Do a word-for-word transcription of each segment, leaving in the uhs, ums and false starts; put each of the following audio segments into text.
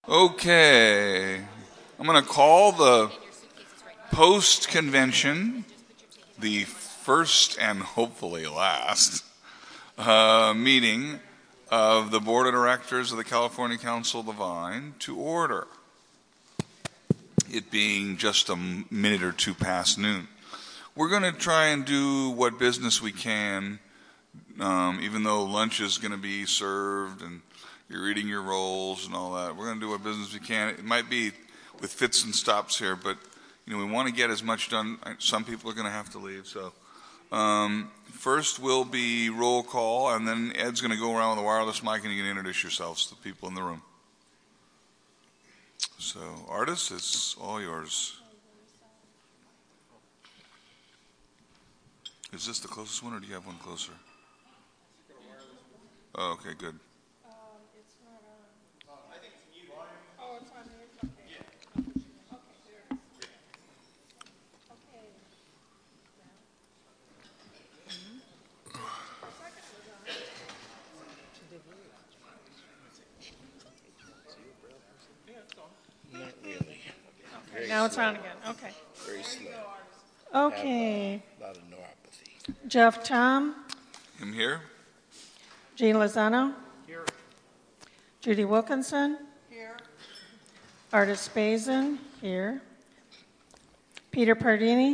Okay, I'm going to call the post-convention, the first and hopefully last uh, meeting of the Board of Directors of the California Council of the Vine to order, it being just a minute or two past noon. We're going to try and do what business we can, um, even though lunch is going to be served and you're eating your rolls and all that. We're going to do what business we can. It might be with fits and stops here, but you know we want to get as much done. Some people are going to have to leave. So um, first will be roll call, and then Ed's going to go around with a wireless mic, and you can introduce yourselves to the people in the room. So, Artis, it's all yours. Is this the closest one, or do you have one closer? Oh, okay, good. Not really. Okay, now it's on again. Okay. Very slow. Okay. A lot of neuropathy. Jeff Tom, Him here? Jean Lozano. Here. Judy Wilkinson. Here. Artis Bazin. Here. Peter Pardini.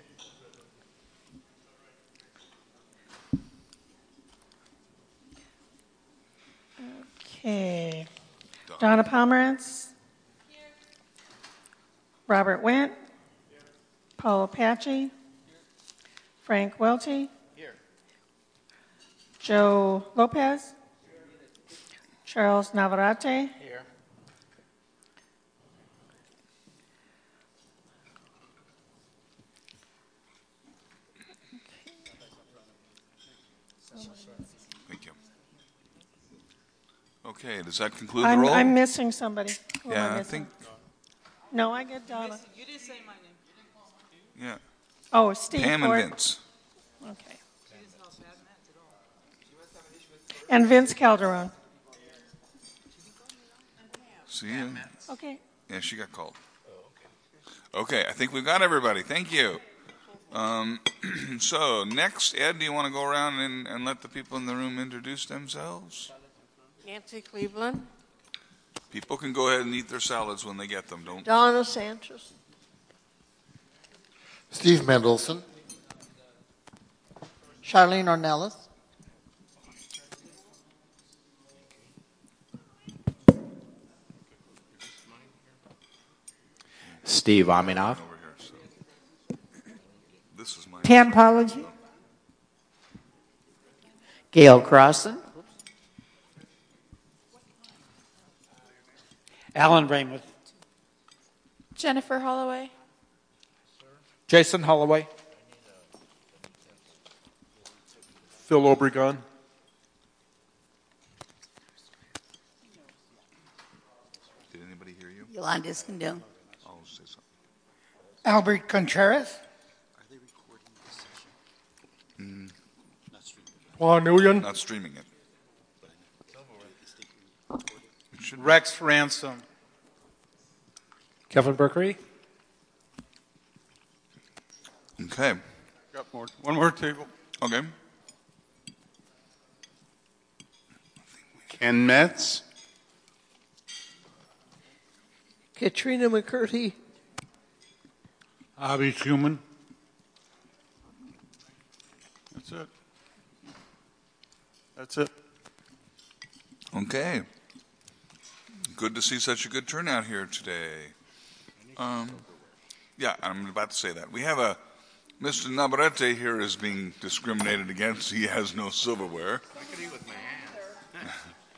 Okay. Donna Pomerantz. Robert Wendt. Paul Apache. Frank Welty. Here. Joe Lopez. Charles Navarrete. Here. Thank you. Okay, does that conclude I'm, the roll? I'm missing somebody. Who am yeah, I missing? think. No, I get Donna. You didn't say my name. Yeah. Oh, Steve Pam Ford. and Vince. Okay. And Vince Calderon. See you. Okay. Yeah, she got called. Okay, I think we've got everybody. Thank you. Um, so next, Ed, do you want to go around and, and let the people in the room introduce themselves? Nancy Cleveland. People can go ahead and eat their salads when they get them. Don't. Donna Sanchez. Steve Mendelson. Charlene Ornelas. Steve Aminov. Over here, so. This is my. Pam Pology. Gail Crossan. Alan Raymond. Jennifer Holloway. Jason Holloway. Phil Obregon. Did anybody hear you? Yolanda Escondón. I'll say something. Albert Contreras. Are they recording this session? Mm. Not streaming it. Juan Nguyen. Not streaming it. It should Rex Ransom. Kevin Berkery. Okay. Got more. One more table. Okay. Ken Metz. Katrina McCurdy. Abby Schumann. That's it. That's it. Okay. Good to see such a good turnout here today. Um, yeah, I'm about to say that. We have a Mister Navarrete here is being discriminated against. He has no silverware. I could eat with my hand.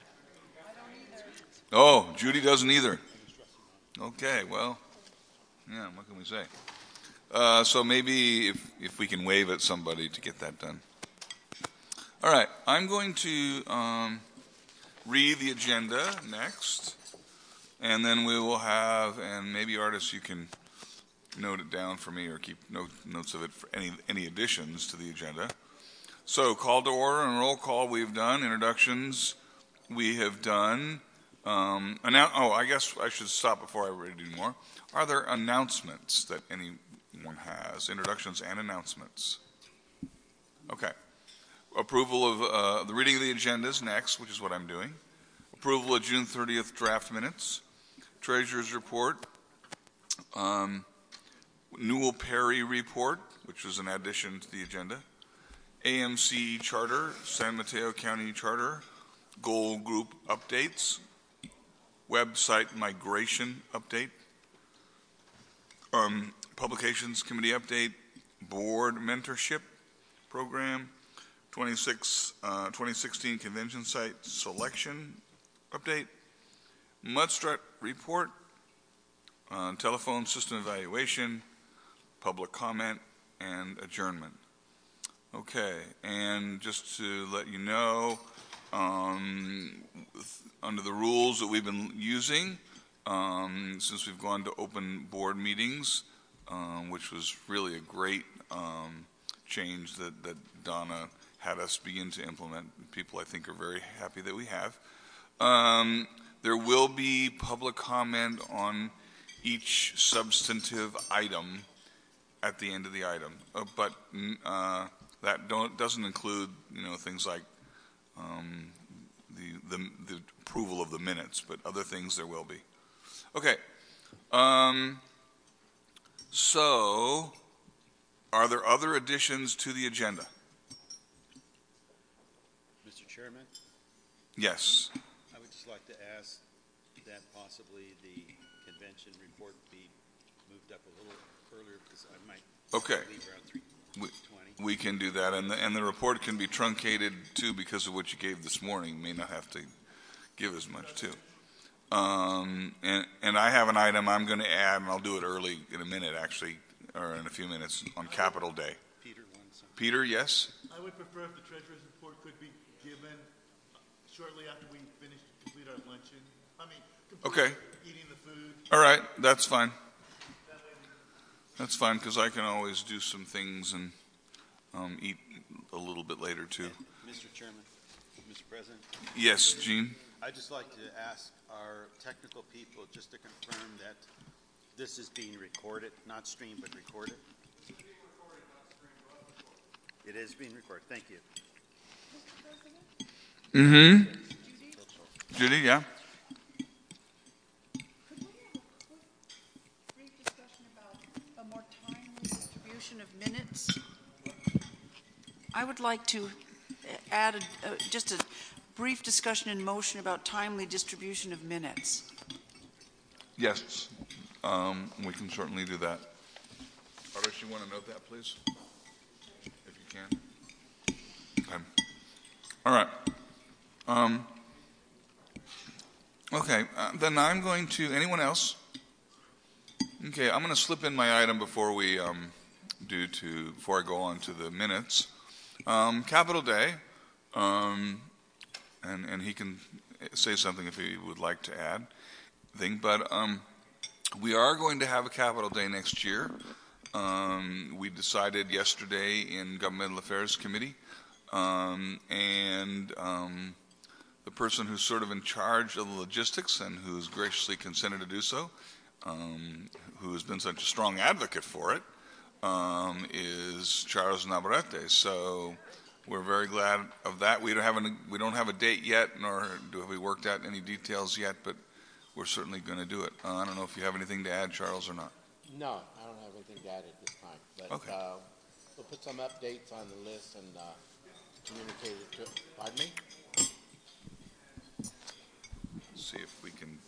Oh, Judy doesn't either. Okay, well, yeah, what can we say? Uh, so maybe if, if we can wave at somebody to get that done. All right, I'm going to um, read the agenda next, and then we will have, and maybe Artis, you can note it down for me or keep note, notes of it for any, any additions to the agenda. So call to order and roll call we've done. Introductions we have done. Um, annou- oh, I guess I should stop before I read any more. Are there announcements that anyone has? Introductions and announcements. Okay. Approval of uh, the reading of the agendas next, which is what I'm doing. Approval of June thirtieth draft minutes. Treasurer's report. Um, Newell Perry report, which was an addition to the agenda. A M C charter, San Mateo County charter. Goal group updates. Website migration update. Um, publications committee update. Board mentorship program. twenty-six, uh, twenty sixteen convention site selection update. Mudstrut report. Uh, telephone system evaluation. Public comment and adjournment. Okay, and just to let you know, um, under the rules that we've been using, um, since we've gone to open board meetings, um, which was really a great um, change that, that Donna had us begin to implement. People, I think, are very happy that we have. Um, there will be public comment on each substantive item at the end of the item, uh, but uh, that don't, doesn't include, you know, things like um, the, the the approval of the minutes, but other things there will be. Okay. Um, so, are there other additions to the agenda? Mister Chairman, Yes. I would just like to ask that possibly the convention report be moved up a little earlier because I might Okay. leave around three We, twenty. we can do that, and the, and the report can be truncated too because of what you gave this morning. You may not have to give as much too. Um, and and I have an item I'm going to add, and I'll do it early in a minute, actually, or in a few minutes on Capitol Day. Peter wants something. Peter, yes. I would prefer if the treasurer's report could be given shortly after we finish complete our luncheon. I mean, complete Okay. eating the food. All right, that's fine. That's fine because I can always do some things and um, eat a little bit later too. Mister Chairman, Mister President, Yes, Gene. I'd just like to ask our technical people just to confirm that this is being recorded, not streamed, but recorded. It is being recorded. Thank you. Mm-hmm. Judy, yeah. Brief discussion about a more timely distribution of minutes. I would like to add a, uh, just a brief discussion in motion about timely distribution of minutes. Yes, um, we can certainly do that. Artis, you want to note that, please, if you can. Okay. All right. Um, okay, uh, then I'm going to, anyone else? Okay, I'm going to slip in my item before we um, do to, before I go on to the minutes. Um, Capitol Day, um, and, and he can say something if he would like to add. Thing, but um, we are going to have a Capitol Day next year. Um, we decided yesterday in Governmental Affairs Committee, um, and um, the person who's sort of in charge of the logistics and who's graciously consented to do so, um, who has been such a strong advocate for it, um, is Charles Navarrete. So we're very glad of that. We don't have any, we don't have a date yet, nor do we worked out any details yet, but we're certainly going to do it. Uh, I don't know if you have anything to add, Charles, or not. No, I don't have anything to add at this time. But Okay. uh, we'll put some updates on the list and uh, communicate it to. Pardon me? See if we can.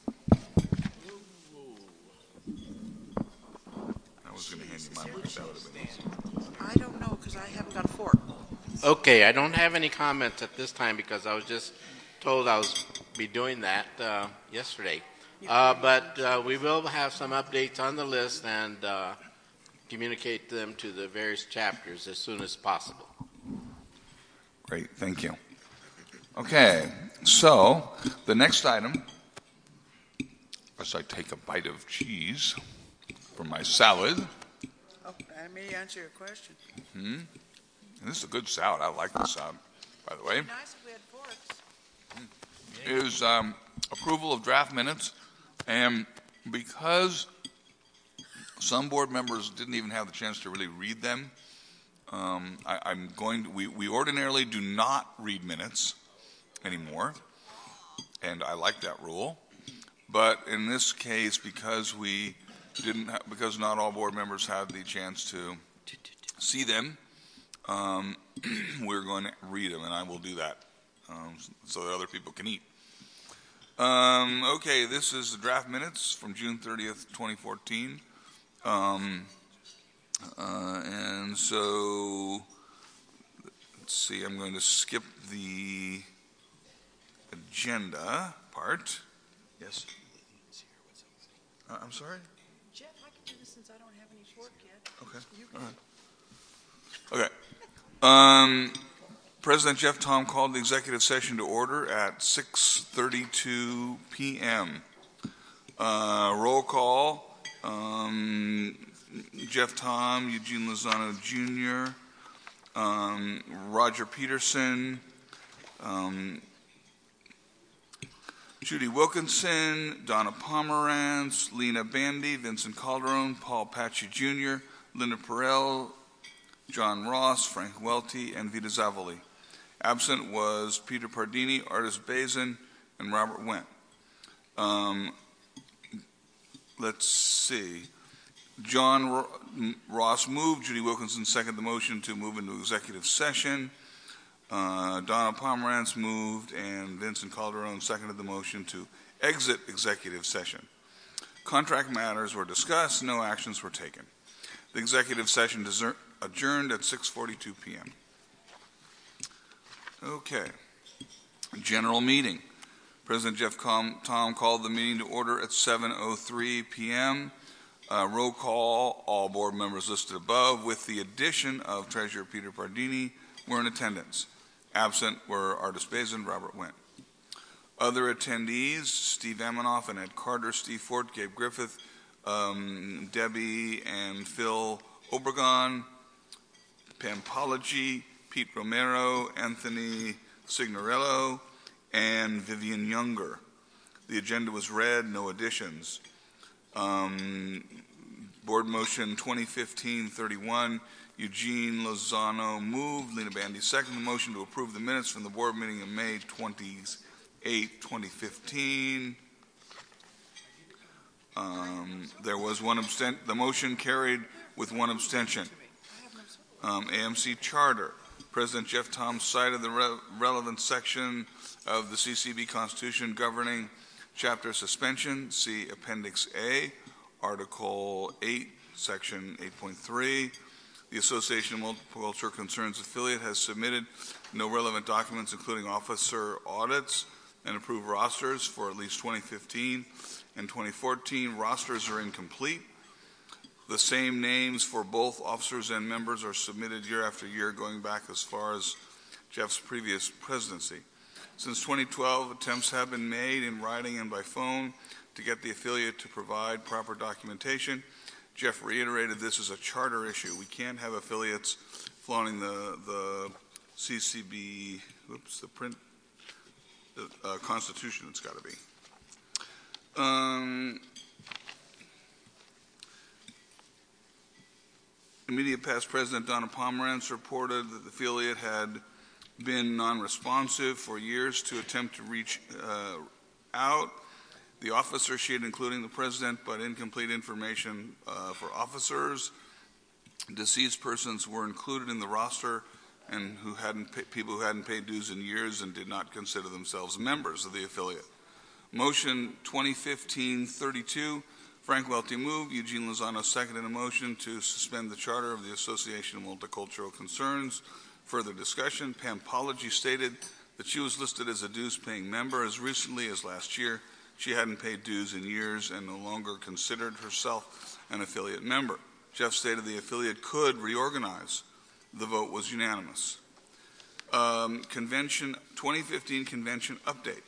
I was going to hand you mine, but that would have been easy. I don't know because I haven't got a fork. Okay, I don't have any comments at this time because I was just told I was be doing that uh, yesterday. Uh, but uh, we will have some updates on the list and uh, communicate them to the various chapters as soon as possible. Great, thank you. Okay, so the next item, as I take a bite of cheese from my salad. Oh, I may answer your question. Hmm. And this is a good salad. I like this salad, by the way. Nice if we had forks. Is um, approval of draft minutes, and because some board members didn't even have the chance to really read them, um, I, I'm going to, we, we ordinarily do not read minutes anymore, and I like that rule. But in this case, because we didn't, ha- because not all board members had the chance to see them, um, we're going to read them, and I will do that um, so that other people can eat. Um, okay, this is the draft minutes from June thirtieth, twenty fourteen. Um, uh, and so, let's see, I'm going to skip the agenda part. Yes? Uh, I'm sorry? Jeff, I can do this since I don't have any work yet. Okay. You All can. right. Okay. Um, President Jeff Tom called the executive session to order at six thirty-two p.m. Uh, roll call. Um, Jeff Tom, Eugene Lozano Junior, um, Roger Peterson, um, Judy Wilkinson, Donna Pomerantz, Lena Bandy, Vincent Calderon, Paul Patchy Junior, Linda Perel, John Ross, Frank Welty, and Vita Zavoli. Absent was Peter Pardini, Artis Bazin, and Robert Wendt. Um, let's see. John Ro- Ross moved. Judy Wilkinson seconded the motion to move into executive session. Uh, Donna Pomerantz moved, and Vincent Calderon seconded the motion to exit executive session. Contract matters were discussed. No actions were taken. The executive session deser- adjourned at six forty-two p.m. Okay. General meeting. President Jeff Com- Tom called the meeting to order at seven oh three p.m. Uh, roll call. All board members listed above, with the addition of Treasurer Peter Pardini, were in attendance. Absent were Artis Bazin, Robert Wendt. Other attendees: Steve Amanoff and Ed Carter, Steve Fort, Gabe Griffith, um, Debbie and Phil Obregon, Pam Polagy, Pete Romero, Anthony Signorello, and Vivian Younger. The agenda was read, no additions. Um, Board Motion twenty fifteen thirty-one, Eugene Lozano moved, Lena Bandy seconded the motion to approve the minutes from the board meeting of May twenty-eighth, twenty fifteen. Um, there was one abstent. The motion carried with one abstention. Um, A M C Charter. President Jeff Tom cited the re- relevant section of the C C B Constitution governing chapter suspension. See Appendix A, Article eight, Section eight point three. The Association of Multicultural Concerns affiliate has submitted no relevant documents, including officer audits and approved rosters for at least twenty fifteen and twenty fourteen. Rosters are incomplete. The same names for both officers and members are submitted year after year, going back as far as Jeff's previous presidency. Since twenty twelve, attempts have been made in writing and by phone to get the affiliate to provide proper documentation. Jeff reiterated this is a charter issue. We can't have affiliates flaunting the, the C C B, oops, the print, the uh, Constitution it's got to be. Um, Immediate past President Donna Pomerantz reported that the affiliate had been non-responsive for years to attempt to reach uh, out. The officer sheet, including the president, but incomplete information uh, for officers. Deceased persons were included in the roster, and who hadn't pay, people who hadn't paid dues in years and did not consider themselves members of the affiliate. Motion twenty fifteen thirty-two. Frank Welty moved. Eugene Lozano seconded a motion to suspend the charter of the Association of Multicultural Concerns. Further discussion. Pam Polagy stated that she was listed as a dues-paying member as recently as last year. She hadn't paid dues in years and no longer considered herself an affiliate member. Jeff stated the affiliate could reorganize. The vote was unanimous. Um, convention twenty fifteen convention update.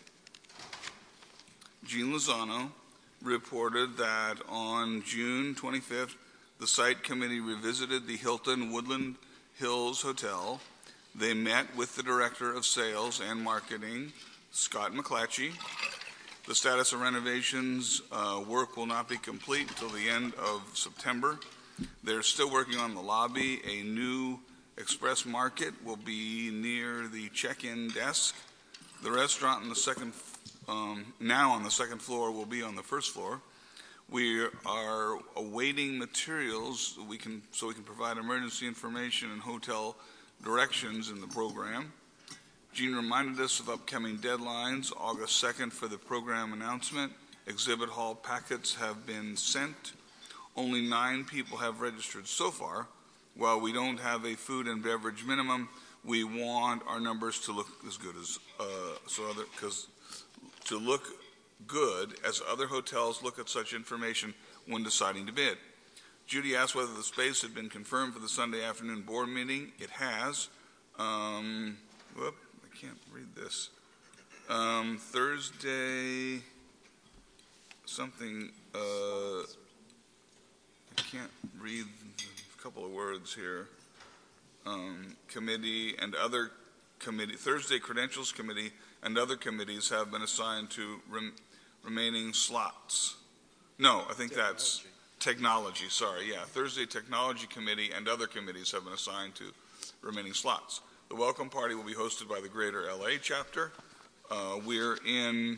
Gene Lozano reported that on June twenty-fifth, the site committee revisited the Hilton Woodland Hills Hotel. They met with the director of sales and marketing, Scott McClatchy, The status of renovations, uh, work will not be complete until the end of September. They're still working on the lobby. A new express market will be near the check-in desk. The restaurant on the second, um, now on the second floor, will be on the first floor. We are awaiting materials we can, so we can provide emergency information and hotel directions in the program. Gene reminded us of upcoming deadlines. August second for the program announcement. Exhibit hall packets have been sent. Only nine people have registered so far. While we don't have a food and beverage minimum, we want our numbers to look as good as uh, so other because to look good as other hotels look at such information when deciding to bid. Judy asked whether the space had been confirmed for the Sunday afternoon board meeting. It has. Um, whoop, I can't read this. Um, Thursday, something, uh, I can't read a couple of words here. Um, committee and other committee, Thursday Credentials Committee and other committees have been assigned to rem, remaining slots. No, I think that's technology, sorry, yeah. Thursday Technology Committee and other committees have been assigned to remaining slots. The welcome party will be hosted by the Greater L A chapter. Uh, we're in,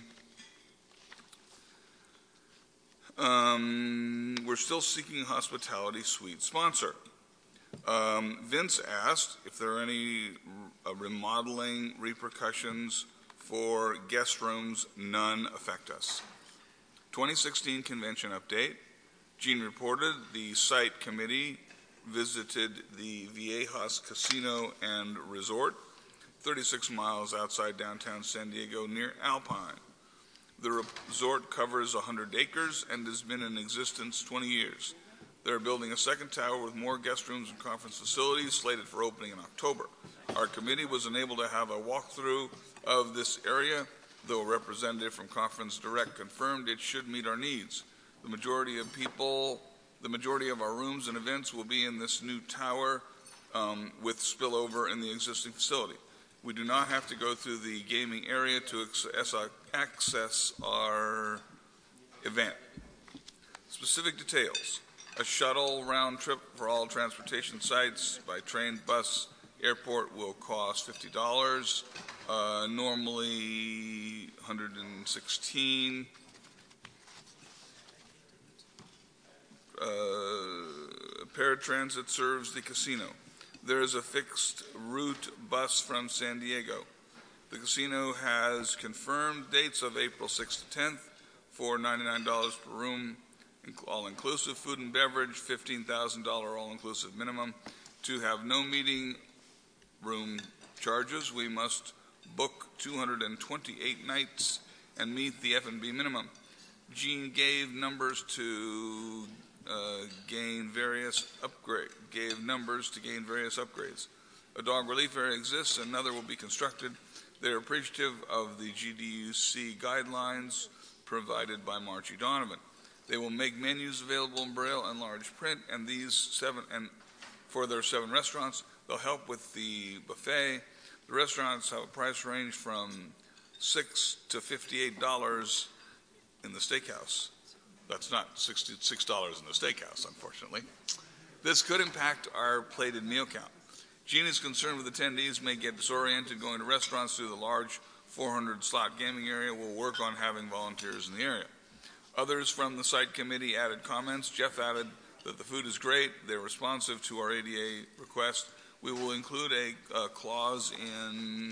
um, we're still seeking a hospitality suite sponsor. Um, Vince asked if there are any uh, remodeling repercussions for guest rooms. None affect us. twenty sixteen convention update. Gene reported the site committee visited the Viejas Casino and Resort, thirty-six miles outside downtown San Diego near Alpine. The resort covers one hundred acres and has been in existence twenty years. They're building a second tower with more guest rooms and conference facilities slated for opening in October. Our committee was unable to have a walkthrough of this area, though a representative from Conference Direct confirmed it should meet our needs. The majority of people, the majority of our rooms and events will be in this new tower um, with spillover in the existing facility. We do not have to go through the gaming area to access our event. Specific details. A shuttle round trip for all transportation sites by train, bus, airport will cost fifty dollars, uh, normally one hundred sixteen dollars. Uh, paratransit serves the casino. There is a fixed route bus from San Diego. The casino has confirmed dates of April sixth to tenth for ninety-nine dollars per room, all-inclusive food and beverage, fifteen thousand dollars all-inclusive minimum. To have no meeting room charges, we must book two hundred twenty-eight nights and meet the F and B minimum. Gene gave numbers to uh, gain various upgrade. Gave numbers to gain various upgrades. A dog relief area exists. Another will be constructed. They are appreciative of the G D U C guidelines provided by Margie Donovan. They will make menus available in Braille and large print, and these seven and for their seven restaurants, they'll help with the buffet. The restaurants have a price range from six to fifty-eight dollars in the steakhouse. That's not sixty-six dollars in the steakhouse, unfortunately. This could impact our plated meal count. Gene is concerned with attendees may get disoriented going to restaurants through the large four hundred slot gaming area. We'll work on having volunteers in the area. Others from the site committee added comments. Jeff added that the food is great. They're responsive to our A D A request. We will include a, a clause in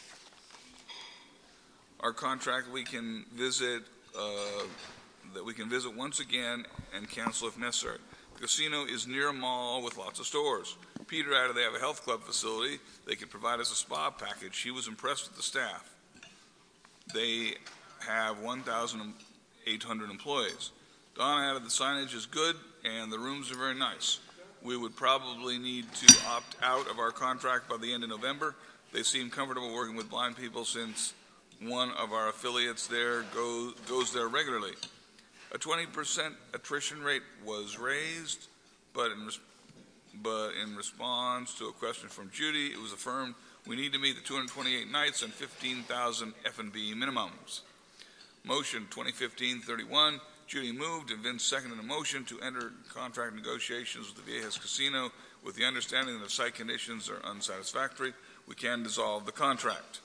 our contract we can visit, uh, that we can visit once again and cancel if necessary. The casino is near a mall with lots of stores. Peter added they have a health club facility. They could provide us a spa package. He was impressed with the staff. They have one thousand eight hundred employees. Don added the signage is good and the rooms are very nice. We would probably need to opt out of our contract by the end of November. They seem comfortable working with blind people since one of our affiliates there go, goes there regularly. A twenty percent attrition rate was raised, but in, res- but in response to a question from Judy, it was affirmed we need to meet the two hundred twenty-eight nights and fifteen thousand F and B minimums. Motion twenty fifteen thirty-one. Judy moved and Vince seconded a motion to enter contract negotiations with the Viejas Casino with the understanding that if site conditions are unsatisfactory, we can dissolve the contract.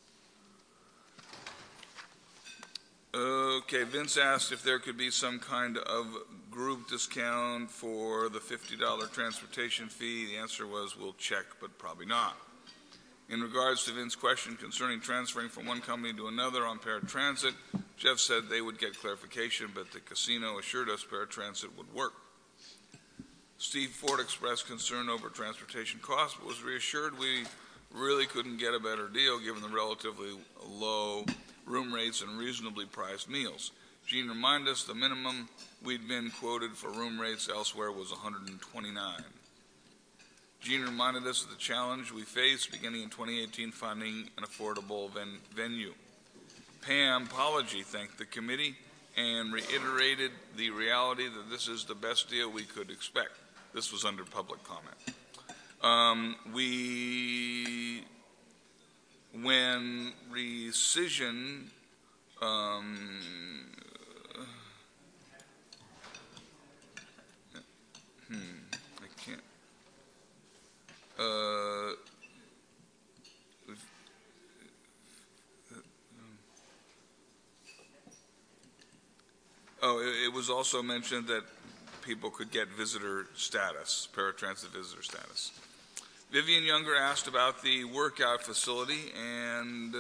Okay, Vince asked if there could be some kind of group discount for the fifty dollar transportation fee. The answer was we'll check, but probably not. In regards to Vince's question concerning transferring from one company to another on paratransit, Jeff said they would get clarification, but the casino assured us paratransit would work. Steve Ford expressed concern over transportation costs, but was reassured we really couldn't get a better deal given the relatively low room rates and reasonably priced meals. Gene reminded us the minimum we'd been quoted for room rates elsewhere was one hundred twenty-nine. Gene reminded us of the challenge we faced beginning in twenty eighteen finding an affordable ven- venue. Pam Apology thanked the committee and reiterated the reality that this is the best deal we could expect. This was under public comment. Um, we, when rescission, um, hmm, I can't. Uh, oh, it, it was also mentioned that people could get visitor status, paratransit visitor status. Vivian Younger asked about the workout facility and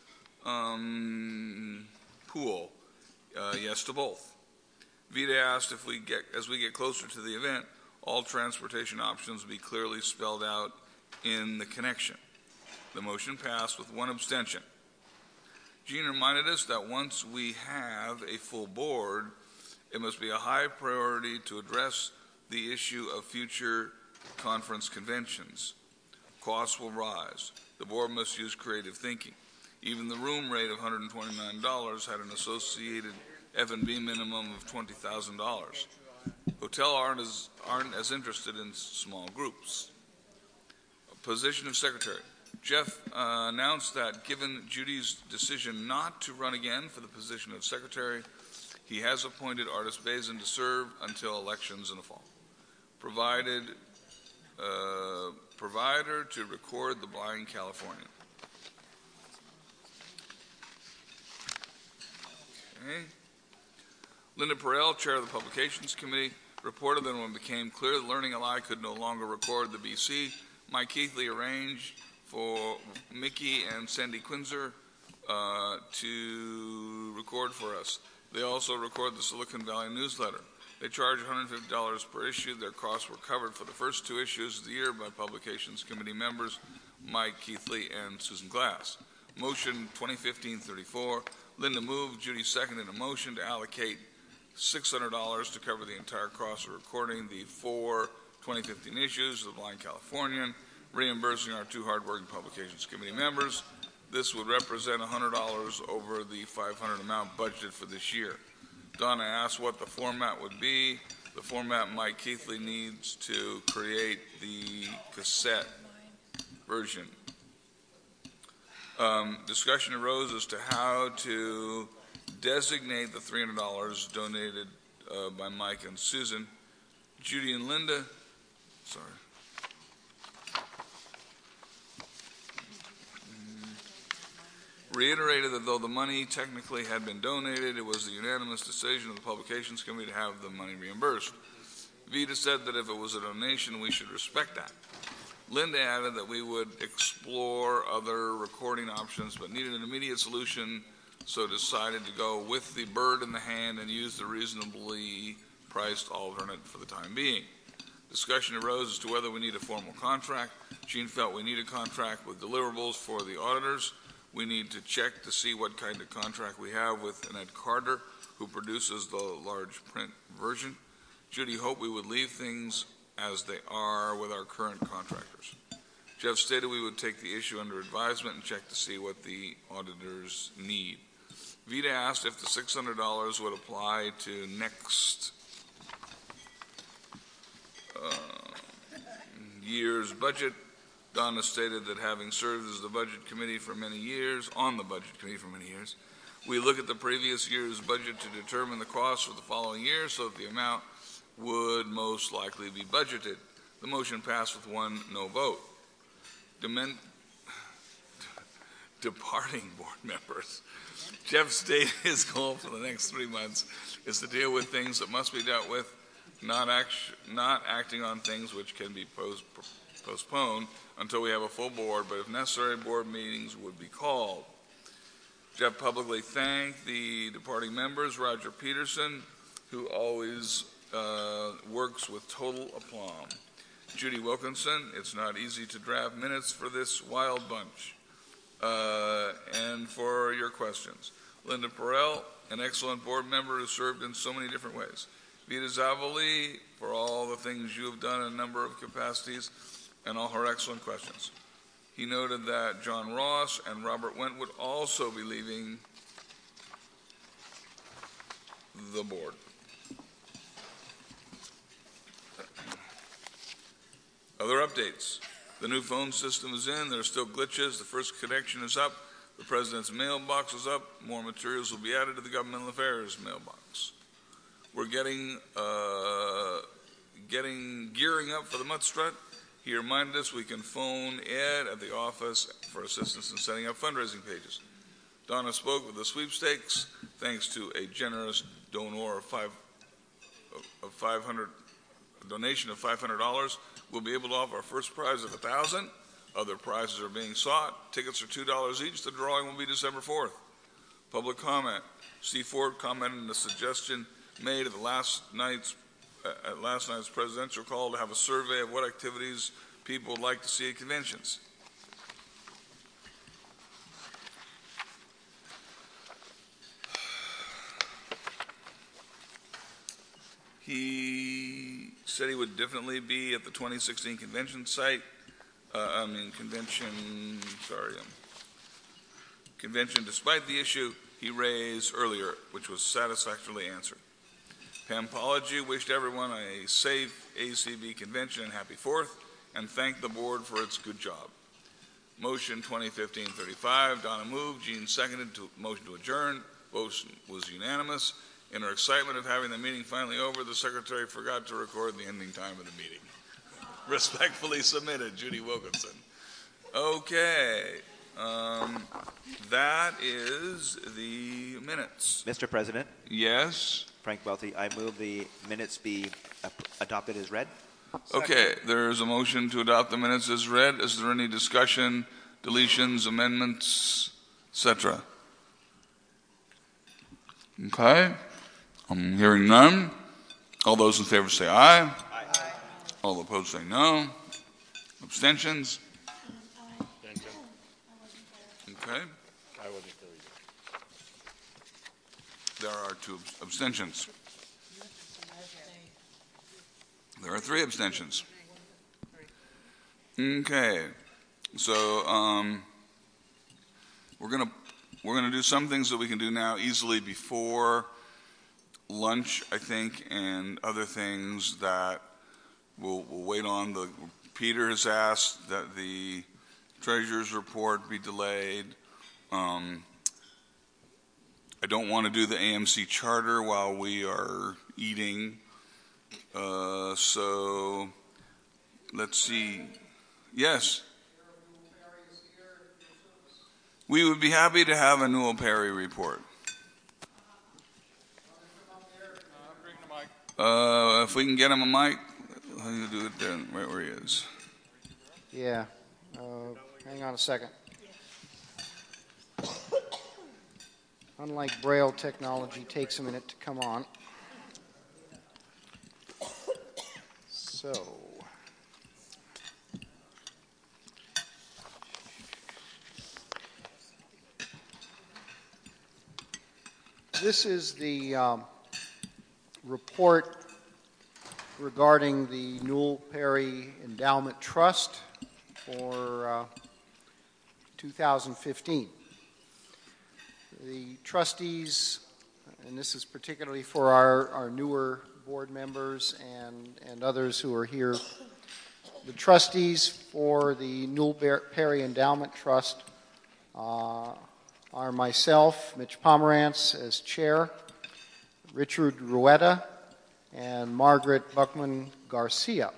um, pool. Uh, yes to both. Vita asked if we get, as we get closer to the event, all transportation options be clearly spelled out in the connection. The motion passed with one abstention. Gene reminded us that once we have a full board, it must be a high priority to address the issue of future conference conventions. Costs will rise. The board must use creative thinking. Even the room rate of one hundred twenty-nine dollars had an associated F and B minimum of twenty thousand dollars. Hotel aren't as, aren't as interested in small groups. Position of secretary. Jeff uh, announced that given Judy's decision not to run again for the position of secretary, he has appointed Artis Bazin to serve until elections in the fall. Provided uh, provider to record the Blind Californian. Okay. Linda Perel, chair of the Publications Committee, reported that when it became clear that Learning Ally could no longer record the B C, Mike Keithley arranged for Mickey and Sandy Quinzer uh, to record for us. They also record the Silicon Valley newsletter. They charge one hundred fifty dollars per issue. Their costs were covered for the first two issues of the year by Publications Committee members Mike Keithley and Susan Glass. Motion twenty fifteen thirty-four. Linda moved. Judy seconded a motion to allocate six hundred dollars to cover the entire cost of recording the four twenty fifteen issues of the Blind Californian, reimbursing our two hardworking Publications Committee members. This would represent one hundred dollars over the five hundred dollars amount budgeted for this year. Donna asked what the format would be. The format Mike Keithley needs to create the cassette version. Um, discussion arose as to how to designate the three hundred dollars donated uh, by Mike and Susan. Judy and Linda, sorry. Reiterated that though the money technically had been donated, it was the unanimous decision of the Publications Committee to have the money reimbursed. Vita said that if it was a donation, we should respect that. Linda added that we would explore other recording options, but needed an immediate solution, so decided to go with the bird in the hand and use the reasonably priced alternate for the time being. Discussion arose as to whether we need a formal contract. Gene felt we need a contract with deliverables for the auditors. We need to check to see what kind of contract we have with Annette Carter, who produces the large print version. Judy hoped we would leave things as they are with our current contractors. Jeff stated we would take the issue under advisement and check to see what the auditors need. Vita asked if the six hundred dollars would apply to next uh, year's budget. Donna stated that having served as the budget committee for many years, on the budget committee for many years, we look at the previous year's budget to determine the cost for the following year so that the amount would most likely be budgeted. The motion passed with one no vote. Demen- departing board members. Jeff stated his goal for the next three months is to deal with things that must be dealt with, not, act- not acting on things which can be post- postponed until we have a full board, but if necessary, board meetings would be called. Jeff publicly thanked the departing members, Roger Peterson, who always uh, works with total aplomb. Judy Wilkinson, it's not easy to draft minutes for this wild bunch. Uh, and for your questions. Linda Perel, an excellent board member who served in so many different ways. Vita Zavoli, for all the things you have done in a number of capacities and all her excellent questions. He noted that John Ross and Robert Went would also be leaving the board. Other updates. The new phone system is in. There are still glitches. The first connection is up. The president's mailbox is up. More materials will be added to the governmental affairs mailbox. We're getting, uh, getting gearing up for the Mud Strut. He reminded us we can phone Ed at the office for assistance in setting up fundraising pages. Donna spoke with the sweepstakes, thanks to a generous donor of five of five hundred, a donation of five hundred dollars. We'll be able to offer our first prize of one thousand dollars. Other prizes are being sought. Tickets are two dollars each. The drawing will be December fourth. Public comment. Steve Ford commented on the suggestion made at the last night's uh, at last night's presidential call to have a survey of what activities people would like to see at conventions. He said he would definitely be at the twenty sixteen convention site. Uh, I mean, convention, sorry, um, convention, despite the issue he raised earlier, which was satisfactorily answered. Pam Pology wished everyone a safe A C B convention and happy fourth, and thanked the board for its good job. Motion twenty fifteen thirty-five, Donna moved, Gene seconded, to motion to adjourn. Vote was unanimous. In her excitement of having the meeting finally over, the secretary forgot to record the ending time of the meeting. Respectfully submitted, Judy Wilkinson. Okay, um, that is the minutes. Mister President, Yes? Frank Welty, I move the minutes be ap- adopted as read. Okay, there is a motion to adopt the minutes as read. Is there any discussion, deletions, amendments, et cetera? Okay, I'm hearing none. All those in favor say aye. Aye. All opposed say no. Abstentions? Okay. I wasn't there either. There are two abstentions. There are three abstentions. Okay, so um, we're gonna we're gonna do some things that we can do now easily before lunch, I think, and other things that we'll, we'll wait on. The Peter has asked that the treasurer's report be delayed. Um, I don't want to do the A M C charter while we are eating. Uh, so let's see. Yes. We would be happy to have a Newell Perry report. Uh, if we can get him a mic, how do you do it then? Right where he is. Yeah. Uh, hang on a second. Unlike Braille technology, takes a minute to come on. So, this is the um, report regarding the Newell Perry Endowment Trust for uh, two thousand fifteen. The trustees, and this is particularly for our, our newer board members and, and others who are here, the trustees for the Newell Perry Endowment Trust uh, are myself, Mitch Pomerantz as chair, Richard Rueda, and Margaret Buckman Garcia.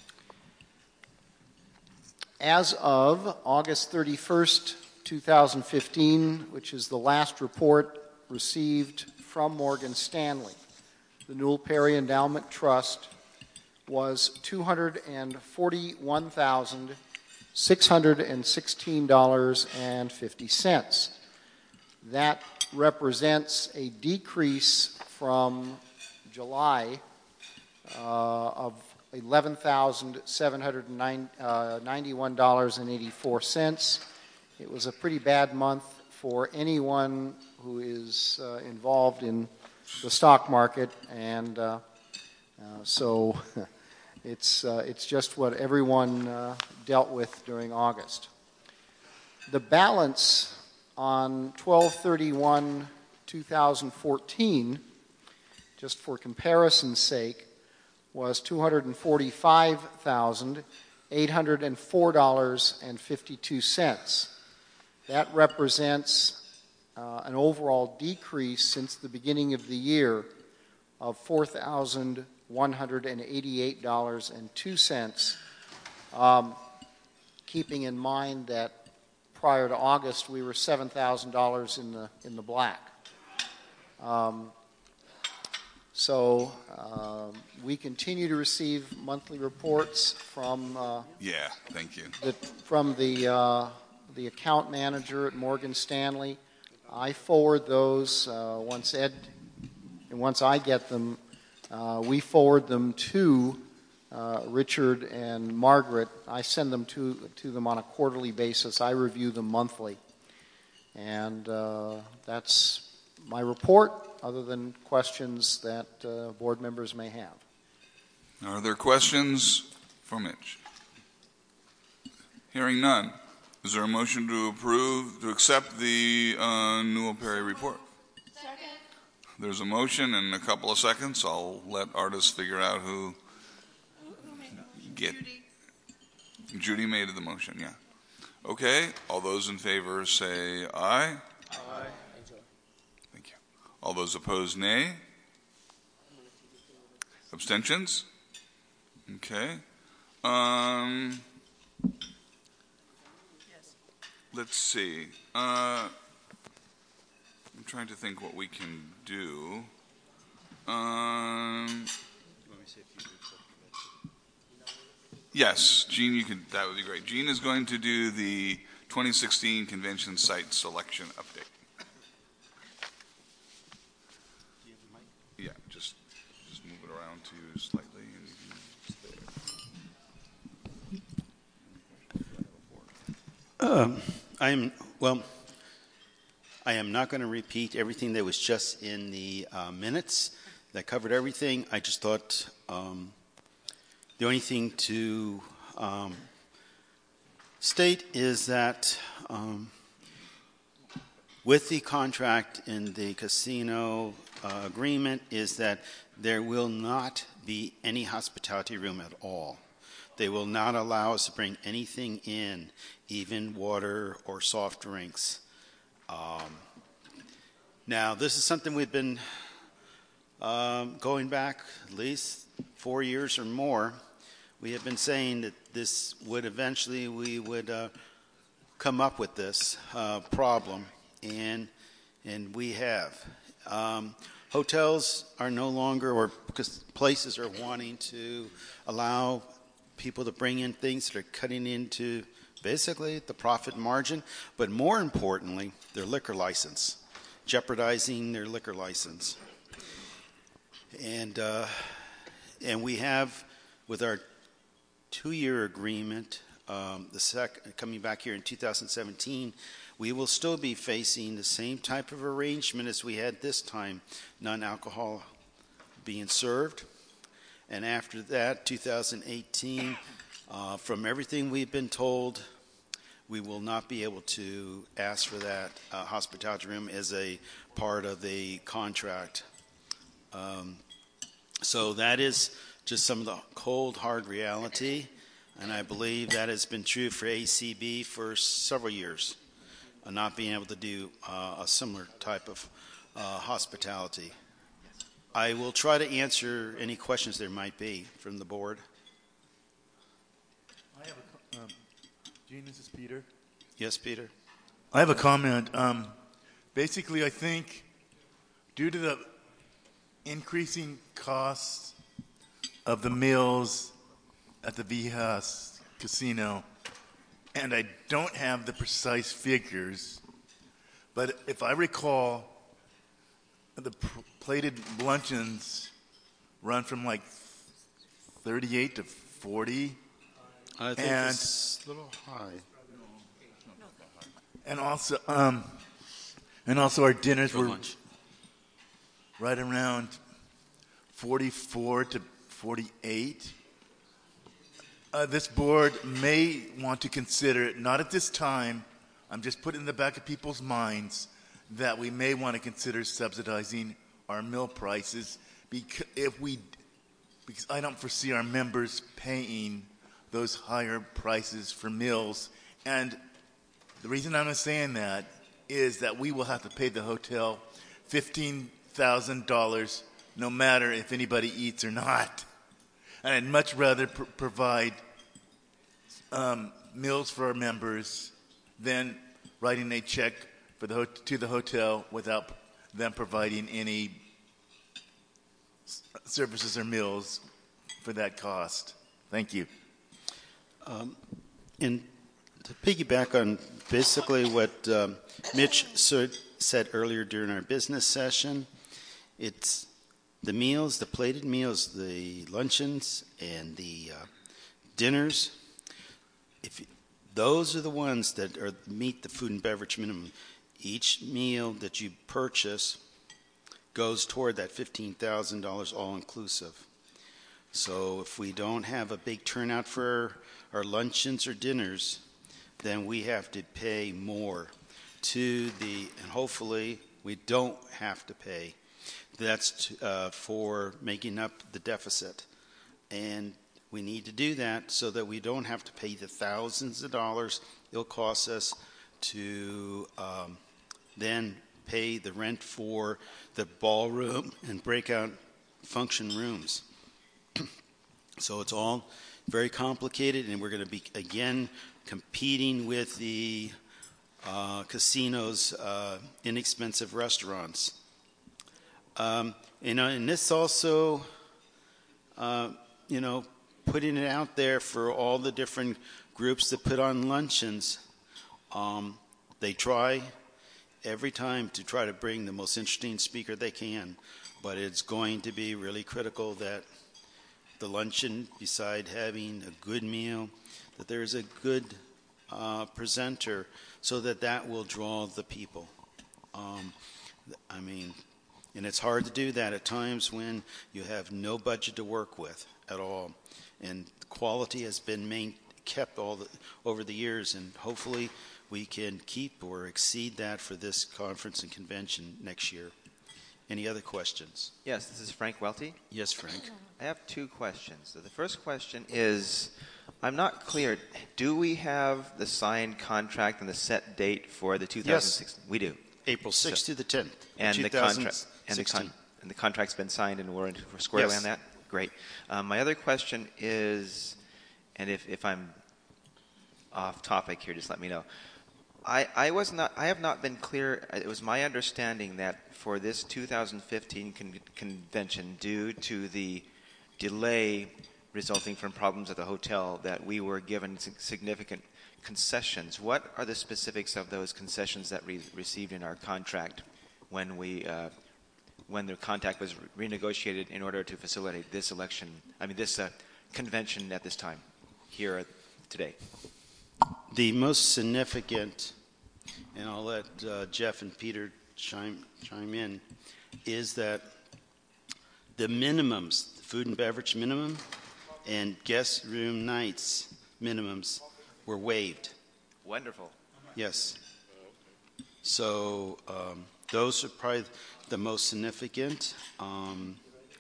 As of August thirty-first, two thousand fifteen, which is the last report received from Morgan Stanley, the Newell Perry Endowment Trust was two hundred forty-one thousand six hundred sixteen dollars and fifty cents. That represents a decrease from July uh, of eleven thousand seven hundred ninety-one dollars and eighty-four cents. It was a pretty bad month for anyone who is uh, involved in the stock market, and uh, uh, so it's, uh, it's just what everyone uh, dealt with during August. The balance on twelve thirty-one two thousand fourteen, just for comparison's sake, was two hundred forty-five thousand eight hundred four dollars and fifty-two cents. That represents uh, an overall decrease since the beginning of the year of four thousand one hundred eighty-eight dollars and two cents, um, keeping in mind that prior to August we were seven thousand dollars in the, in the black. Um, So uh, we continue to receive monthly reports from uh, Yeah, thank you. the, from the uh, the account manager at Morgan Stanley. I forward those uh, once Ed and once I get them, uh, we forward them to uh, Richard and Margaret. I send them to to them on a quarterly basis. I review them monthly, and uh, that's my report, other than questions that uh, board members may have. Are there questions for Mitch? Hearing none. Is there a motion to approve, to accept the uh, Newell Perry report? Second. There's a motion in a couple of seconds. I'll let artists figure out who get. Judy. Judy made the motion, yeah. Okay, all those in favor say aye. Aye. All those opposed, nay. Abstentions? Okay. Um, let's see. Uh, I'm trying to think what we can do. Um, yes, Gene, you could. That would be great. Gene is going to do the twenty sixteen convention site selection update. Yeah, just just move it around to you slightly, and you can stay. Um, I'm well. I am not going to repeat everything that was just in the uh, minutes. That covered everything. I just thought um, the only thing to um, state is that um, with the contract in the casino uh, agreement is that there will not be any hospitality room at all. They will not allow us to bring anything in, even water or soft drinks. Um, now, this is something we've been um, going back at least four years or more. We have been saying that this would eventually, we would uh, come up with this uh, problem, and and we have. Um, hotels are no longer, or because places are wanting to allow people to bring in things that are cutting into basically the profit margin, but more importantly, their liquor license, jeopardizing their liquor license. And uh, and we have, with our two-year agreement, um, the sec- coming back here in two thousand seventeen, we will still be facing the same type of arrangement as we had this time, non-alcohol being served. And after that, two thousand eighteen, uh, from everything we've been told, we will not be able to ask for that uh, hospitality room as a part of the contract. Um, so that is just some of the cold, hard reality, and I believe that has been true for A C B for several years. uh, not being able to do uh, a similar type of uh, hospitality. I will try to answer any questions there might be from the board. I have a, co- um, Gene, this is Peter. Yes, Peter? I have a comment. Um, basically, I think due to the increasing costs of the meals at the Vijas Casino, and I don't have the precise figures, but if I recall, the pr- plated luncheons run from like thirty-eight to forty. I think and, it's a little high. And also, um, and also our dinners For were lunch. right around forty-four to forty-eight. Uh, this board may want to consider it, not at this time, I'm just putting in the back of people's minds, that we may want to consider subsidizing our meal prices because if we, because I don't foresee our members paying those higher prices for meals. And the reason I'm saying that is that we will have to pay the hotel fifteen thousand dollars no matter if anybody eats or not. And I'd much rather pr- provide um, meals for our members than writing a check for the ho- to the hotel without them providing any s- services or meals for that cost. Thank you. Um, and to piggyback on basically what um, Mitch said said earlier during our business session, it's the meals, the plated meals, the luncheons, and the uh, dinners. If you, those are the ones that are meet the food and beverage minimum. Each meal that you purchase goes toward that fifteen thousand dollars all inclusive. So if we don't have a big turnout for our luncheons or dinners, then we have to pay more to the, and hopefully we don't have to pay. That's to, uh, for making up the deficit. And we need to do that so that we don't have to pay the thousands of dollars it'll cost us to um, then pay the rent for the ballroom and breakout function rooms. So it's all very complicated, and we're going to be, again, competing with the uh, casinos' uh, inexpensive restaurants. Um, you know, and this also, uh, you know, putting it out there for all the different groups that put on luncheons. Um, they try every time to try to bring the most interesting speaker they can, but it's going to be really critical that the luncheon, beside having a good meal, that there's a good uh, presenter so that that will draw the people. Um, I mean, and it's hard to do that at times when you have no budget to work with at all. And quality has been main, kept all the, over the years, and hopefully we can keep or exceed that for this conference and convention next year. Any other questions? Yes, this is Frank Welty. Yes, Frank. I have two questions. So the first question is, I'm not clear. Do we have the signed contract and the set date for the two thousand sixteen? Yes. We do. April sixth So, to the tenth. And the contract and the, con- and the contract's been signed, and we're, in, we're squarely Yes. on that. Great. Um, my other question is, and if, if I'm off topic here, just let me know. I, I was not. I have not been clear. It was my understanding that for this two thousand fifteen con- convention, due to the delay resulting from problems at the hotel, that we were given significant concessions. What are the specifics of those concessions that we received in our contract when we uh, when the contract was re- renegotiated in order to facilitate this election? I mean, this uh, convention at this time here today. The most significant, and I'll let uh, Jeff and Peter chime chime in, is that the minimums, the food and beverage minimum, and guest room nights minimums were waived. Wonderful. Yes. So um, those are probably the most significant. Um,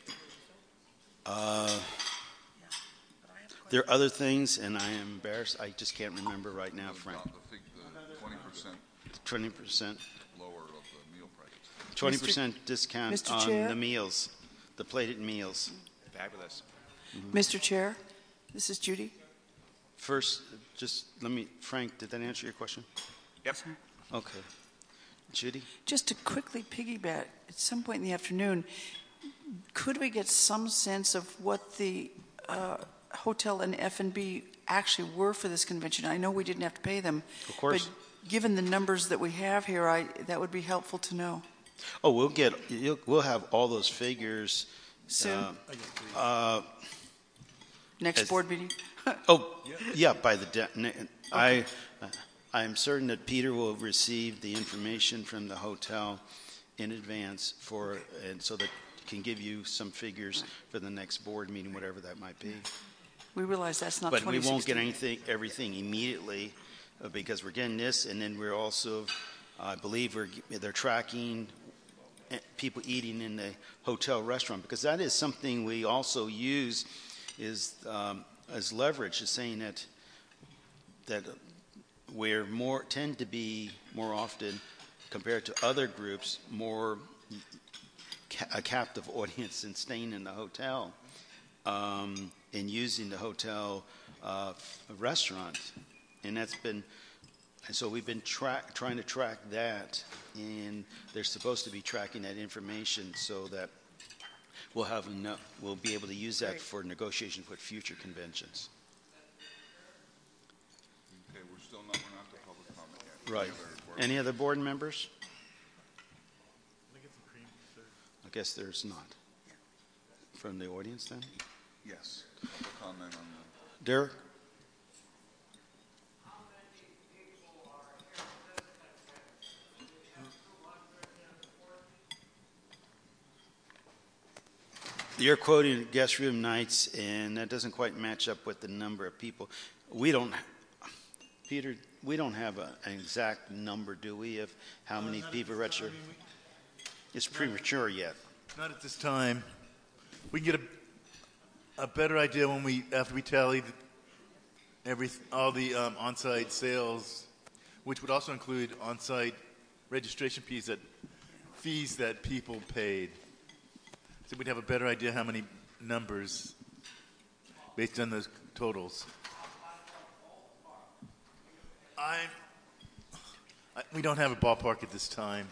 uh, there are other things, and I am embarrassed. I just can't remember right now, Frank. I think the twenty percent. twenty percent. Lower of the meal prices. twenty percent discount Mister on Chair? the meals, the plated meals. Fabulous. Mister Chair, this is Judy. First, just let me, Frank, did that answer your question? Yep. Okay. Judy? Just to quickly piggyback, at some point in the afternoon, could we get some sense of what the uh, hotel and F and B actually were for this convention? I know we didn't have to pay them. Of course. But given the numbers that we have here, I, that would be helpful to know. Oh, we'll get, you'll, we'll have all those figures. Soon? Uh, uh, Next as- board meeting? Oh, yeah, by the, de- ne- I, I'm certain that Peter will receive the information from the hotel in advance for, and so that he can give you some figures for the next board meeting, whatever that might be. We realize that's not But we twenty sixteen. won't get anything, everything immediately, uh, because we're getting this, and then we're also, I believe we're, they're tracking eh, people eating in the hotel restaurant, because that is something we also use is, um, as leverage, is saying that, that we're more, tend to be more often, compared to other groups, more ca- a captive audience in staying in the hotel. Um, and using the hotel uh, restaurant, and that's been, and so we've been track, trying to track that, and they're supposed to be tracking that information so that we'll have enough, we'll be able to use that for negotiation with future conventions. Okay, we're still not, we're not to public comment yet. Right. Any other board- Any other board members? I guess there's not. From the audience then? Yes. Public comment on the. Derek? You're quoting guest room nights, and that doesn't quite match up with the number of people. We don't, Peter, we don't have a, an exact number, do we, of how many people register? It's premature yet. Not at this time. We can get a, a better idea when we, after we tally the, every, all the um, on-site sales, which would also include on-site registration fees that, fees that people paid. So we'd have a better idea how many numbers based on those totals. I'm, I, we don't have a ballpark at this time.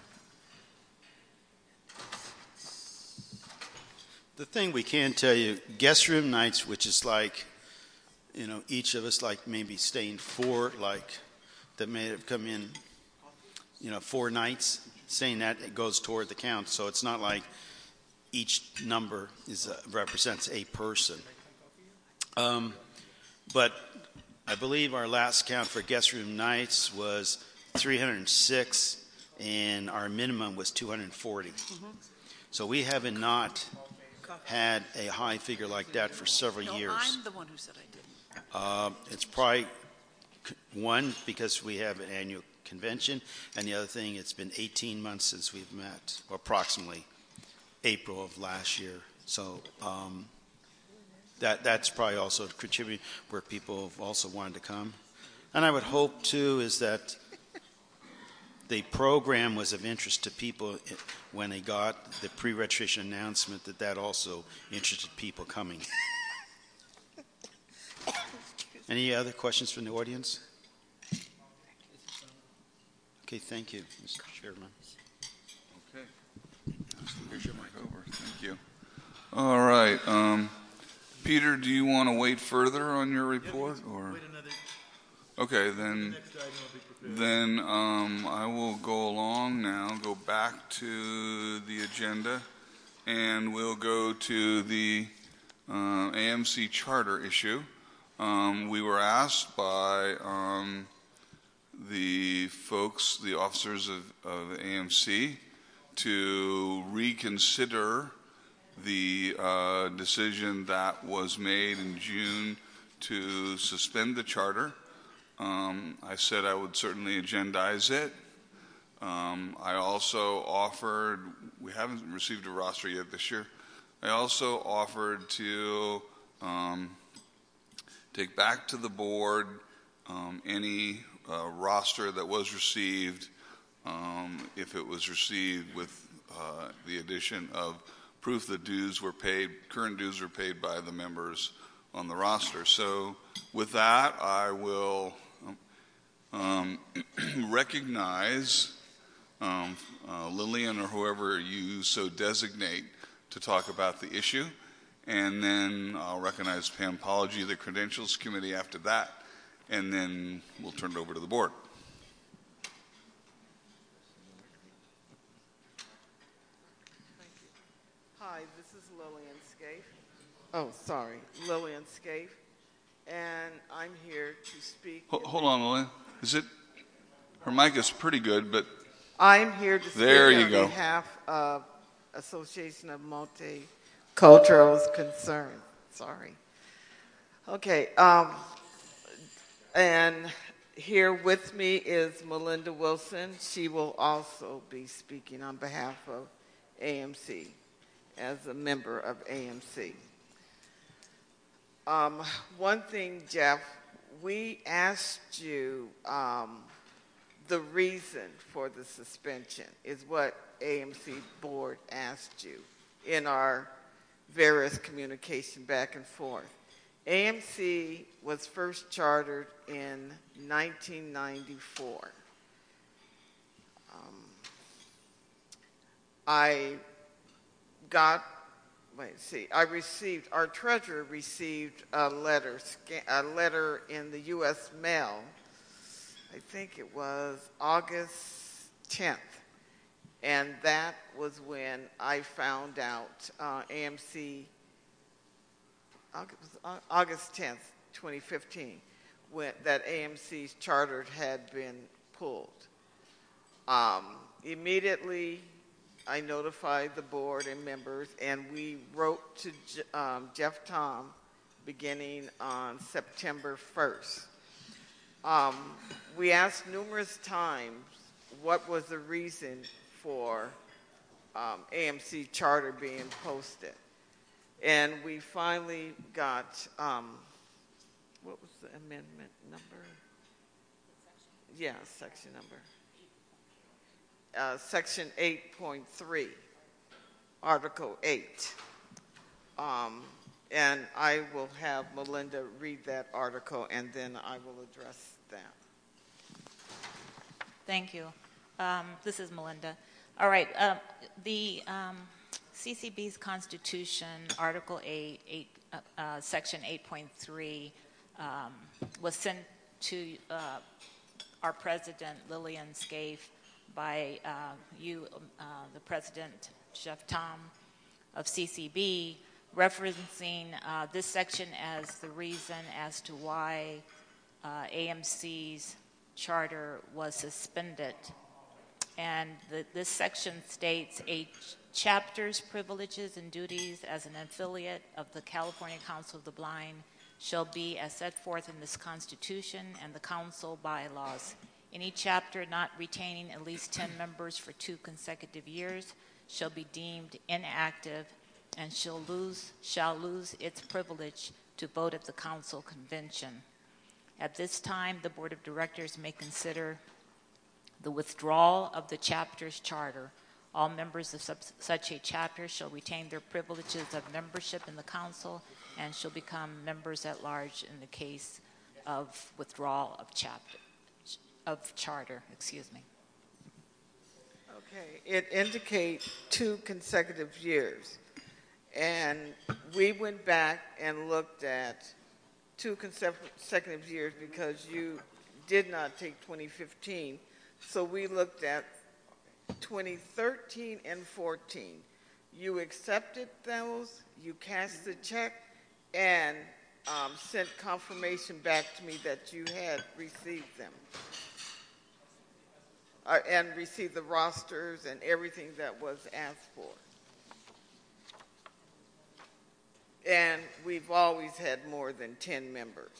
The thing we can tell you, guest room nights, which is like, you know, each of us like maybe staying four, like that may have come in, you know, four nights, saying that it goes toward the count. So it's not like each number is uh, represents a person. Um, but I believe our last count for guest room nights was three hundred six, and our minimum was two hundred forty. Mm-hmm. So we haven't not had a high figure like that for several No, years. I'm the one who said I didn't. Uh, it's probably, c- one, because we have an annual convention, and the other thing, it's been eighteen months since we've met, or approximately April of last year. So um, that that's probably also contributing where people have also wanted to come. And I would hope, too, is that the program was of interest to people i- when they got the pre-registration announcement, that that also interested people coming. Any other questions from the audience? Okay, thank you, Mister Chairman. Okay. Here's your mic over. Thank you. All right. Um, Peter, do you want to wait further on your report, or? Okay, then. Then um, I will go along now. Go back to the agenda, and we'll go to the uh, A M C charter issue. Um, we were asked by um, the folks, the officers of, of A M C, to reconsider the uh, decision that was made in June to suspend the charter. Um, I said I would certainly agendize it. Um, I also offered, we haven't received a roster yet this year, I also offered to um, take back to the board um, any uh, roster that was received um, if it was received with uh, the addition of proof that dues were paid, current dues were paid by the members on the roster. So with that, I will um, recognize um, uh, Lillian or whoever you so designate to talk about the issue, and then I'll recognize Pam Pology, the Credentials Committee after that, and then we'll turn it over to the board. Hi, this is Lillian Scaife. Oh, sorry, Lillian Scaife, and I'm here to speak. Hold, hold on, Lillian. Is it? Her mic is pretty good, but I'm here to speak there you on go. behalf of Association of Multiculturals Concerned. Sorry. Okay, um, and here with me is Melinda Wilson. She will also be speaking on behalf of A M C as a member of A M C. Um, one thing, Jeff, we asked you um, the reason for the suspension is what A M C board asked you in our various communication back and forth. A M C was first chartered in nineteen ninety-four. Um, I got, wait, see, I received, our treasurer received a letter, a letter in the U S mail, I think it was August tenth. And that was when I found out uh, A M C, August tenth, twenty fifteen, when, that A M C's charter had been pulled. Um, immediately, I notified the board and members, and we wrote to um, Jeff Tom beginning on September first. Um, we asked numerous times what was the reason for um, A M C charter being posted. And we finally got, um, what was the amendment number? Yeah, section number. Uh, section eight point three, Article eight. Um, and I will have Melinda read that article, and then I will address that. Thank you. Um, this is Melinda. All right. Uh, the um, C C B's Constitution, Article eight, eight uh, uh, Section eight point three, um, was sent to uh, our president, Lillian Scaife, by uh, you, uh, the president, Jeff Tom of C C B, referencing uh, this section as the reason as to why uh, A M C's charter was suspended. And the, this section states a ch- chapter's privileges and duties as an affiliate of the California Council of the Blind shall be as set forth in this Constitution and the Council bylaws. Any chapter not retaining at least ten members for two consecutive years shall be deemed inactive and shall lose, shall lose its privilege to vote at the council convention. At this time, the Board of Directors may consider the withdrawal of the chapter's charter. All members of sub- such a chapter shall retain their privileges of membership in the council and shall become members at large in the case of withdrawal of chapter. Of charter, excuse me. Okay, it indicates two consecutive years. And we went back and looked at two consecutive years because you did not take twenty fifteen. So we looked at twenty thirteen and fourteen. You accepted those, you cast the check, and um, sent confirmation back to me that you had received them. Uh, and received the rosters and everything that was asked for. And we've always had more than ten members.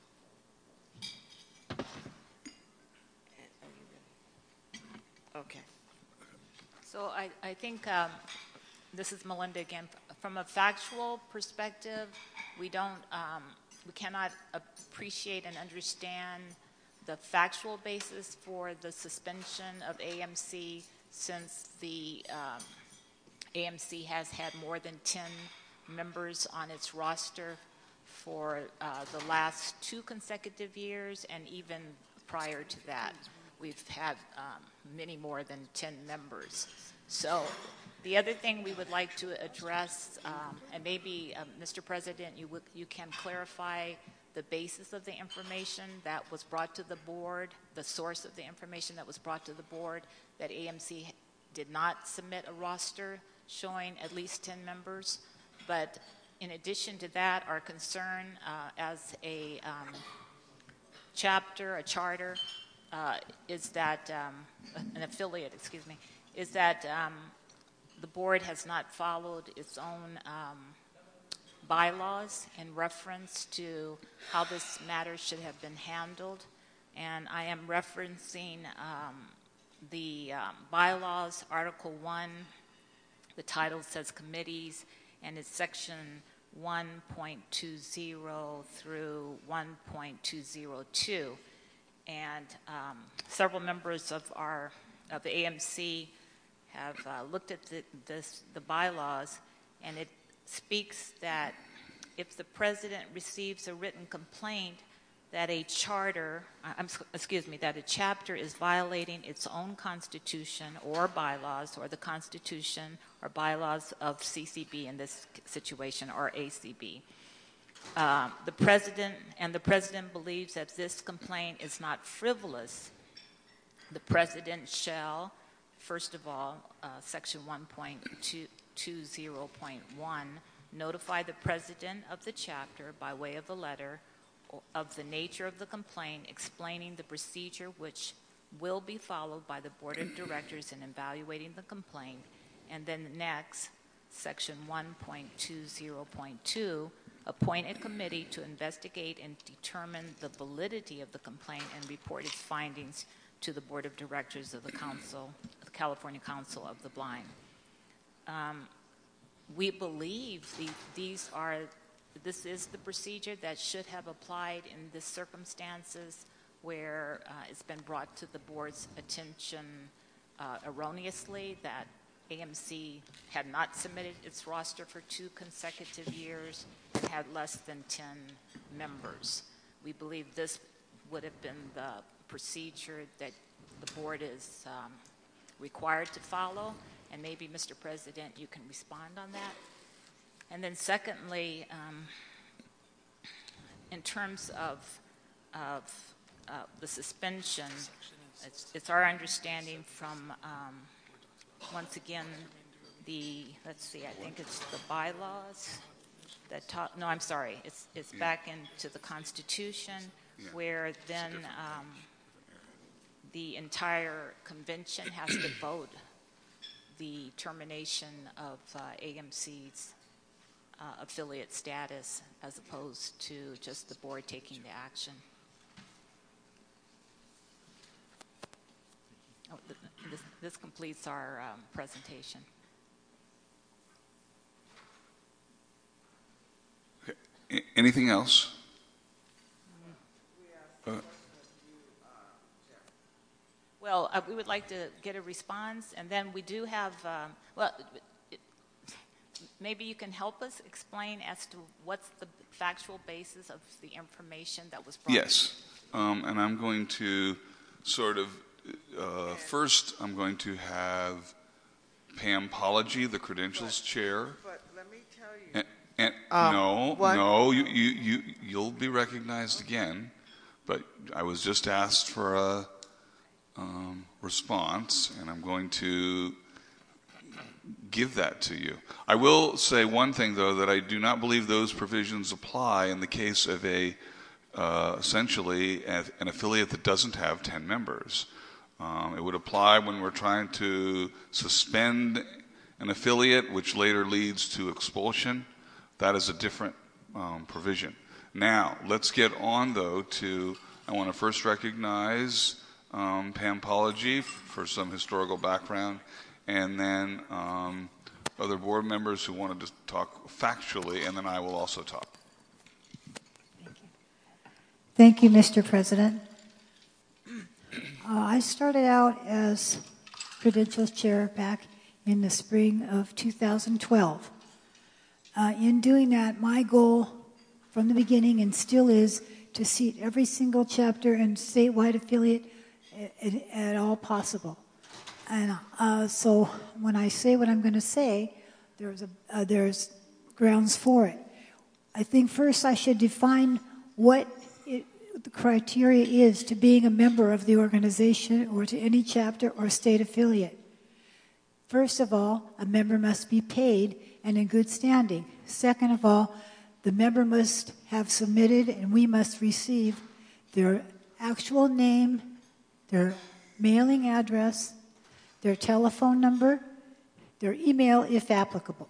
Okay. So I, I think um, this is Melinda again. From a factual perspective, we don't, um, we cannot appreciate and understand the factual basis for the suspension of A M C, since the um, A M C has had more than ten members on its roster for uh, the last two consecutive years, and even prior to that, we've had um, many more than ten members. So the other thing we would like to address, um, and maybe, uh, Mister President, you, would, you can clarify the basis of the information that was brought to the board, the source of the information that was brought to the board, that A M C did not submit a roster showing at least ten members. But in addition to that, our concern uh, as a um, chapter, a charter, uh, is that, um, an affiliate, excuse me, is that um, the board has not followed its own um, bylaws in reference to how this matter should have been handled. And I am referencing um, the um, bylaws, Article one, the title says committees, and it's section one point two zero through one point two zero two. And um, several members of our, of the A M C have uh, looked at the, this, the bylaws, and it speaks that if the president receives a written complaint that a charter, I'm, excuse me, that a chapter is violating its own constitution or bylaws, or the constitution or bylaws of C C B in this situation, or A C B. Uh, the president, and the president believes that this complaint is not frivolous, the president shall, first of all, uh, section one point two zero point one, notify the president of the chapter by way of a letter of the nature of the complaint, explaining the procedure which will be followed by the board of directors in evaluating the complaint. And then next, section one point two zero point two, appoint a committee to investigate and determine the validity of the complaint and report its findings to the board of directors of the council, the California Council of the Blind. Um, we believe the, these are, this is the procedure that should have applied in the circumstances where uh, it's been brought to the board's attention uh, erroneously that A M C had not submitted its roster for two consecutive years and had less than ten members. We believe this would have been the procedure that the board is um, required to follow, and maybe, Mister President, you can respond on that. And then secondly, um, in terms of, of uh, the suspension, it's, it's our understanding from, um, once again, the, let's see, I think it's the bylaws that talk, no, I'm sorry, it's, it's Yeah. back into the Constitution, Yeah. where then um, the entire convention has to vote the termination of uh, A M C's uh, affiliate status, as opposed to just the board taking the action. Oh, th- this, this completes our um, presentation. A- Anything else? Uh, Well, uh, we would like to get a response, and then we do have, um, well, it, maybe you can help us explain as to what's the factual basis of the information that was brought. Yes, um, and I'm going to sort of, uh, first I'm going to have Pam Pology, the credentials chair. But let me tell you. And, and Um, no, what- no, you, you, you, you'll be recognized again, but I was just asked for a um, response, and I'm going to give that to you. I will say one thing, though, that I do not believe those provisions apply in the case of a, uh, essentially, a- an affiliate that doesn't have ten members. Um, it would apply when we're trying to suspend an affiliate, which later leads to expulsion. That is a different um, provision. Now, let's get on, though, to, I want to first recognize um, Pam Pology for some historical background, and then um, other board members who wanted to talk factually, and then I will also talk. Thank you, Mister President. Uh, I started out as credentials chair back in the spring of two thousand twelve. Uh, in doing that, my goal from the beginning and still is to seat every single chapter and statewide affiliate at, at, at all possible. And uh, so when I say what I'm going to say, there's, a, uh, there's grounds for it. I think first I should define what it, the criteria is to being a member of the organization or to any chapter or state affiliate. First of all, a member must be paid and in good standing. Second of all, the member must have submitted and we must receive their actual name, their mailing address, their telephone number, their email if applicable.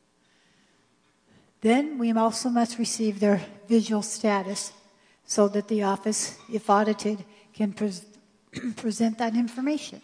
Then we also must receive their visual status so that the office, if audited, can pres- present that information.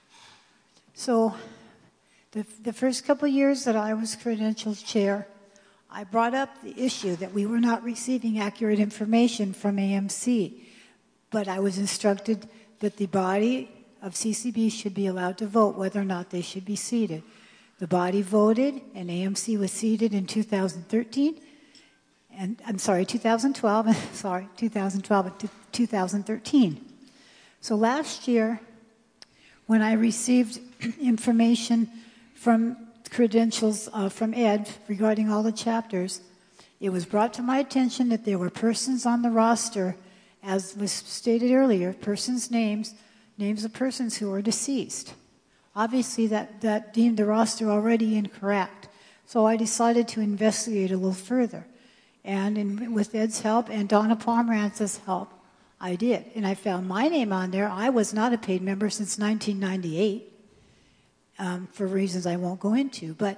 So the, the first couple of years that I was credentials chair, I brought up the issue that we were not receiving accurate information from A M C, but I was instructed that the body of C C B should be allowed to vote whether or not they should be seated. The body voted, and A M C was seated in two thousand thirteen, and I'm sorry, two thousand twelve, sorry, two thousand twelve and two thousand thirteen. So last year, when I received information from credentials uh, from Ed regarding all the chapters, it was brought to my attention that there were persons on the roster, as was stated earlier, persons' names, names of persons who were deceased. Obviously, that, that deemed the roster already incorrect. So I decided to investigate a little further. And in, with Ed's help and Donna Pomerantz's help, I did. And I found my name on there. I was not a paid member since nineteen ninety-eight. Um, for reasons I won't go into. But,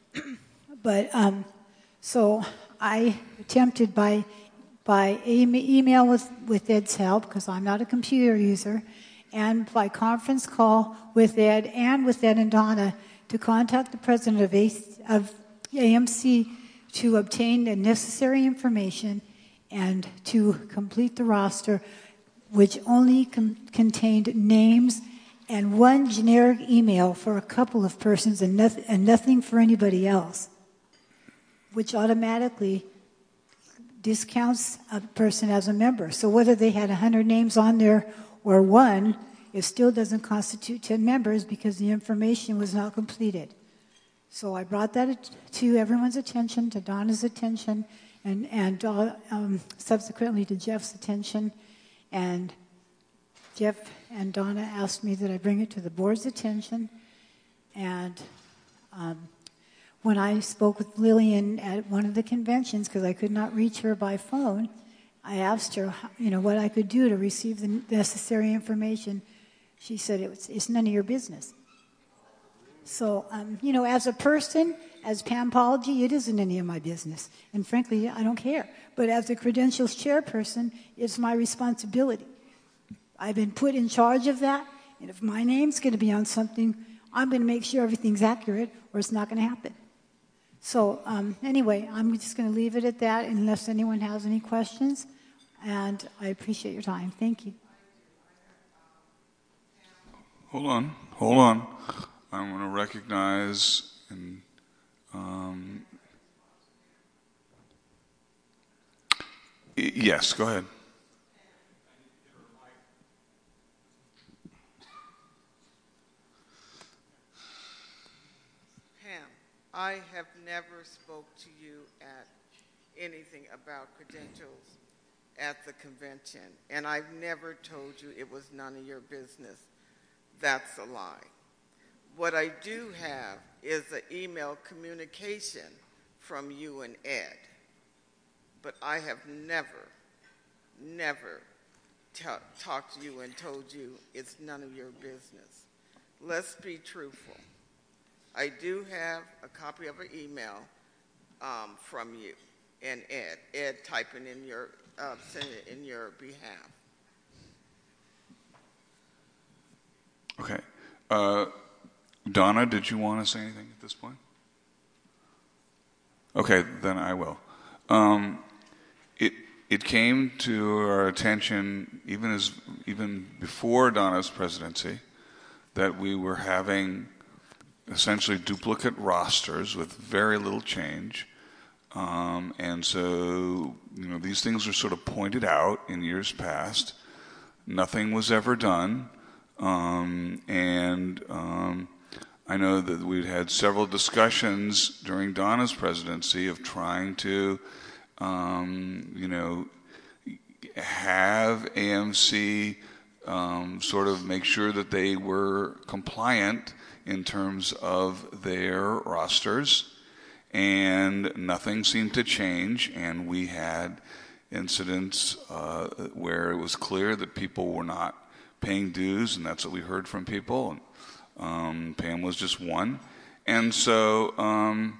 but um, so I attempted by by email with, with Ed's help, because I'm not a computer user, and by conference call with Ed and with Ed and Donna to contact the president of, A- of A M C to obtain the necessary information and to complete the roster, which only com- contained names and one generic email for a couple of persons and, noth- and nothing for anybody else, which automatically discounts a person as a member. So whether they had one hundred names on there or one, it still doesn't constitute ten members because the information was not completed. So I brought that to everyone's attention, to Donna's attention, and, and uh, um, subsequently to Jeff's attention, and Jeff and Donna asked me that I bring it to the board's attention. And um, when I spoke with Lillian at one of the conventions, because I could not reach her by phone, I asked her, you know, what I could do to receive the necessary information. She said, it was, it's none of your business. So, um, you know, as a person, as Pampology, it isn't any of my business. And frankly, I don't care. But as a credentials chairperson, it's my responsibility. I've been put in charge of that, and if my name's going to be on something, I'm going to make sure everything's accurate, or it's not going to happen. So um, anyway, I'm just going to leave it at that unless anyone has any questions, and I appreciate your time. Thank you. Hold on, hold on. I'm going to recognize and um, y- yes, go ahead. I have never spoke to you at anything about credentials at the convention, and I've never told you it was none of your business. That's a lie. What I do have is an email communication from you and Ed, but I have never, never t- talked to you and told you it's none of your business. Let's be truthful. I do have a copy of an email um, from you and Ed. Ed typing in your uh, sending it in your behalf. Okay. Uh, Donna, did you want to say anything at this point? Okay, then I will. Um, it it came to our attention, even as even before Donna's presidency, that we were having essentially duplicate rosters with very little change. Um, and so, you know, these things were sort of pointed out in years past. Nothing was ever done. Um, and um, I know that we'd had several discussions during Donna's presidency of trying to, um, you know, have A M C um, sort of make sure that they were compliant in terms of their rosters, and nothing seemed to change, and we had incidents uh, where it was clear that people were not paying dues, and that's what we heard from people. And, um, Pam was just one. And so um,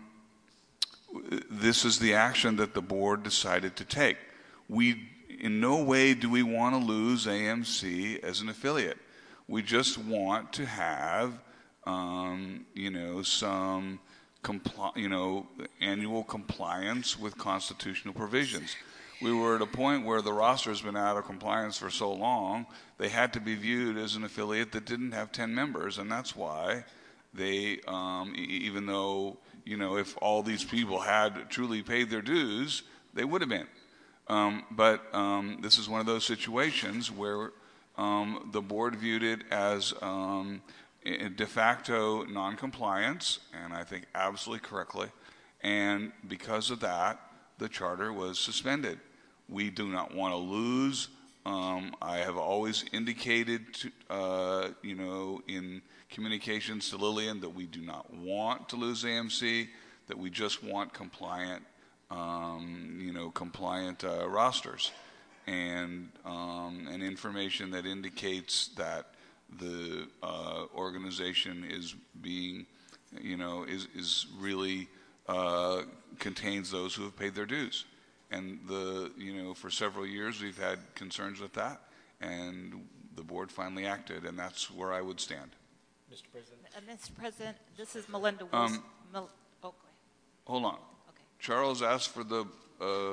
this is the action that the board decided to take. We, in no way do we want to lose A M C as an affiliate. We just want to have Um, you know, some, compli- you know, annual compliance with constitutional provisions. We were at a point where the roster has been out of compliance for so long, they had to be viewed as an affiliate that didn't have ten members, and that's why they, um, e- even though, you know, if all these people had truly paid their dues, they would have been. Um, but um, this is one of those situations where um, the board viewed it as um, de facto noncompliance, and I think absolutely correctly, and because of that, the charter was suspended. We do not want to lose. Um, I have always indicated, to, uh, you know, in communications to Lillian that we do not want to lose A M C, that we just want compliant, um, you know, compliant uh, rosters, and um, and information that indicates that the uh, organization is being, you know, is is really uh, contains those who have paid their dues, and the you know for several years we've had concerns with that, and the board finally acted, and that's where I would stand. Mister President. Uh, Mister President, this is Melinda Um, Wilson. Mel- oh, go ahead. Hold on. Okay. Charles asked for the uh,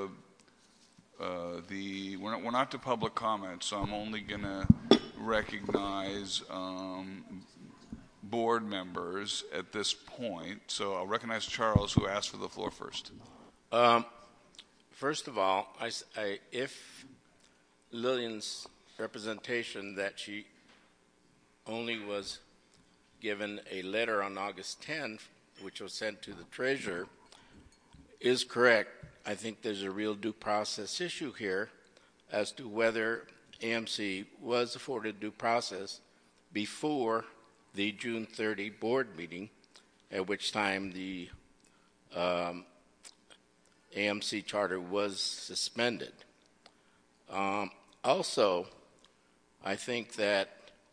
uh, the we're not, we're not to public comment, so I'm only gonna recognize um, board members at this point. So I'll recognize Charles, who asked for the floor first. Um, first of all, I, I, if Lillian's representation that she only was given a letter on August tenth, which was sent to the treasurer, is correct, I think there's a real due process issue here as to whether A M C was afforded due process before the June thirtieth board meeting, at which time the um, A M C charter was suspended. Um, also, I think that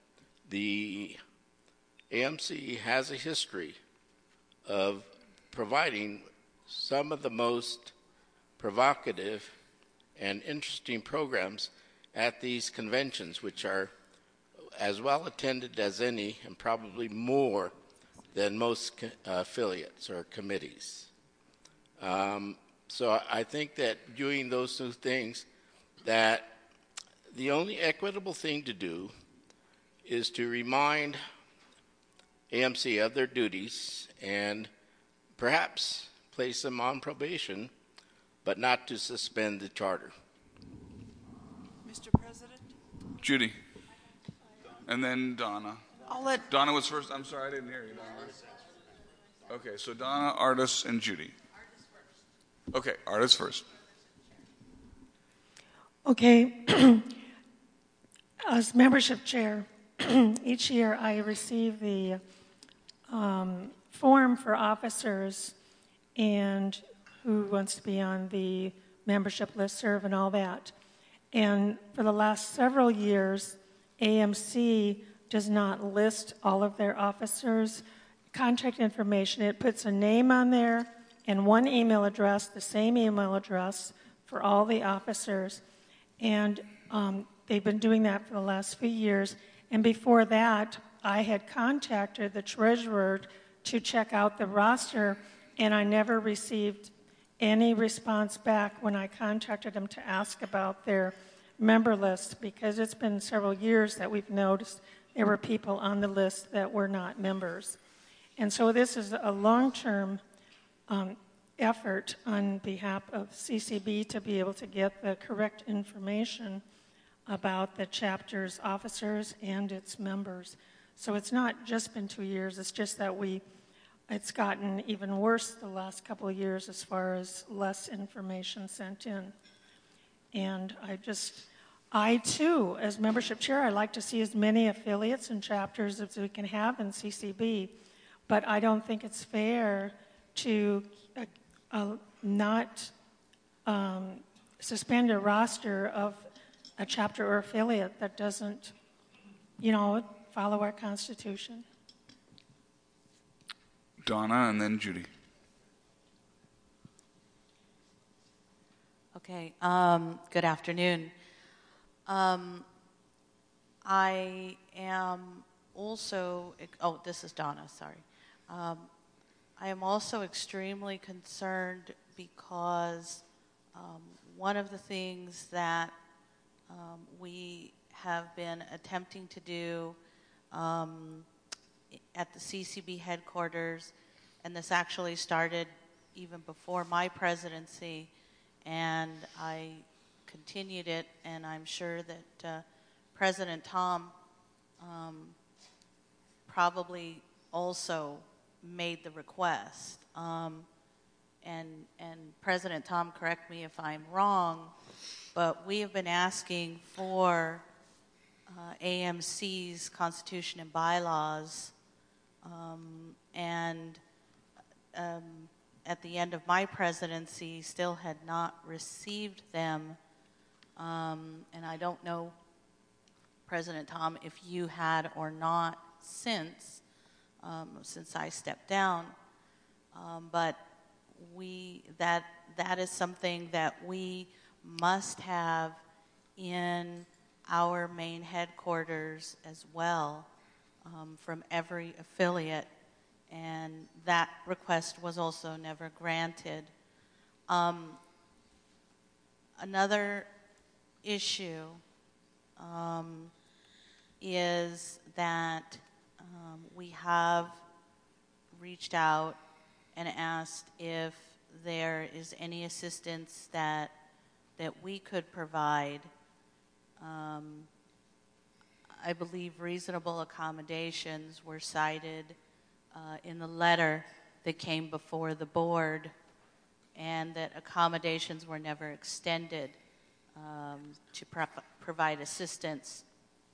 the A M C has a history of providing some of the most provocative and interesting programs at these conventions, which are as well attended as any and probably more than most co- uh, affiliates or committees. Um, so I think that doing those two things, that the only equitable thing to do is to remind A M C of their duties and perhaps place them on probation, but not to suspend the charter. Mister President? Judy. And then Donna. I'll let Donna was first. I'm sorry, I didn't hear you, Donna. Okay, so Donna, Artis, and Judy. Okay, Artis first. Okay. As membership chair, each year I receive the um, form for officers and who wants to be on the membership listserv and all that. And for the last several years, A M C does not list all of their officers' contact information. It puts a name on there and one email address, the same email address for all the officers. And um, they've been doing that for the last few years. And before that, I had contacted the treasurer to check out the roster, and I never received any response back when I contacted them to ask about their member list, because it's been several years that we've noticed there were people on the list that were not members. And so this is a long-term um, effort on behalf of C C B to be able to get the correct information about the chapter's officers and its members. So it's not just been two years, it's just that we, it's gotten even worse the last couple of years as far as less information sent in. And I just, I too, as membership chair, I'd like to see as many affiliates and chapters as we can have in C C B, but I don't think it's fair to uh, uh, not um, suspend a roster of a chapter or affiliate that doesn't, you know, follow our Constitution. Donna and then Judy. Okay, um, good afternoon. Um, I am also, oh, this is Donna, sorry. Um, I am also extremely concerned because um, one of the things that um, we have been attempting to do um, at the C C B headquarters, and this actually started even before my presidency, and I continued it, and I'm sure that uh, President Tom um, probably also made the request. Um, and, and President Tom, correct me if I'm wrong, but we have been asking for uh, A M C's Constitution and bylaws, um, and um, at the end of my presidency still had not received them. Um, and I don't know, President Tom, if you had or not since, um, since I stepped down. Um, but we, that, that is something that we must have in our main headquarters as well, um, from every affiliate. And that request was also never granted. Um, another issue um, is that um, we have reached out and asked if there is any assistance that that we could provide. Um, I believe reasonable accommodations were cited uh, in the letter that came before the board, and that accommodations were never extended um, to pro provide assistance.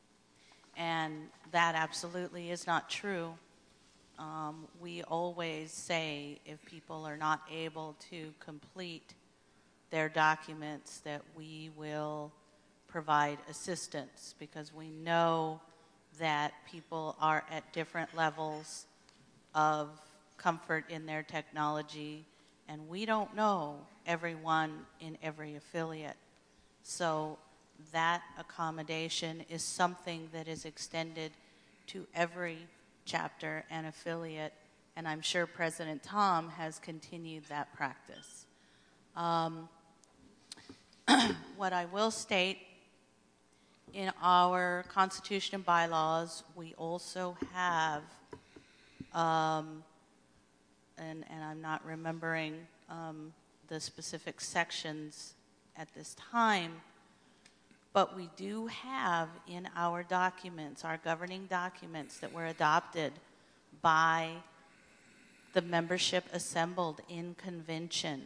And that absolutely is not true. Um, we always say if people are not able to complete their documents that we will provide assistance, because we know that people are at different levels of comfort in their technology, and we don't know everyone in every affiliate. So that accommodation is something that is extended to every chapter and affiliate, and I'm sure President Tom has continued that practice. Um, what I will state, in our Constitution and bylaws, we also have, um, and, and I'm not remembering um, the specific sections at this time, but we do have in our documents, our governing documents that were adopted by the membership assembled in convention,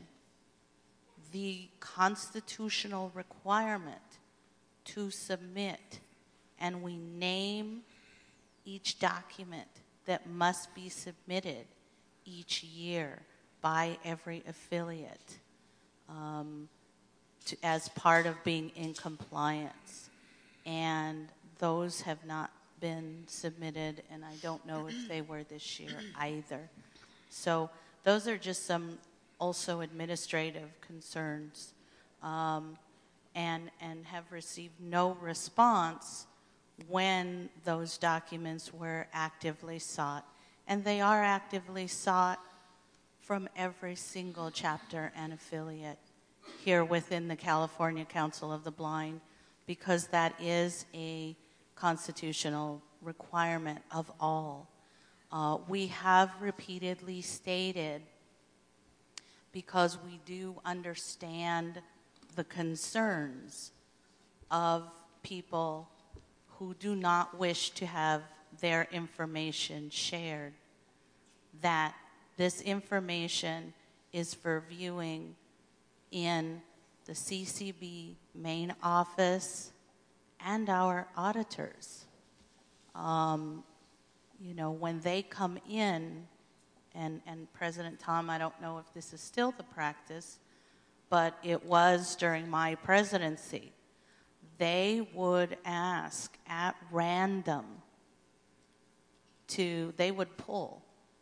the constitutional requirement to submit, and we name each document that must be submitted each year by every affiliate um, to, as part of being in compliance. And those have not been submitted, and I don't know if they were this year either. So those are just some also administrative concerns, um, and, and have received no response when those documents were actively sought. And they are actively sought from every single chapter and affiliate here within the California Council of the Blind, because that is a constitutional requirement of all. Uh, we have repeatedly stated, because we do understand the concerns of people who do not wish to have their information shared, that this information is for viewing in the C C B main office and our auditors. Um, you know, when they come in, and, and President Tom, I don't know if this is still the practice, but it was during my presidency, they would ask at random to, they would pull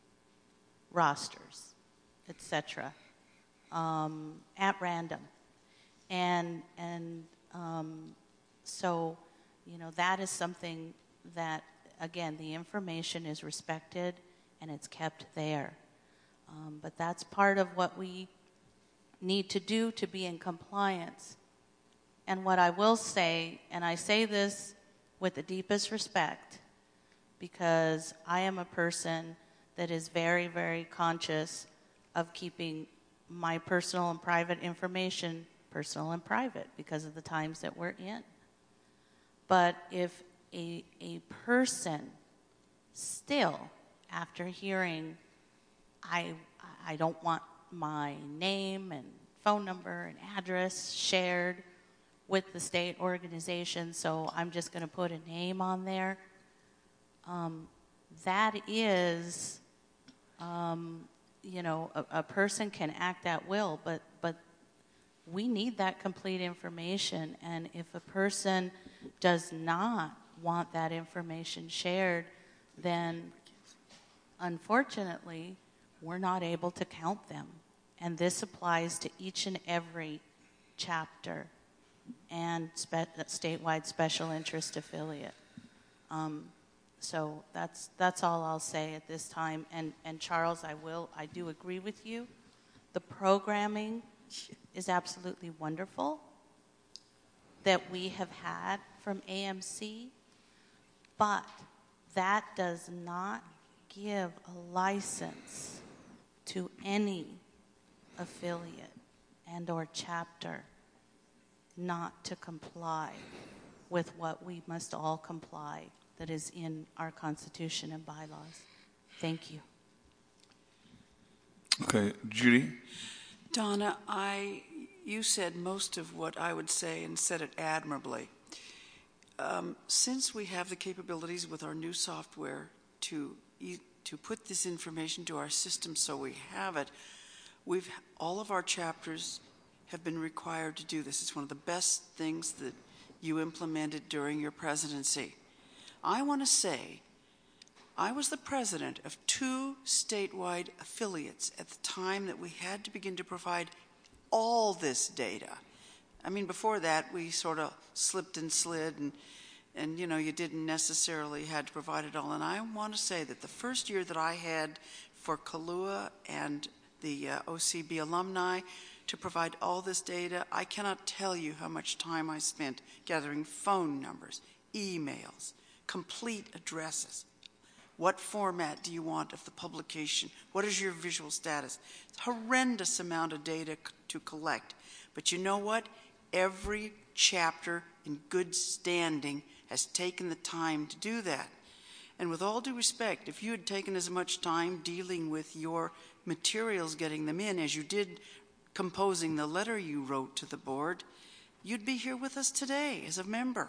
rosters, et cetera, um, at random. And, and um, so, you know, that is something that, again, the information is respected and it's kept there. Um, but that's part of what we need to do to be in compliance. And what I will say, and I say this with the deepest respect, because I am a person that is very, very conscious of keeping my personal and private information personal and private because of the times that we're in. But if a, a person still, after hearing, I, I don't want my name and phone number and address shared with the state organization, so I'm just going to put a name on there, um, that is, um, you know, a, a person can act at will, but, but we need that complete information. And if a person does not want that information shared, then unfortunately, we're not able to count them. And this applies to each and every chapter and spe- statewide special interest affiliate. Um, so that's that's all I'll say at this time. And and Charles, I will I do agree with you. The programming is absolutely wonderful that we have had from A M C, but that does not give a license to any affiliate and or chapter not to comply with what we must all comply that is in our Constitution and bylaws. Thank you. Okay, Judy? Donna, I, you said most of what I would say and said it admirably. Um, since we have the capabilities with our new software to to put this information to our system so we have it, we've all of our chapters have been required to do this. It's one of the best things that you implemented during your presidency. I want to say I was the president of two statewide affiliates at the time that we had to begin to provide all this data. I mean, before that, we sort of slipped and slid, and, and you know, you didn't necessarily had to provide it all. And I want to say that the first year that I had for Kahlua and the uh, O C B alumni to provide all this data, I cannot tell you how much time I spent gathering phone numbers, emails, complete addresses. What format do you want of the publication? What is your visual status? It's a horrendous amount of data c- to collect. But you know what? Every chapter in good standing has taken the time to do that. And with all due respect, if you had taken as much time dealing with your materials, getting them in, as you did composing the letter you wrote to the board, you'd be here with us today as a member.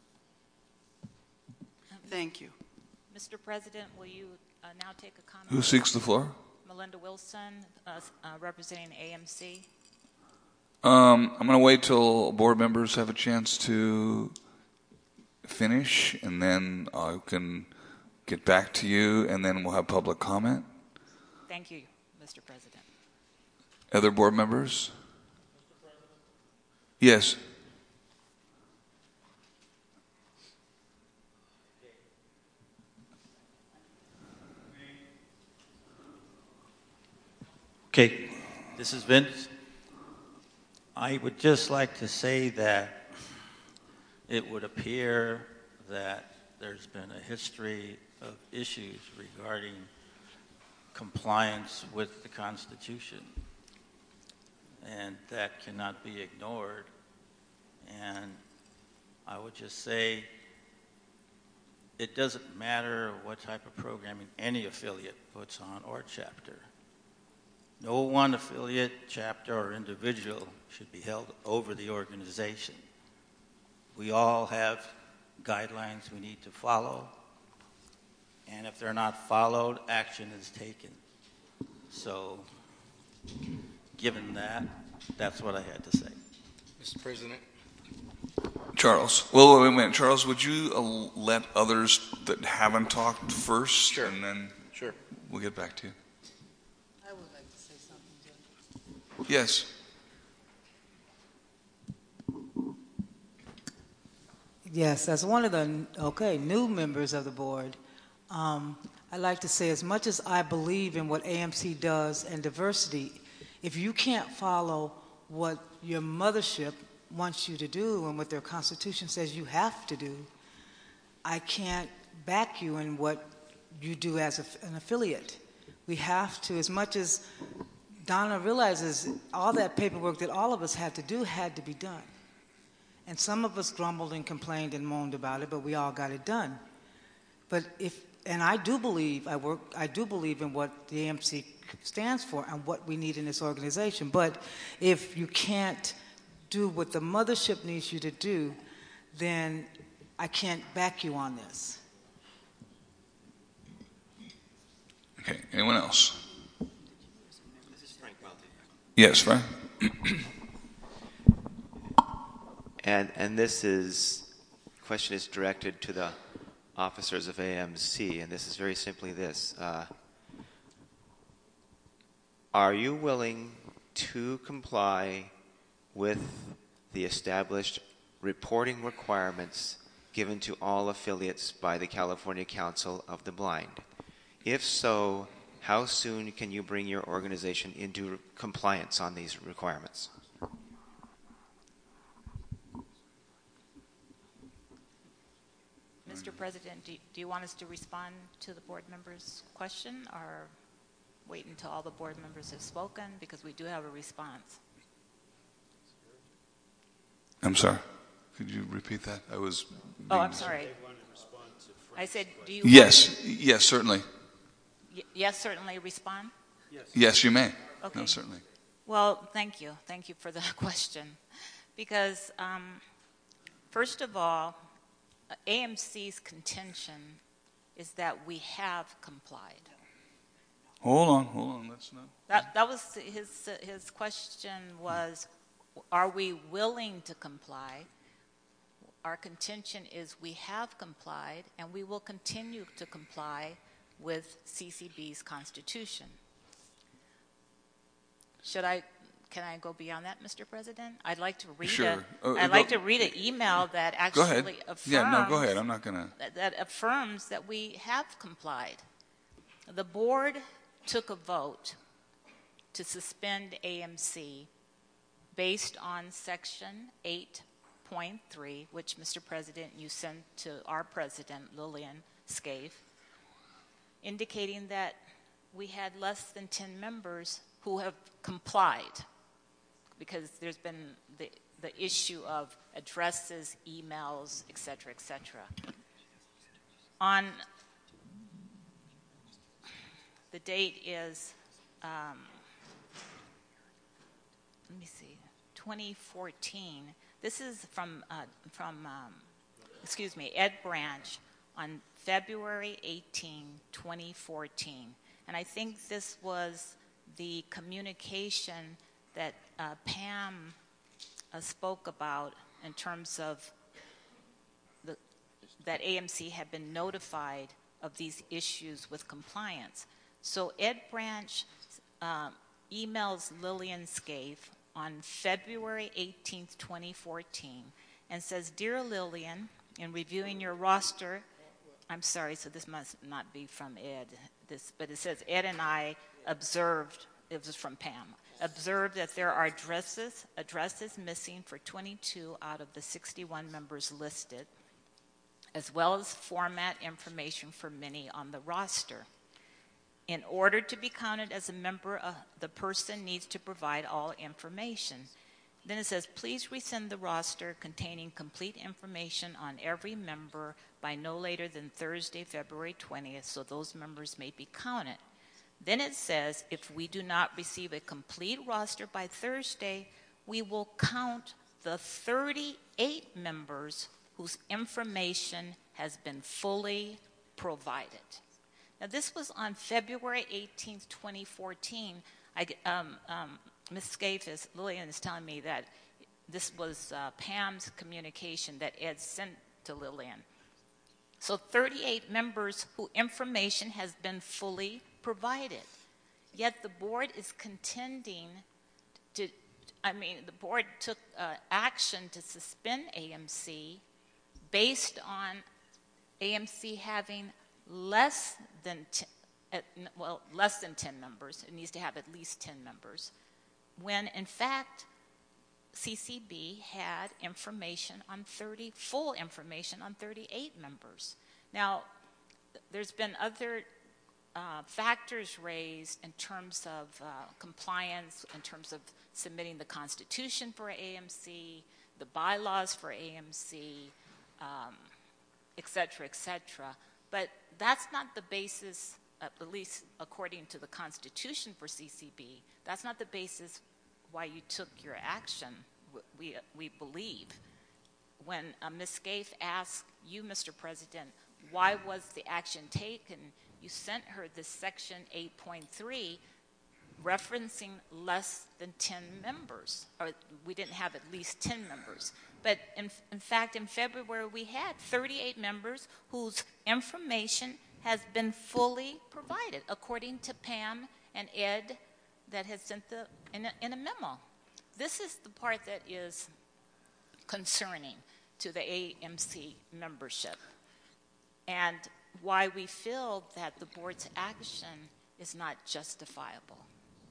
Thank you. Mister President, will you uh, now take a comment? Who seeks the floor? Melinda Wilson, uh, uh, representing A M C. Um, I'm going to wait till board members have a chance to finish, and then I can get back to you, and then we'll have public comment. Thank you, Mister President. Other board members? Yes. Okay, this is Vince. I would just like to say that it would appear that there's been a history of issues regarding compliance with the Constitution, and that cannot be ignored. And I would just say it doesn't matter what type of programming any affiliate puts on or chapter. No one affiliate, chapter, or individual should be held over the organization. We all have guidelines we need to follow, and if they're not followed, action is taken. So, given that, that's what I had to say. Mister President. Charles. Well, wait a minute. Charles, would you uh, let others that haven't talked first? Sure. And then Sure. we'll get back to you. I would like to say something, Judge. Yes. Yes, as one of the, okay, new members of the board, um, I'd like to say as much as I believe in what A M C does and diversity, if you can't follow what your mothership wants you to do and what their constitution says you have to do, I can't back you in what you do as a, an affiliate. We have to, as much as Donna realizes all that paperwork that all of us had to do had to be done. And some of us grumbled and complained and moaned about it, but we all got it done. But if, and I do believe, I work, I do believe in what the A M C stands for and what we need in this organization. But if you can't do what the mothership needs you to do, then I can't back you on this. Okay. Anyone else? Yes, Frank. And, and this is, question is directed to the officers of A M C, and this is very simply this. Uh, are you willing to comply with the established reporting requirements given to all affiliates by the California Council of the Blind? If so, how soon can you bring your organization into compliance on these requirements? Mister President, do, do you want us to respond to the board member's question or wait until all the board members have spoken? Because we do have a response. I'm sorry. Could you repeat that? I was. Oh, I'm sorry. I said, do you Yes. want Yes, certainly. y- yes, certainly respond? Yes, you may. Okay. No, certainly. Well, thank you. Thank you for the question. Because, um, first of all, A M C's contention is that we have complied. Hold on, hold on. Let's not. That, that was his, his question was, are we willing to comply? Our contention is we have complied and we will continue to comply with C C B's Constitution. Should I, can I go beyond that, Mister President? I'd like to read Sure. a, Uh, I'd go- like to read an email that Go actually ahead. affirms, Yeah, no, go ahead. I'm not going to. that, that affirms that we have complied. The board took a vote to suspend A M C based on Section eight point three, which, Mister President, you sent to our president, Lillian Scaife, indicating that we had less than ten members who have complied because there's been the, the issue of addresses, emails, et cetera, et cetera. On the date is, um, let me see, twenty fourteen. This is from, uh, from um, excuse me, Ed Branch on February eighteenth, twenty fourteen. And I think this was the communication that uh, Pam uh, spoke about in terms of the, that A M C had been notified of these issues with compliance. So Ed Branch uh, emails Lillian Scaife on February eighteenth, twenty fourteen, and says, "Dear Lillian, in reviewing your roster," I'm sorry, so this must not be from Ed, this, but it says, "Ed and I observed it was from Pam, observed that there are addresses, addresses missing for twenty-two out of the sixty-one members listed, as well as format information for many on the roster. In order to be counted as a member, uh, the person needs to provide all information. Then it says, please resend the roster containing complete information on every member by no later than Thursday, February twentieth, so those members may be counted. Then it says, if we do not receive a complete roster by Thursday, we will count the thirty-eight members whose information has been fully provided. Now, this was on February eighteenth, twenty fourteen. I, um, um, Miz Scaife is, Lillian is telling me that this was uh, Pam's communication that Ed sent to Lillian. So thirty-eight members whose information has been fully provided. Yet the board is contending to, I mean, the board took uh, action to suspend A M C based on A M C having less than, t- uh, well, less than ten members. It needs to have at least ten members. When in fact, C C B had information on thirty, full information on thirty-eight members. Now, there's been other uh, factors raised in terms of uh, compliance, in terms of submitting the Constitution for A M C, the bylaws for A M C, um, et cetera, et cetera. But that's not the basis, at least according to the Constitution for C C B, that's not the basis why you took your action, we, we believe. When uh, Miz Scaife asked you, Mister President, why was the action taken, you sent her this section eight point three referencing less than ten members, or we didn't have at least ten members. But in, in fact, in February, we had thirty-eight members whose information has been fully provided, according to Pam and Ed that had sent the, in a, in a memo. This is the part that is concerning to the A M C membership, and why we feel that the board's action is not justifiable.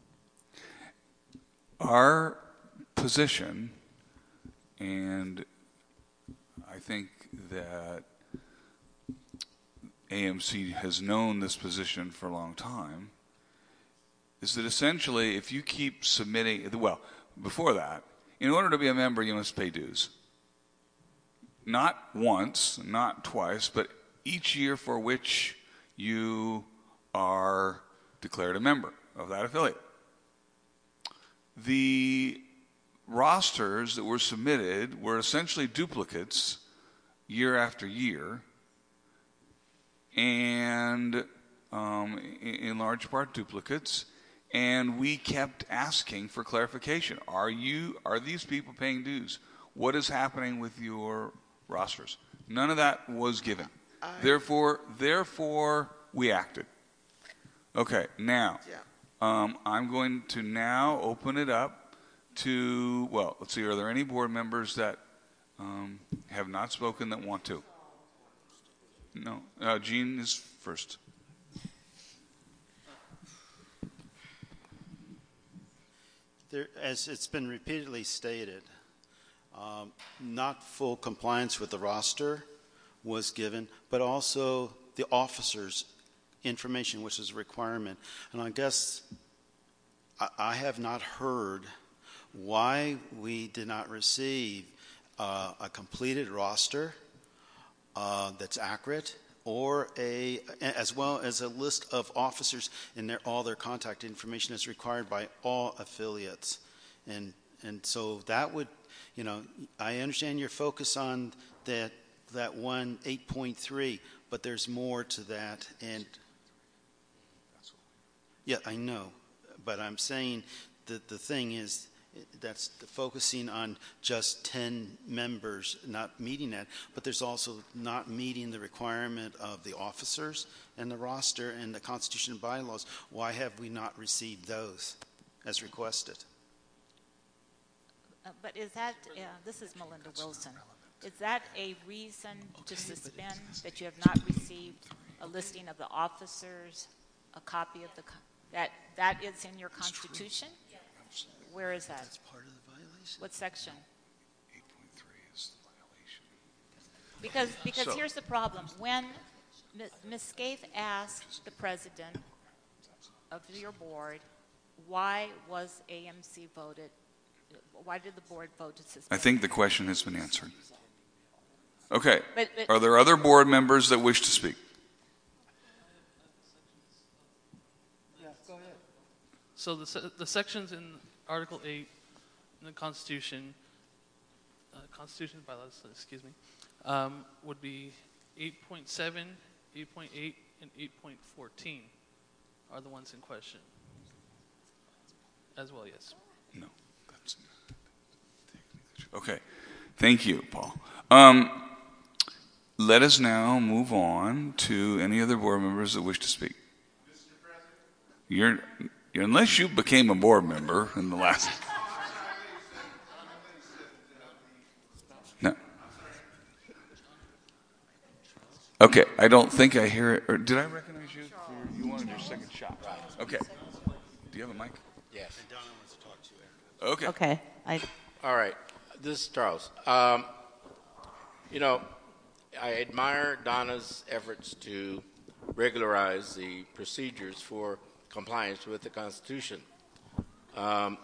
Our position, and I think that A M C has known this position for a long time, is that essentially if you keep submitting, well, before that, in order to be a member, you must pay dues. Not once, not twice, but each year for which you are declared a member of that affiliate. The rosters that were submitted were essentially duplicates year after year, and um, in large part duplicates, and we kept asking for clarification. Are you, are these people paying dues? What is happening with your rosters? None of that was given. I, therefore, therefore, we acted. Okay, now, yeah. um, I'm going to now open it up to, well, let's see, are there any board members that um, have not spoken that want to? No. Uh, Jean is first. There, as it's been repeatedly stated, um, not full compliance with the roster was given, but also the officers' information, which is a requirement. And I guess I, I have not heard why we did not receive uh, a completed roster uh, that's accurate, or a, as well as a list of officers and their, all their contact information is required by all affiliates. And, and so that would, you know, I understand your focus on that, that one eight point three, but there's more to that. And yeah, I know, but I'm saying that the thing is, that's focusing on just ten members not meeting that, but there's also not meeting the requirement of the officers and the roster and the Constitution and bylaws. Why have we not received those as requested? Uh, but is that, uh, this is Melinda Wilson, is that a reason to suspend that you have not received a listing of the officers, a copy of the, co- That that is in your Constitution? Where is that? That's part of the violation. What section? eight point three is the violation. Because because So- here's the problem. When Miz Scaife asked the president of your board, why was A M C voted, why did the board vote to suspend? I think the question has been answered. Okay. But- but- Are there other board members that wish to speak? So the, se- the sections in Article eight in the Constitution, uh, Constitution bylaws, excuse me, um, would be eight point seven, eight point eight, and eight point fourteen are the ones in question. As well, yes. No. That's, okay. Thank you, Paul. Um, let us now move on to any other board members that wish to speak. You're, you're, unless you became a board member in the last... No. Okay, I don't think I hear it. Or did I recognize you? You wanted your second shot. Okay. Do you have a mic? Yes. Okay. Okay. I. All right. This is Charles. Um, you know, I admire Donna's efforts to regularize the procedures for compliance with the Constitution. Um,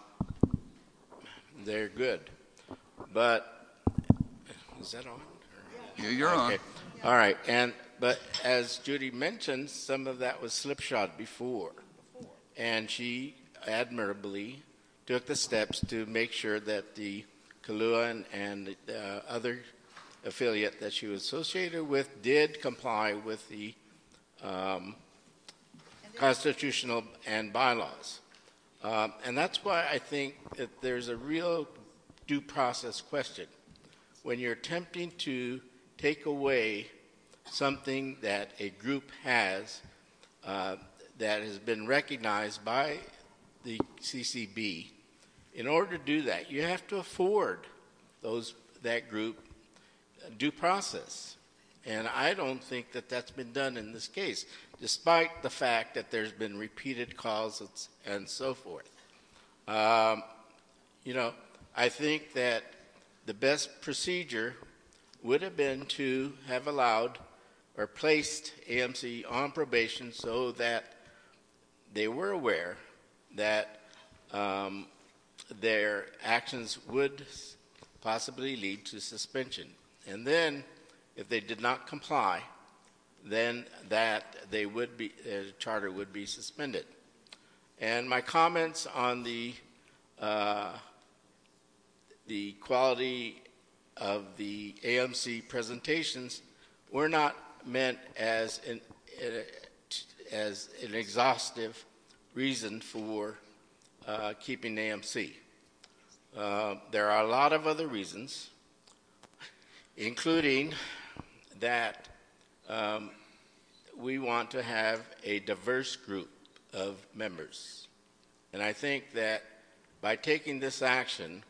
they're good. But, is that on? Yeah, you're on. Okay. All right. And but as Judy mentioned, some of that was slipshod before. And she admirably took the steps to make sure that the Kahlua and, and the uh, other affiliate that she was associated with did comply with the um, constitutional and bylaws. Um, and that's why I think that there's a real due process question. When you're attempting to take away something that a group has uh, that has been recognized by the C C B, in order to do that, you have to afford those that group due process. And I don't think that that's been done in this case, despite the fact that there's been repeated calls and so forth. Um, you know, I think that the best procedure would have been to have allowed or placed A M C on probation so that they were aware that um, their actions would possibly lead to suspension. And then, if they did not comply, then that they would be, their charter would be suspended. And my comments on the uh, the quality of the A M C presentations were not meant as an as an exhaustive reason for uh, keeping A M C. Uh, there are a lot of other reasons, including that um, we want to have a diverse group of members. And I think that by taking this action,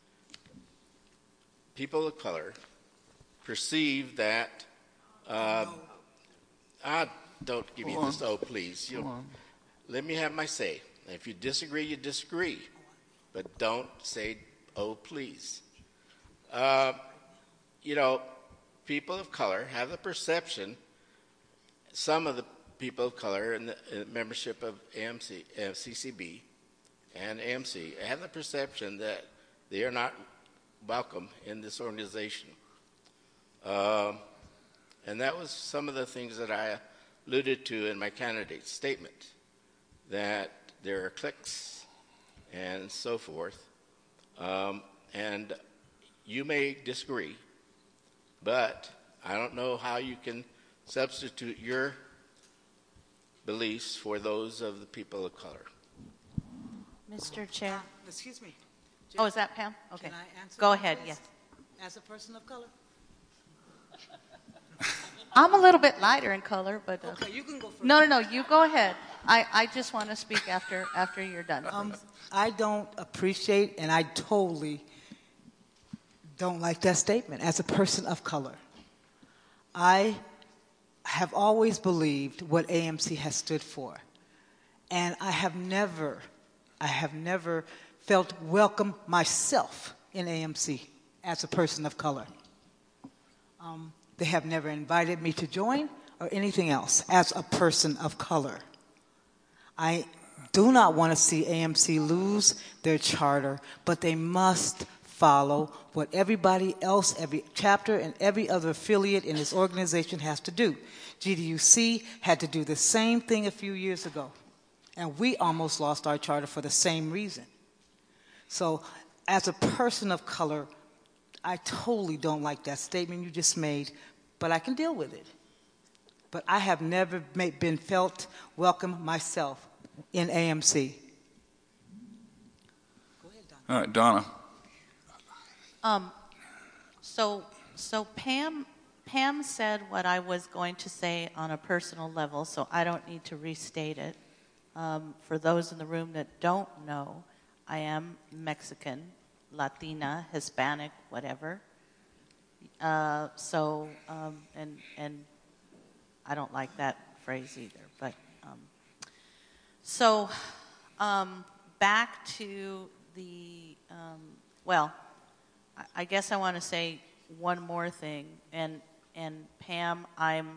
people of color perceive that, uh, ah, don't give me Hold this, on. oh, please. You Hold know, on. let me have my say. If you disagree, you disagree. But don't say, oh, please. Uh, you know, people of color have the perception, some of the people of color in the uh, membership of A M C, uh, C C B and A M C have the perception that they are not welcome in this organization. Um, and that was some of the things that I alluded to in my candidate statement, that there are cliques and so forth. Um, and you may disagree, but I don't know how you can substitute your beliefs for those of the people of color. Mister Chair. Excuse me. Oh, is that Pam? Okay. Can I answer Go that, ahead, please? yes. As a person of color? I'm a little bit lighter in color, but... Uh, Okay, you can go first. No, no, no, you go ahead. I, I just want to speak after after you're done. Um, I don't appreciate, and I totally don't like that statement, as a person of color. I have always believed what A M C has stood for. And I have never, I have never felt welcome myself in A M C as a person of color. Um, they have never invited me to join or anything else as a person of color. I do not want to see A M C lose their charter, but they must follow what everybody else, every chapter and every other affiliate in this organization has to do. G D U C had to do the same thing a few years ago, and we almost lost our charter for the same reason. So as a person of color, I totally don't like that statement you just made, but I can deal with it. But I have never made, been felt welcome myself in A M C. Go ahead, Donna. All right, Donna. Um, so, so Pam, Pam said what I was going to say on a personal level, so I don't need to restate it. Um, for those in the room that don't know, I am Mexican, Latina, Hispanic, whatever. Uh, so, um, and and I don't like that phrase either. But um, so, um, back to the um, well. I guess I want to say one more thing, and and Pam, I'm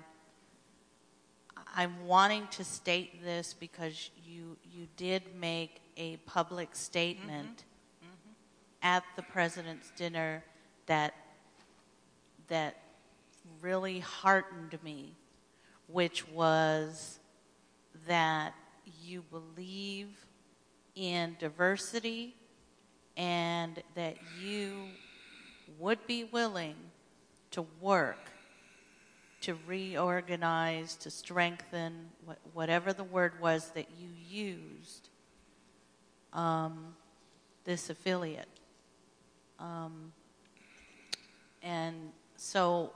I'm wanting to state this because you you did make a public statement mm-hmm. Mm-hmm. at the president's dinner that that really heartened me, which was that you believe in diversity and that you would be willing to work to reorganize, to strengthen, what, whatever the word was that you used, um, this affiliate. Um, and so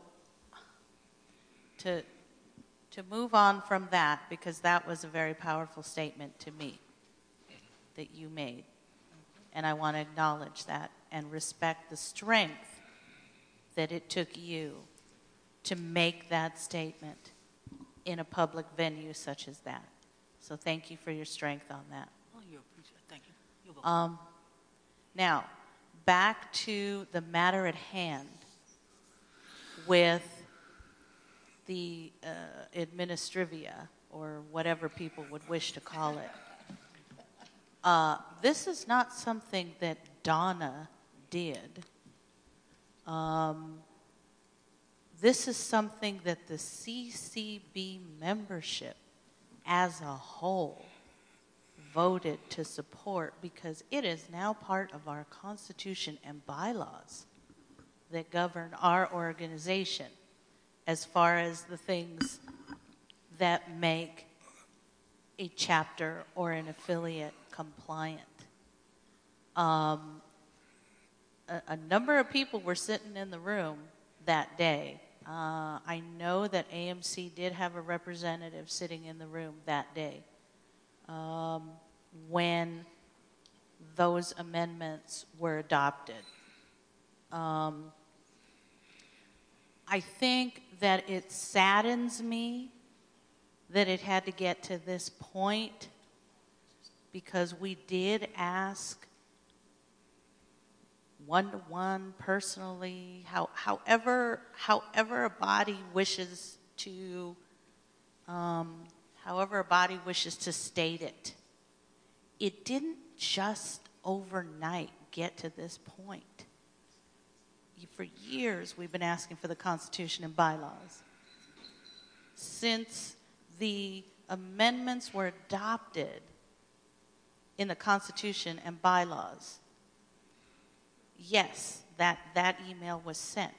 to, to move on from that, because that was a very powerful statement to me that you made. And I want to acknowledge that and respect the strength that it took you to make that statement in a public venue such as that. So thank you for your strength on that. Oh, you appreciate it. Thank you. You're welcome. Um, now, back to the matter at hand with the uh, administrivia, or whatever people would wish to call it. Uh, this is not something that Donna did. Um, this is something that the C C B membership as a whole voted to support, because it is now part of our Constitution and bylaws that govern our organization as far as the things that make a chapter or an affiliate compliant. Um, a, a number of people were sitting in the room that day. Uh, I know that A M C did have a representative sitting in the room that day um, when those amendments were adopted. Um, I think that it saddens me that it had to get to this point, because we did ask one-to-one, personally, how, however, however a body wishes to, um, however a body wishes to state it. It didn't just overnight get to this point. For years, we've been asking for the Constitution and bylaws. Since the amendments were adopted in the Constitution and bylaws, yes, that, that email was sent.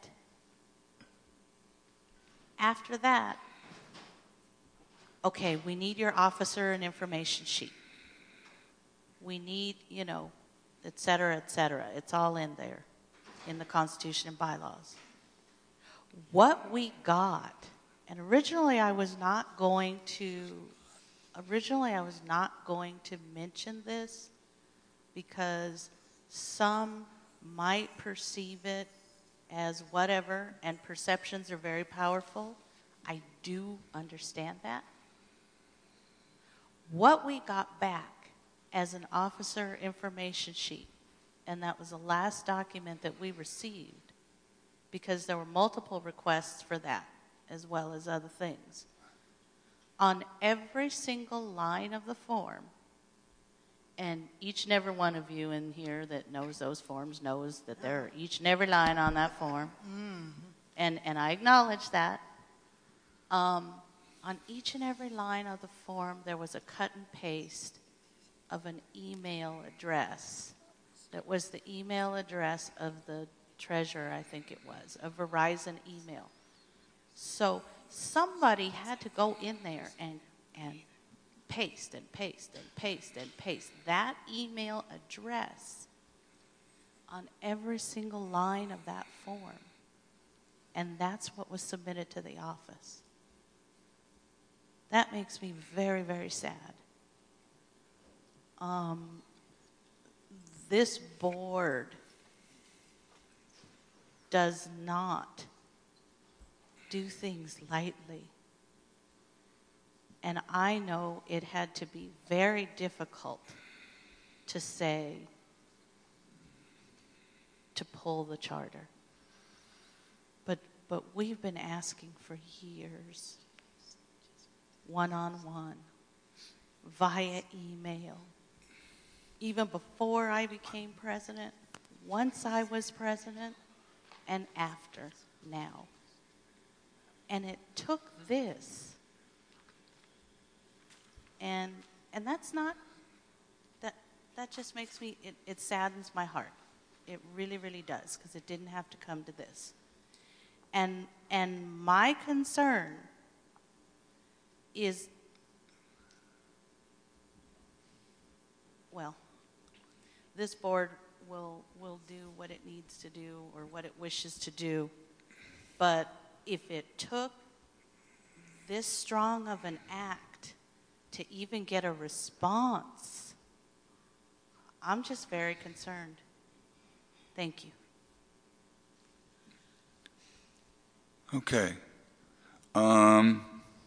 After that, okay, we need your officer and information sheet. We need, you know, et cetera, et cetera. It's all in there in the Constitution and bylaws. What we got, and originally I was not going to, originally I was not going to mention this because some might perceive it as whatever, and perceptions are very powerful. I do understand that. What we got back as an officer information sheet, and that was the last document that we received, because there were multiple requests for that, as well as other things. On every single line of the form, and each and every one of you in here that knows those forms knows that there are each and every line on that form, Mm-hmm. and, and I acknowledge that. Um, on each and every line of the form, there was a cut and paste of an email address. That was the email address of the treasurer, I think it was, a Verizon email. So somebody had to go in there and, and paste and paste and paste and paste that email address on every single line of that form. And that's what was submitted to the office. That makes me very, very sad. Um, this board does not do things lightly. And I know it had to be very difficult to say, to pull the charter. But, but we've been asking for years, one-on-one, via email. Even before I became president, once I was president, and after now. And it took this. And and that's not, that that just makes me, it, it saddens my heart. It really, really does, because it didn't have to come to this. And and my concern is, well, this board will will do what it needs to do or what it wishes to do. But if it took this strong of an act to even get a response, I'm just very concerned. Thank you. Okay. Um,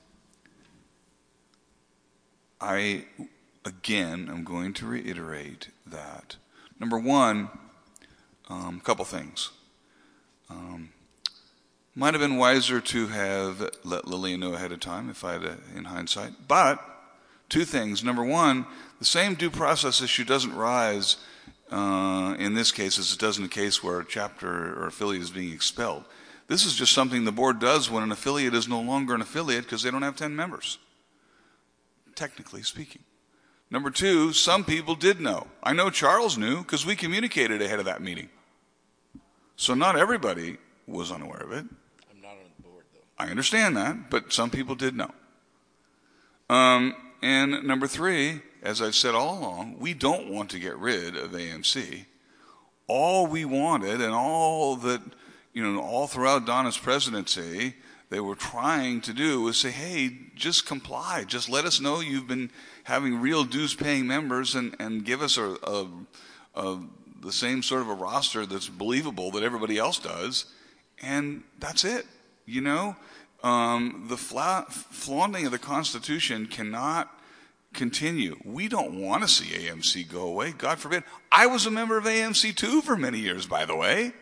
I, again, am going to reiterate that, number one, a um, couple things. Um, might have been wiser to have let Lillian know ahead of time, if I had a, in hindsight. But two things. Number one, the same due process issue doesn't rise uh, in this case as it does in a case where a chapter or affiliate is being expelled. This is just something the board does when an affiliate is no longer an affiliate because they don't have ten members, technically speaking. Number two, some people did know. I know Charles knew because we communicated ahead of that meeting. So not everybody was unaware of it. I'm not on the board, though. I understand that, but some people did know. Um, and number three, as I've said all along, we don't want to get rid of A M C. All we wanted and all that, you know, all throughout Donna's presidency, they were trying to do was say, hey, just comply. Just let us know you've been having real dues-paying members and, and give us a, a, a, the same sort of a roster that's believable that everybody else does. And that's it, you know. Um, the fla- flaunting of the Constitution cannot continue. We don't want to see A M C go away. God forbid. I was a member of A M C too for many years, by the way.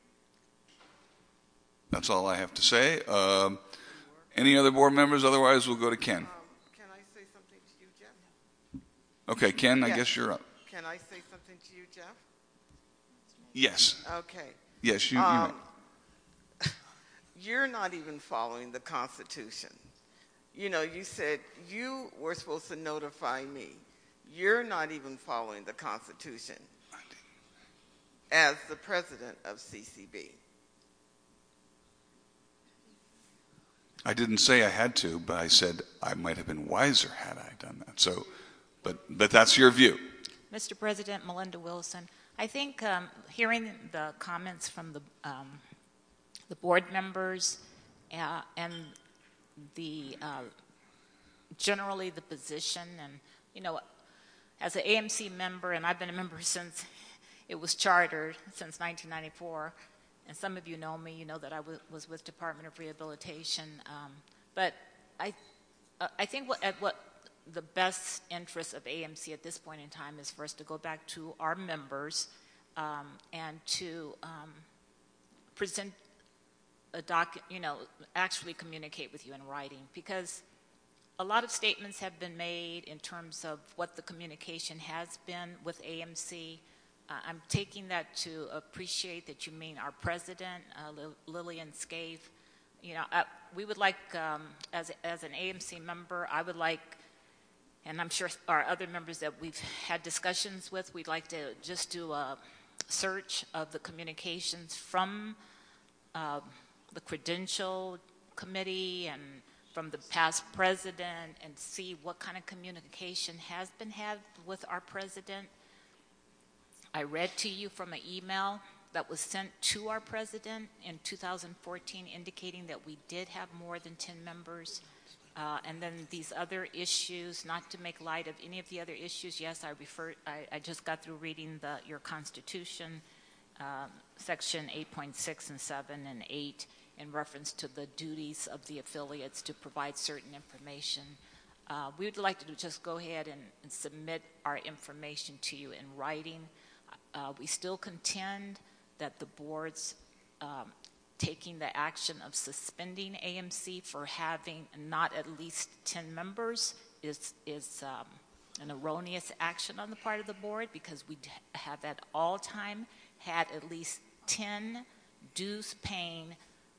That's all I have to say. Um, any other board members? Otherwise, we'll go to Ken. Um, can I say something to you, Jeff? Okay, Ken, I Yes. guess you're up. Can I say something to you, Jeff? Yes. Okay. Yes, you, you Um, may. You're not even following the Constitution. You know, you said you were supposed to notify me. You're not even following the Constitution as the president of C C B. I didn't say I had to, but I said I might have been wiser had I done that. So, but but that's your view. Mister President, Melinda Wilson, I think um, hearing the comments from the um, the board members uh, and the uh, generally the position, and you know, as an A M C member, and I've been a member since it was chartered since nineteen ninety-four. And some of you know me, you know that I w- was with Department of Rehabilitation. Um, but I, uh, I think what, at what the best interest of A M C at this point in time is for us to go back to our members um, and to um, present a doc, you know, actually communicate with you in writing, because a lot of statements have been made in terms of what the communication has been with A M C. Uh, I'm taking that to appreciate that you mean our president, uh, Lil- Lillian Scave. You know, uh, we would like, um, as, as an A M C member, I would like, and I'm sure our other members that we've had discussions with, we'd like to just do a search of the communications from uh, the credential committee and from the past president and see what kind of communication has been had with our president. I read to you from an email that was sent to our president in two thousand fourteen indicating that we did have more than ten members. Uh, and then these other issues, not to make light of any of the other issues, yes, I refer, I, I just got through reading the, your constitution, um, section eight point six and seven and eight, in reference to the duties of the affiliates to provide certain information. Uh, we would like to just go ahead and, and submit our information to you in writing. Uh, we still contend that the board's um, taking the action of suspending A M C for having not at least ten members is, is um, an erroneous action on the part of the board, because we have at all time had at least ten dues-paying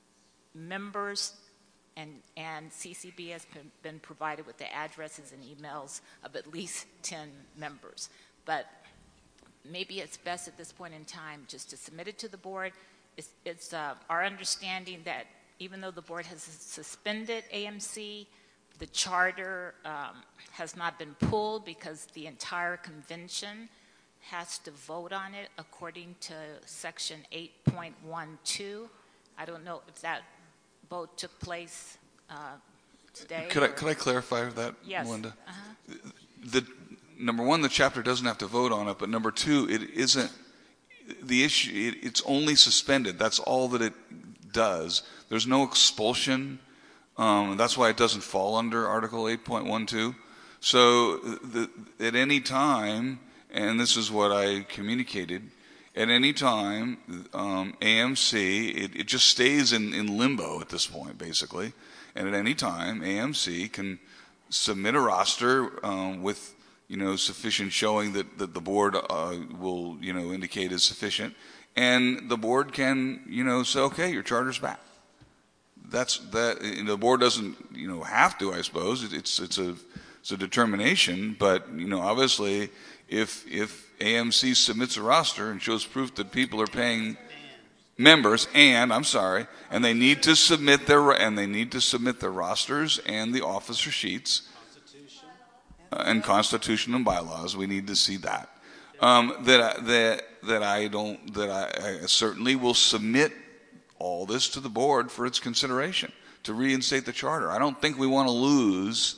members, and, and C C B has been, been provided with the addresses and emails of at least ten members. But maybe it's best at this point in time just to submit it to the board. It's, it's uh, our understanding that even though the board has suspended A M C, the charter um, has not been pulled because the entire convention has to vote on it according to section eight point one two. I don't know if that vote took place uh, today. Could I, or- could I clarify that, Yes. Melinda? Uh-huh. The, number one, the chapter doesn't have to vote on it, but number two, it isn't the issue. It, it's only suspended. That's all that it does. There's no expulsion. Um, that's why it doesn't fall under Article eight point one two. So the, at any time, and this is what I communicated, at any time, um, A M C, it, it just stays in, in limbo at this point, basically. And at any time, A M C can submit a roster um, with, you know, sufficient showing that, that the board uh, will, you know, indicate is sufficient. And the board can, you know, say, okay, your charter's back. That's that. You know, the board doesn't, you know, have to, I suppose. It, it's it's a it's a determination. But you know, obviously, if if A M C submits a roster and shows proof that people are paying members, and I'm sorry, and they need to submit their and they need to submit their rosters and the officer sheets uh, and constitution and bylaws. We need to see that. Um, that I, that that I don't that I, I certainly will submit all this to the board for its consideration to reinstate the charter. I don't think we want to lose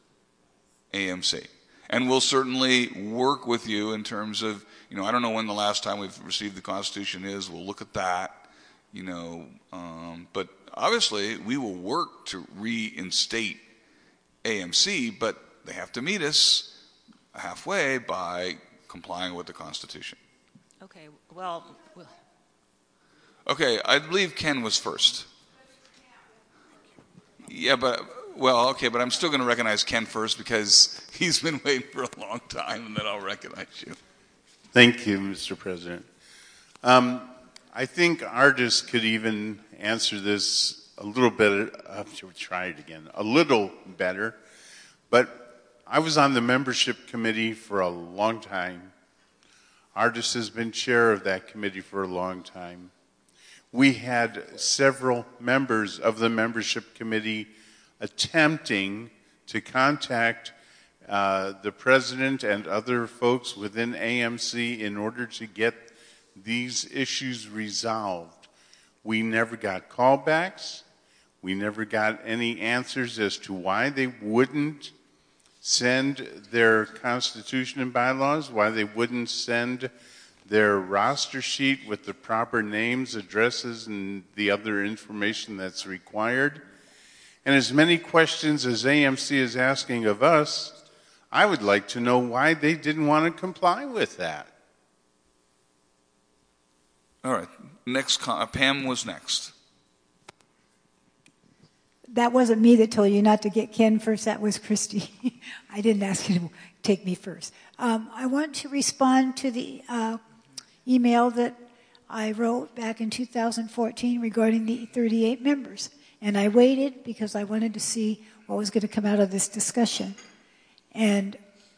A M C. And we'll certainly work with you in terms of, you know, I don't know when the last time we've received the Constitution is. We'll look at that, you know. Um, but obviously, we will work to reinstate A M C, but they have to meet us halfway by complying with the Constitution. Okay, well, well, Okay, I believe Ken was first. Yeah, but, well, okay, but I'm still going to recognize Ken first because he's been waiting for a long time, and then I'll recognize you. Thank you, Mister President. Um, I think Ardis could even answer this a little better. Uh, should we try it again? A little better. But I was on the membership committee for a long time. Ardis has been chair of that committee for a long time. We had several members of the membership committee attempting to contact uh, the president and other folks within A M C in order to get these issues resolved. We never got callbacks. We never got any answers as to why they wouldn't send their constitution and bylaws, why they wouldn't send their roster sheet with the proper names, addresses, and the other information that's required. And as many questions as A M C is asking of us, I would like to know why they didn't want to comply with that. All right. Next, con- uh, Pam was next. That wasn't me that told you not to get Ken first. That was Christy. I didn't ask you to take me first. Um, I want to respond to the uh, email that I wrote back in two thousand fourteen regarding the thirty-eight members. And I waited because I wanted to see what was going to come out of this discussion. And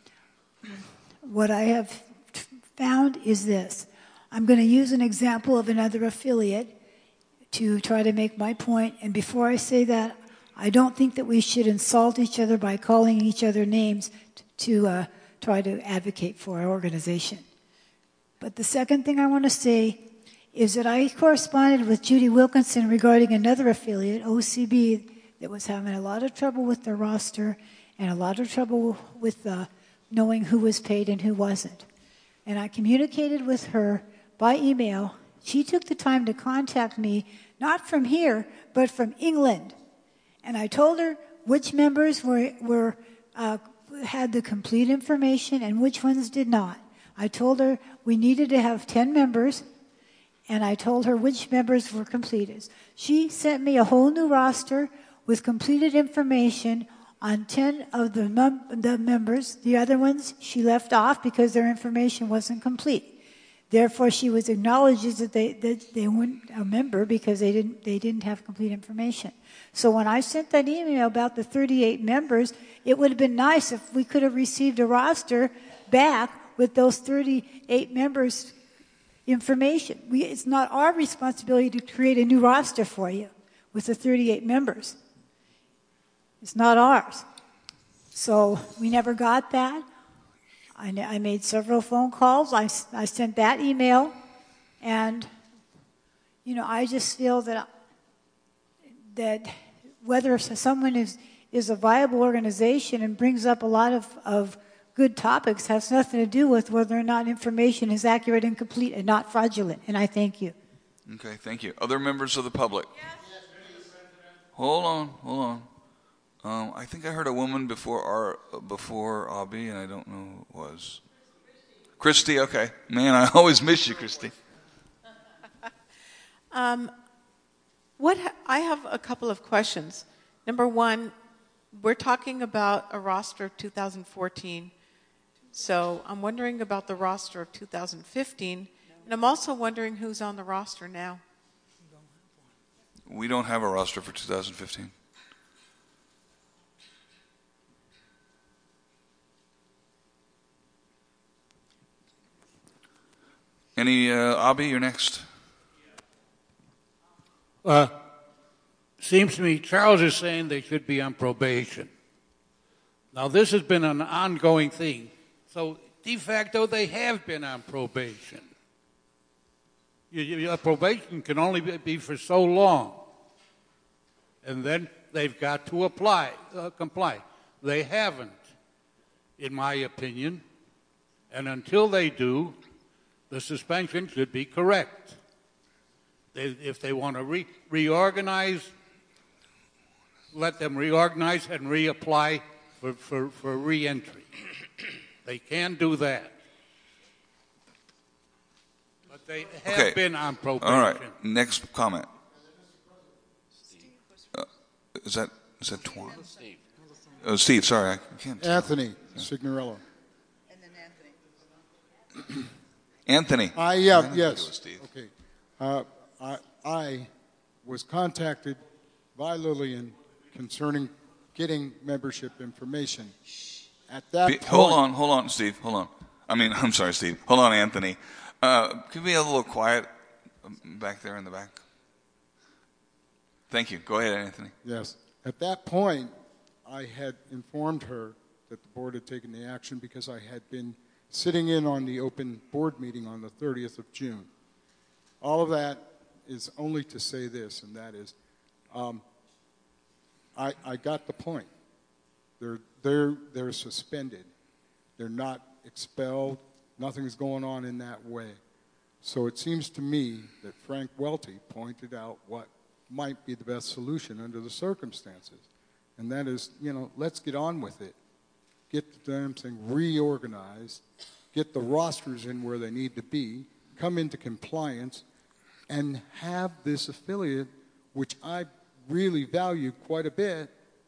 what I have found is this. I'm going to use an example of another affiliate to try to make my point. And before I say that, I don't think that we should insult each other by calling each other names to uh, try to advocate for our organization. But the second thing I want to say is that I corresponded with Judy Wilkinson regarding another affiliate, O C B, that was having a lot of trouble with their roster and a lot of trouble with uh, knowing who was paid and who wasn't. And I communicated with her by email. She took the time to contact me, not from here, but from England. And I told her which members were, were uh, had the complete information and which ones did not. I told her we needed to have ten members, and I told her which members were completed. She sent me a whole new roster with completed information on ten of the, mem- the members. The other ones she left off because their information wasn't complete. Therefore, she was acknowledges that they that they weren't a member because they didn't they didn't have complete information. So when I sent that email about the thirty-eight members, it would have been nice if we could have received a roster back with those thirty-eight members' information. We, it's not our responsibility to create a new roster for you with the thirty-eight members. It's not ours. So we never got that. I, I made several phone calls. I, I sent that email. And, you know, I just feel that that whether someone is, is a viable organization and brings up a lot of, of good topics has nothing to do with whether or not information is accurate and complete and not fraudulent. And I thank you. Okay, thank you. Other members of the public? Yes. Hold on, hold on. Um, I think I heard a woman before our before Abby, and I don't know who it was. Christy, okay. Man, I always miss you, Christy. Um, what ha- I have a couple of questions. Number one, we're talking about a roster of two thousand fourteen, so I'm wondering about the roster of two thousand fifteen, and I'm also wondering who's on the roster now. We don't have a roster for two thousand fifteen. Any, uh, Abby, you're next. Uh, seems to me Charles is saying they should be on probation. Now, this has been an ongoing thing. So, de facto, they have been on probation. You, you, your probation can only be, be for so long. And then they've got to apply, uh, comply. They haven't, in my opinion. And until they do, the suspension should be correct. They, if they want to re- reorganize, let them reorganize and reapply for, for, for re-entry. They can do that. But they have Okay. been on probation. All right. Next comment. Uh, is that is that Twan? Steve. Oh, Steve. Sorry, I can't. tell. Anthony Signorello. Anthony. I yeah I didn't think it yes. was Steve. Okay. Uh, I I was contacted by Lillian concerning getting membership information. At that Be, point, hold on, hold on, Steve. Hold on. I mean, I'm sorry, Steve. Hold on, Anthony. Uh, could we be a little quiet back there in the back? Thank you. Go ahead, Anthony. Yes. At that point, I had informed her that the board had taken the action because I had been sitting in on the open board meeting on the thirtieth of June. All of that is only to say this, and that is, um, I, I got the point. They're, they're, they're suspended. They're not expelled. Nothing's going on in that way. So it seems to me that Frank Welty pointed out what might be the best solution under the circumstances. And that is, you know, let's get on with it. get the damn thing reorganized, get the rosters in where they need to be, come into compliance, and have this affiliate, which I really value quite a bit,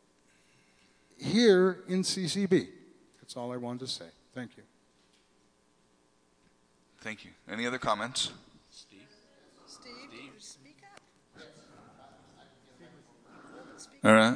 here in C C B. That's all I wanted to say. Thank you. Thank you. Any other comments? Steve, Steve, speak up. All right.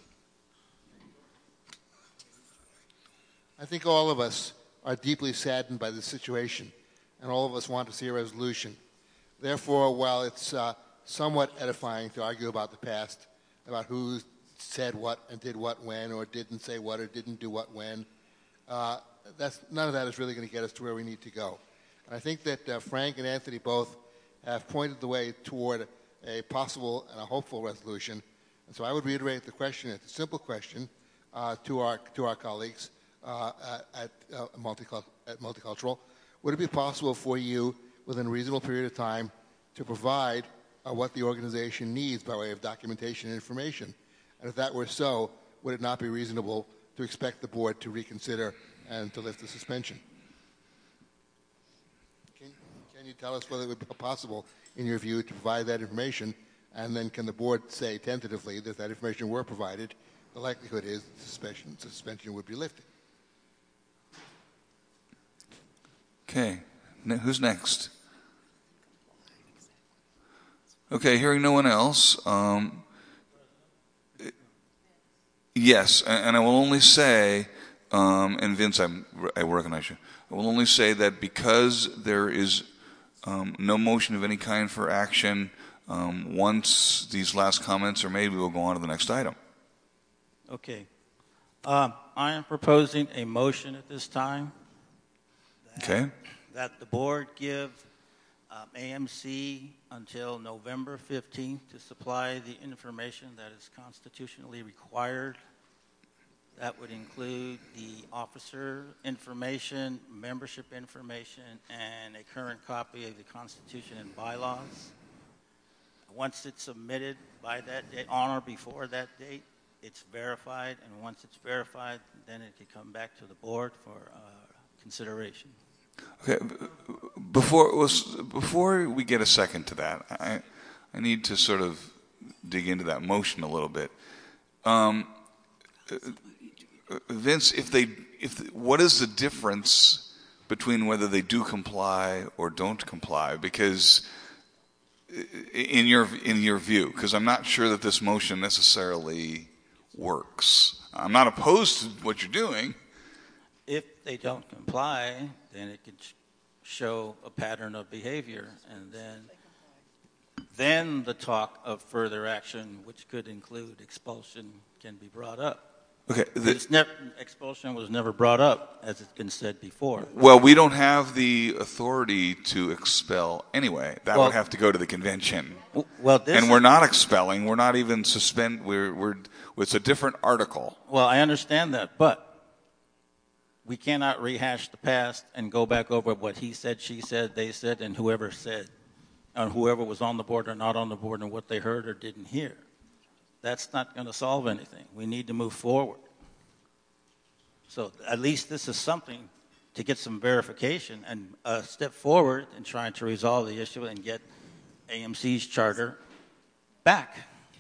I think all of us are deeply saddened by the situation, and all of us want to see a resolution. Therefore, while it's uh, somewhat edifying to argue about the past, about who said what and did what when, or didn't say what or didn't do what when, uh, that's, none of that is really going to get us to where we need to go. And I think that uh, Frank and Anthony both have pointed the way toward a possible and a hopeful resolution. And so I would reiterate the question, it's a simple question uh, to our to our colleagues uh, at, uh, multicult- at Multicultural. Would it be possible for you, within a reasonable period of time, to provide uh, what the organization needs by way of documentation and information? And if that were so, would it not be reasonable to expect the board to reconsider and to lift the suspension? Can, can you tell us whether it would be possible, in your view, to provide that information? And then can the board say tentatively that if that information were provided, the likelihood is the suspension, suspension would be lifted? Okay. Ne- who's next? Okay, hearing no one else. Um, yes, and, and I will only say, um, and Vince, I'm, I recognize you. I will only say that because there is um, no motion of any kind for action, um, once these last comments are made, we will go on to the next item. Okay. Um, I am proposing a motion at this time. That, Okay. That the board give um, A M C until November fifteenth to supply the information that is constitutionally required. That would include the officer information, membership information, and a current copy of the Constitution and bylaws. Once it's submitted by that date, on or before that date, it's verified, and once it's verified, then it can come back to the board for uh, consideration. Okay, before before we get a second to that, I I need to sort of dig into that motion a little bit. Um, Vince, if they if what is the difference between whether they do comply or don't comply? Because in your in your view, because I'm not sure that this motion necessarily works. I'm not opposed to what you're doing. If they don't comply, then it could show a pattern of behavior, and then then the talk of further action, which could include expulsion, can be brought up. Okay, the, it's never, expulsion was never brought up, as it's been said before. Well, we don't have the authority to expel anyway. That well, would have to go to the convention. Well, this and we're not expelling. We're not even suspend. We're we're. It's a different article. Well, I understand that, but we cannot rehash the past and go back over what he said, she said, they said, and whoever said, and whoever was on the board or not on the board, and what they heard or didn't hear. That's not going to solve anything. We need to move forward. So at least this is something to get some verification and a step forward in trying to resolve the issue and get A M C's charter back.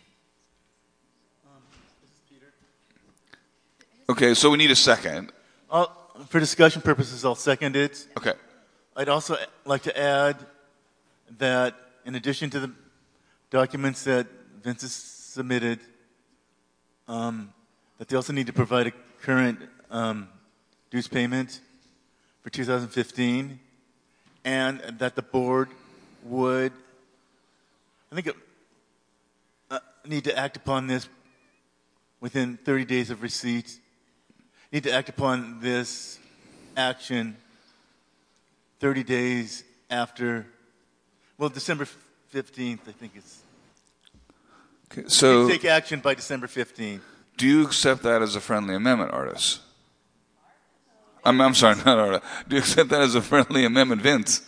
Okay, so we need a second. I'll, for discussion purposes, I'll second it. Okay. I'd also like to add that in addition to the documents that Vince has submitted, um, that they also need to provide a current um, dues payment for two thousand fifteen, and that the board would, I think, it, uh, need to act upon this within thirty days of receipt. Need to act upon this action thirty days after, well, December fifteenth, I think it's. Okay, so take action by December fifteenth. Do you accept that as a friendly amendment, Artis? I'm, I'm sorry, not Artis. Do you accept that as a friendly amendment, Vince?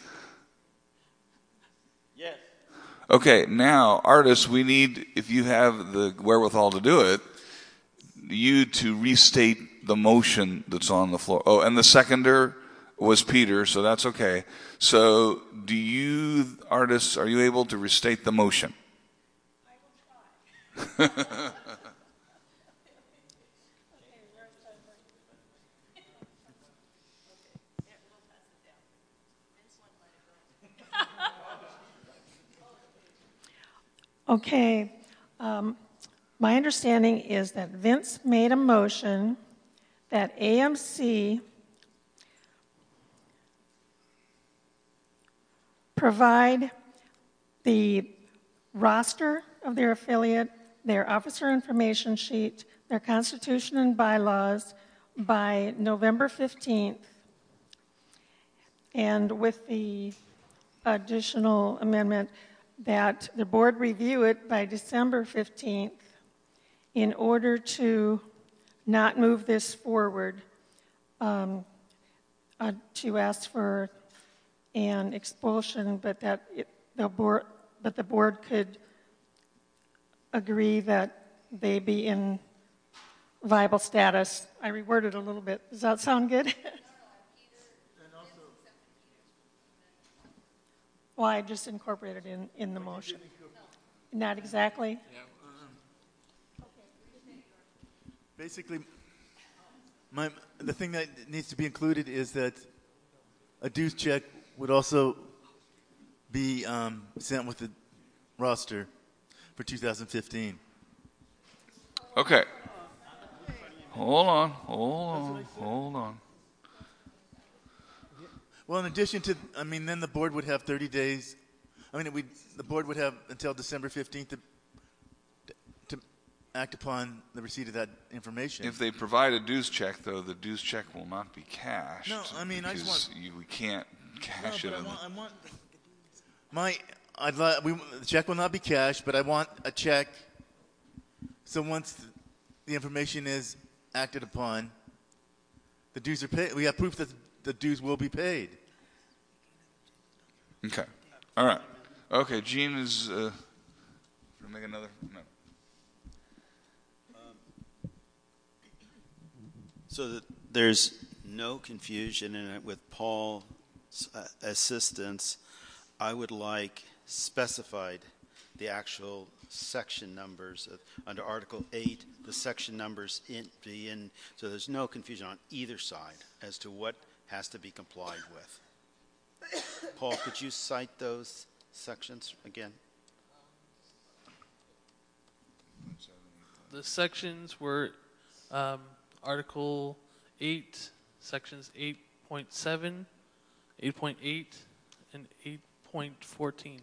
Yes. Okay, now, Artis, we need, if you have the wherewithal to do it, you to restate the motion that's on the floor. Oh, and the seconder was Peter, so that's okay. So do you, artists, are you able to restate the motion? I will try. Okay. Um, my understanding is that Vince made a motion that A M C provide the roster of their affiliate, their officer information sheet, their constitution and bylaws by November fifteenth, and with the additional amendment that the board review it by December fifteenth in order to not move this forward, um, uh, to ask for an expulsion, but that it, the board, but the board could agree that they be in viable status. I reworded a little bit. Does that sound good? Well, I just incorporated in, in the motion. Not exactly? Basically, my, the thing that needs to be included is that a dues check would also be um, sent with the roster for two thousand fifteen. Okay. Hold on, hold on, hold on. Well, in addition to, I mean, then the board would have thirty days. I mean, we the board would have until December fifteenth to, to act upon the receipt of that information. If they provide a dues check, though, the dues check will not be cashed. No, I mean, I just want you, we can't cash no, it. I In want, the, I want my. I'd like we the check will not be cashed, but I want a check. So once the information is acted upon, the dues are paid. We have proof that the dues will be paid. Okay. All right. Okay. Gene is. Uh, make another. No. So that there's no confusion in it with Paul's uh, assistance, I would like specified the actual section numbers of, under Article eight, the section numbers in, be in, so there's no confusion on either side as to what has to be complied with. Paul, could you cite those sections again? The sections were um, Article eight, sections eight point seven, eight point eight, and eight point fourteen.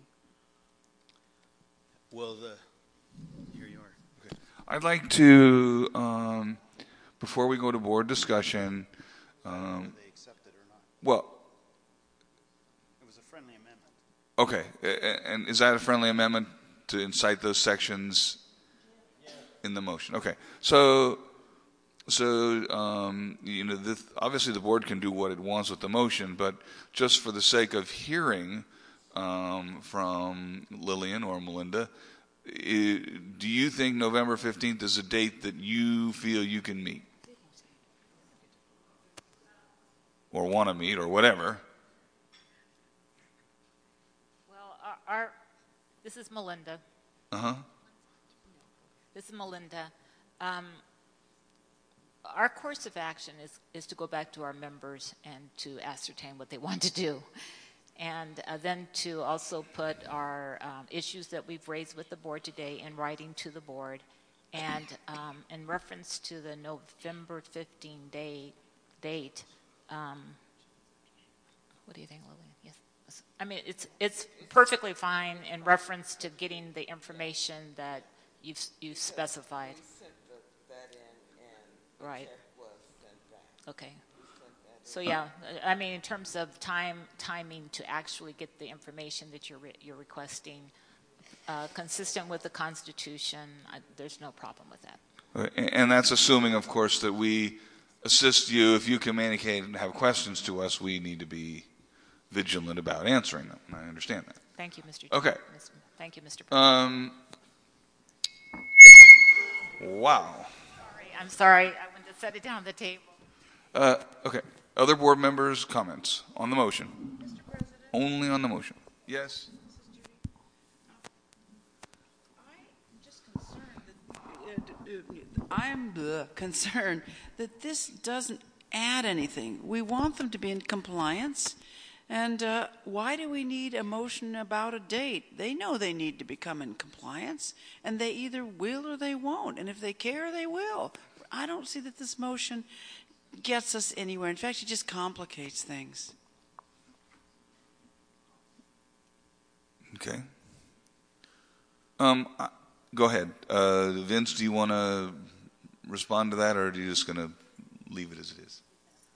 Well, the here you are. Okay. I'd like to, um, before we go to board discussion, um, whether they accept it or not. Well, it was a friendly amendment. Okay, A- and is that a friendly amendment to incite those sections in the motion? Okay, so, so um, you know, this, obviously the board can do what it wants with the motion, but just for the sake of hearing um, from Lillian or Melinda, I, do you think November fifteenth is a date that you feel you can meet? Or want to meet, or whatever? Well, our, our this is Melinda. Uh-huh. This is Melinda. Um, our course of action is, is to go back to our members and to ascertain what they want to do. And uh, then to also put our um, issues that we've raised with the board today in writing to the board. And um, in reference to the November fifteenth day, date, um, what do you think, Lillian? Yes. I mean, it's, it's perfectly fine in reference to getting the information that you've, you've specified. We sent the, that in and the Right. check was sent back. Okay. So yeah, I mean, in terms of time, timing to actually get the information that you're re- you're requesting, uh, consistent with the Constitution, I, there's no problem with that. And that's assuming, of course, that we assist you. If you communicate and have questions to us, we need to be vigilant about answering them. I understand that. Thank you, Mister Okay. Chairman. Thank you, Mister President. Um, wow. Sorry, I'm sorry. I went this set it down on the table. Uh, okay. Other board members' comments on the motion? Mister President? Only on the motion. Yes? I'm uh, concerned that this doesn't add anything. We want them to be in compliance. And uh, why do we need a motion about a date? They know they need to become in compliance, and they either will or they won't. And if they care, they will. I don't see that this motion gets us anywhere. In fact, it just complicates things. Okay. Um, I- go ahead. Uh, Vince, do you want to respond to that, or are you just going to leave it as it is?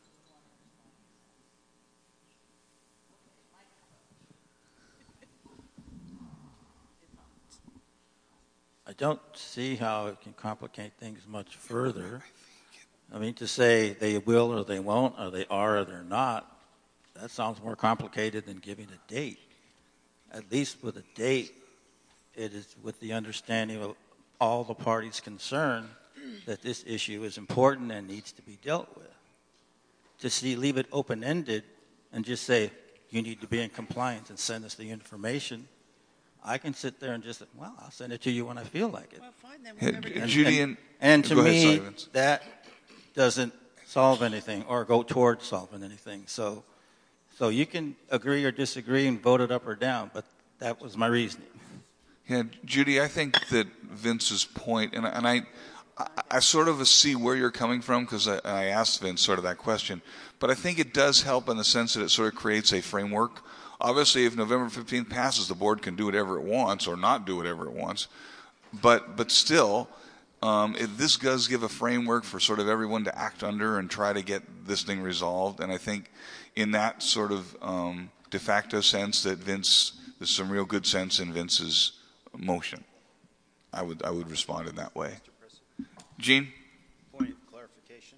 I don't see how it can complicate things much further. I mean, to say they will or they won't, or they are or they're not, that sounds more complicated than giving a date. At least with a date, it is with the understanding of all the parties concerned that this issue is important and needs to be dealt with. To see, leave it open-ended and just say, you need to be in compliance and send us the information, I can sit there and just say, well, I'll send it to you when I feel like it. Well, fine, then Yeah, we'll never J- get Judy and, and- and to go ahead, me, sorry, Vince. that doesn't solve anything or go towards solving anything. So, so you can agree or disagree and vote it up or down, but that was my reasoning. Yeah, Judy, I think that Vince's point, and, I- and I, I, I sort of see where you're coming from because I, I asked Vince sort of that question, but I think it does help in the sense that it sort of creates a framework. Obviously, if November fifteenth passes, the board can do whatever it wants or not do whatever it wants, but but still, um, it, this does give a framework for sort of everyone to act under and try to get this thing resolved. And I think in that sort of um, de facto sense that Vince, there's some real good sense in Vince's motion. I would I would respond in that way. Gene? Point of clarification.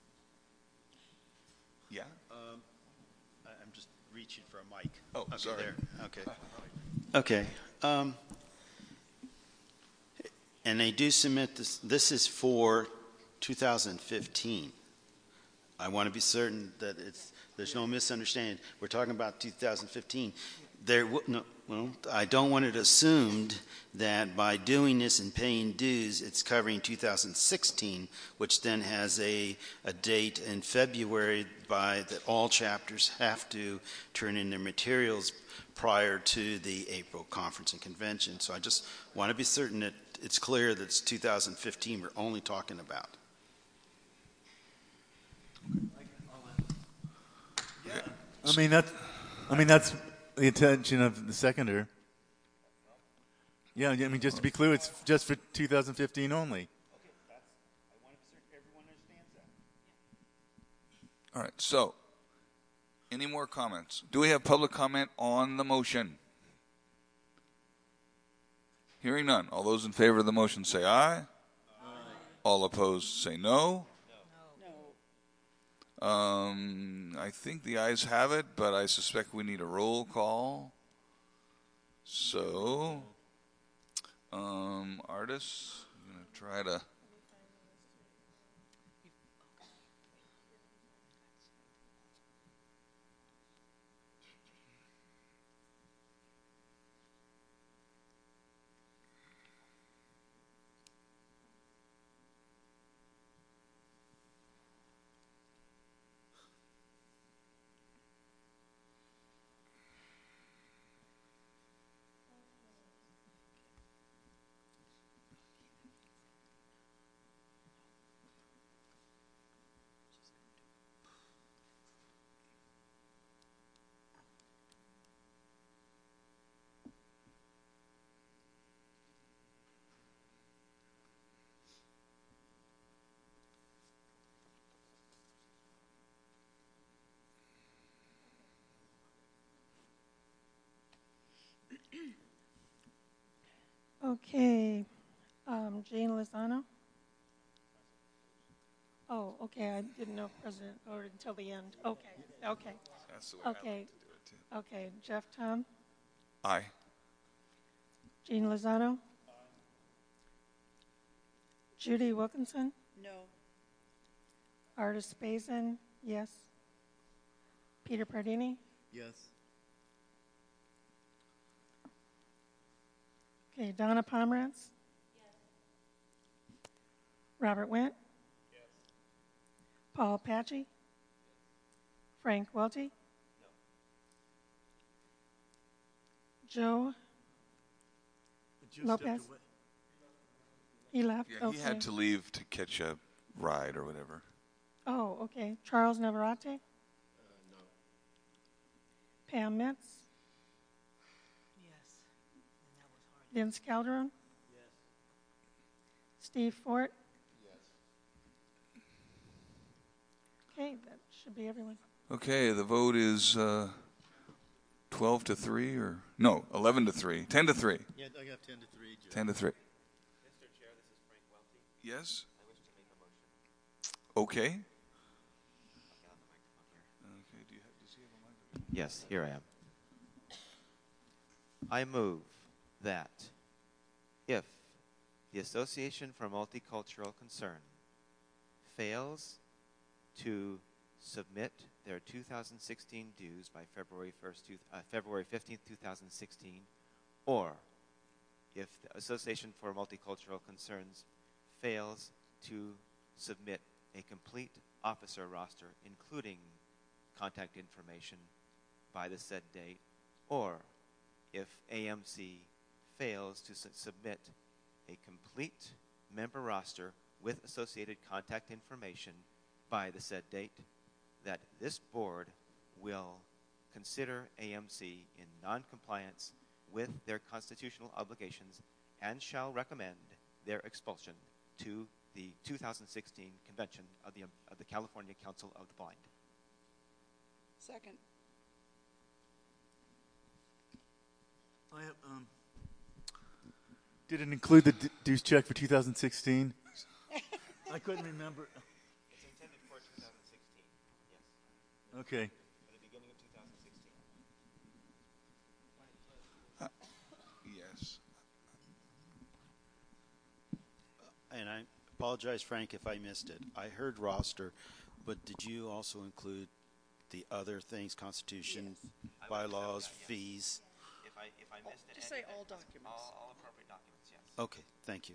Yeah. Um, I- I'm just reaching for a mic. Oh, okay, sorry. There. Okay. Okay. Um, and they do submit this. This is for two thousand fifteen. I want to be certain that it's there's no misunderstanding. We're talking about two thousand fifteen. There, w- no, well, I don't want it assumed that by doing this and paying dues, it's covering two thousand sixteen, which then has a, a date in February by that all chapters have to turn in their materials prior to the April conference and convention. So I just want to be certain that it's clear that it's two thousand fifteen we're only talking about. I mean, that's, I mean, that's the intention of the seconder. Yeah, I mean, just to be clear, it's just for two thousand fifteen only. All right, so any more comments? Do we have public comment on the motion? Hearing none. All those in favor of the motion say aye. Aye. All opposed say no. No. Um, I think the ayes have it, but I suspect we need a roll call. So, um, Artis, I'm going to try to... Okay. Um, Jane Lozano? Oh, okay. I didn't know if President voted until the end. Okay. Okay. That's the way I like Okay. to do it, too. Okay. Jeff Tom? Aye. Jean Lozano? Judy Wilkinson? No. Artis Bazin, yes. Peter Pardini? Yes. Okay, Donna Pomerantz? Yes. Robert Wendt? Yes. Paul Apache? Yes. Frank Welty? No. Joe Joe Lopez? stepped away. He left? Yeah, okay. he had to leave to catch a ride or whatever. Oh, okay. Charles Navarrete? Uh, no. Pam Mitz? Yes. And that was hard. Vince Calderon? Yes. Steve Fort? Yes. Okay, that should be everyone. Okay, the vote is uh, twelve to three, or no, eleven to three, ten to three. Yeah, I got ten to three. Joe. ten to three. Mister Chair, this is Frank Welty. Yes. I wish to make a motion. Okay. Okay, on the microphone here. Okay. Do you have? Does he have a microphone? Yes, here I am. I move that if the Association for Multicultural Concern fails to submit their two thousand sixteen dues by February first, uh, February fifteenth, two thousand sixteen, or if the Association for Multicultural Concerns fails to submit a complete officer roster, including contact information, by the said date, or if A M C fails to su- submit a complete member roster with associated contact information by the said date, that this board will consider A M C in non-compliance with their constitutional obligations and shall recommend their expulsion to the two thousand sixteen convention of the, of the California Council of the Blind. Second. I have, um, did it include the d- dues check for two thousand sixteen? I couldn't remember. It's intended for two thousand sixteen, yes. Okay. For the beginning of two thousand sixteen. Uh, yes. And I apologize, Frank, if I missed it. I heard roster, but did you also include the other things, constitution, Yes. bylaws, Yes. fees? If I, if I missed it. Just say all documents. All, all appropriate documents, yes. Okay, thank you.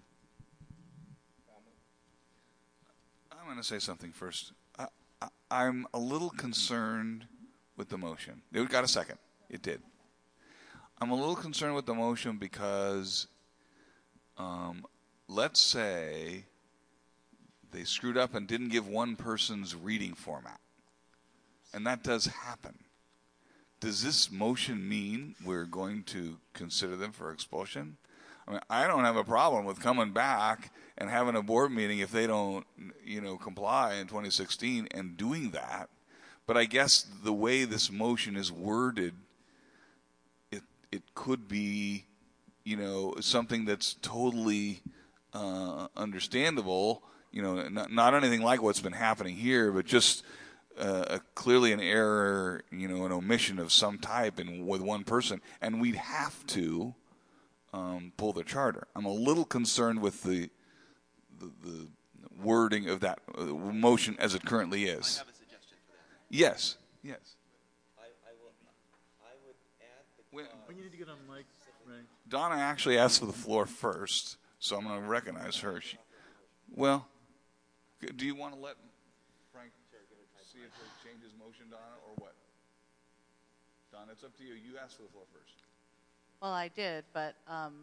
I'm going to say something first. I, I, I'm a little concerned with the motion. It got a second. It did. I'm a little concerned with the motion because, um, let's say they screwed up and didn't give one person's reading format. And that does happen. Does this motion mean we're going to consider them for expulsion? I mean, I don't have a problem with coming back and having a board meeting if they don't, you know, comply in twenty sixteen and doing that. But I guess the way this motion is worded, it it could be, you know, something that's totally uh, understandable. You know, not, not anything like what's been happening here, but just uh, a, clearly an error, you know, an omission of some type in with one person, and we'd have to um, pull the charter. I'm a little concerned with the the, the wording of that uh, motion as it currently is. I have a suggestion for that. Yes, yes. I, I will. I would add the. When, We need to get on mic, right? Donna actually asked for the floor first, so I'm going to recognize her. She, well, do you want to let Frank see if they change his motion, Donna, or what? Donna, it's up to you. You asked for the floor first. Well, I did, but um,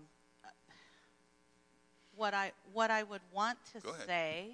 what I what I would want to Go ahead. say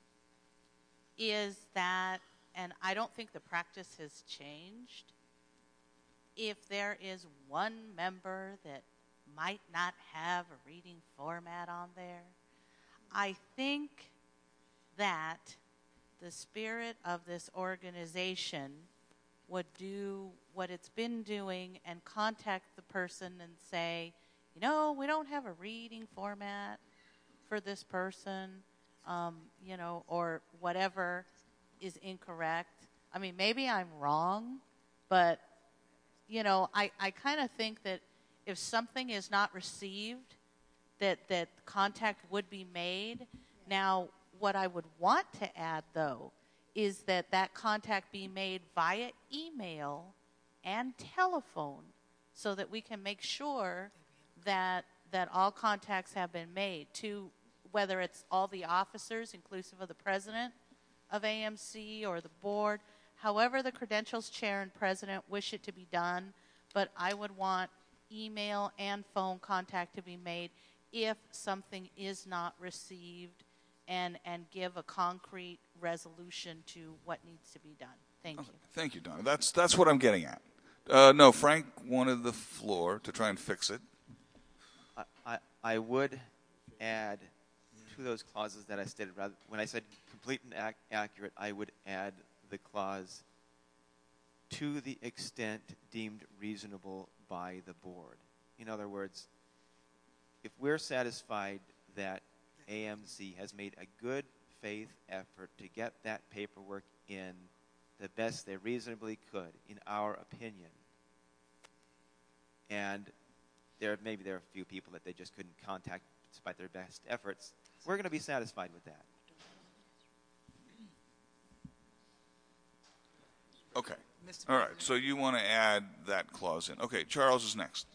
is that, and I don't think the practice has changed. If there is one member that might not have a reading format on there, I think that the spirit of this organization would do what it's been doing and contact the person and say, you know, we don't have a reading format for this person, um, you know, or whatever is incorrect. I mean, maybe I'm wrong, but, you know, I, I kind of think that if something is not received, that, that contact would be made. Now, what I would want to add, though, is that that contact be made via email and telephone so that we can make sure that that all contacts have been made to, whether it's all the officers, inclusive of the president of A M C or the board, however the credentials chair and president wish it to be done, but I would want email and phone contact to be made if something is not received, and, and give a concrete resolution to what needs to be done. Thank you. Thank you, Donna. That's, that's what I'm getting at. Uh, no, Frank wanted the floor to try and fix it. I, I, I would add to those clauses that I stated, rather, when I said complete and ac- accurate, I would add the clause to the extent deemed reasonable by the board. In other words, if we're satisfied that A M C has made a good faith effort to get that paperwork in the best they reasonably could, in our opinion, and there maybe there are a few people that they just couldn't contact despite their best efforts, we're going to be satisfied with that. Okay. All right. So you want to add that clause in. Okay. Charles is next.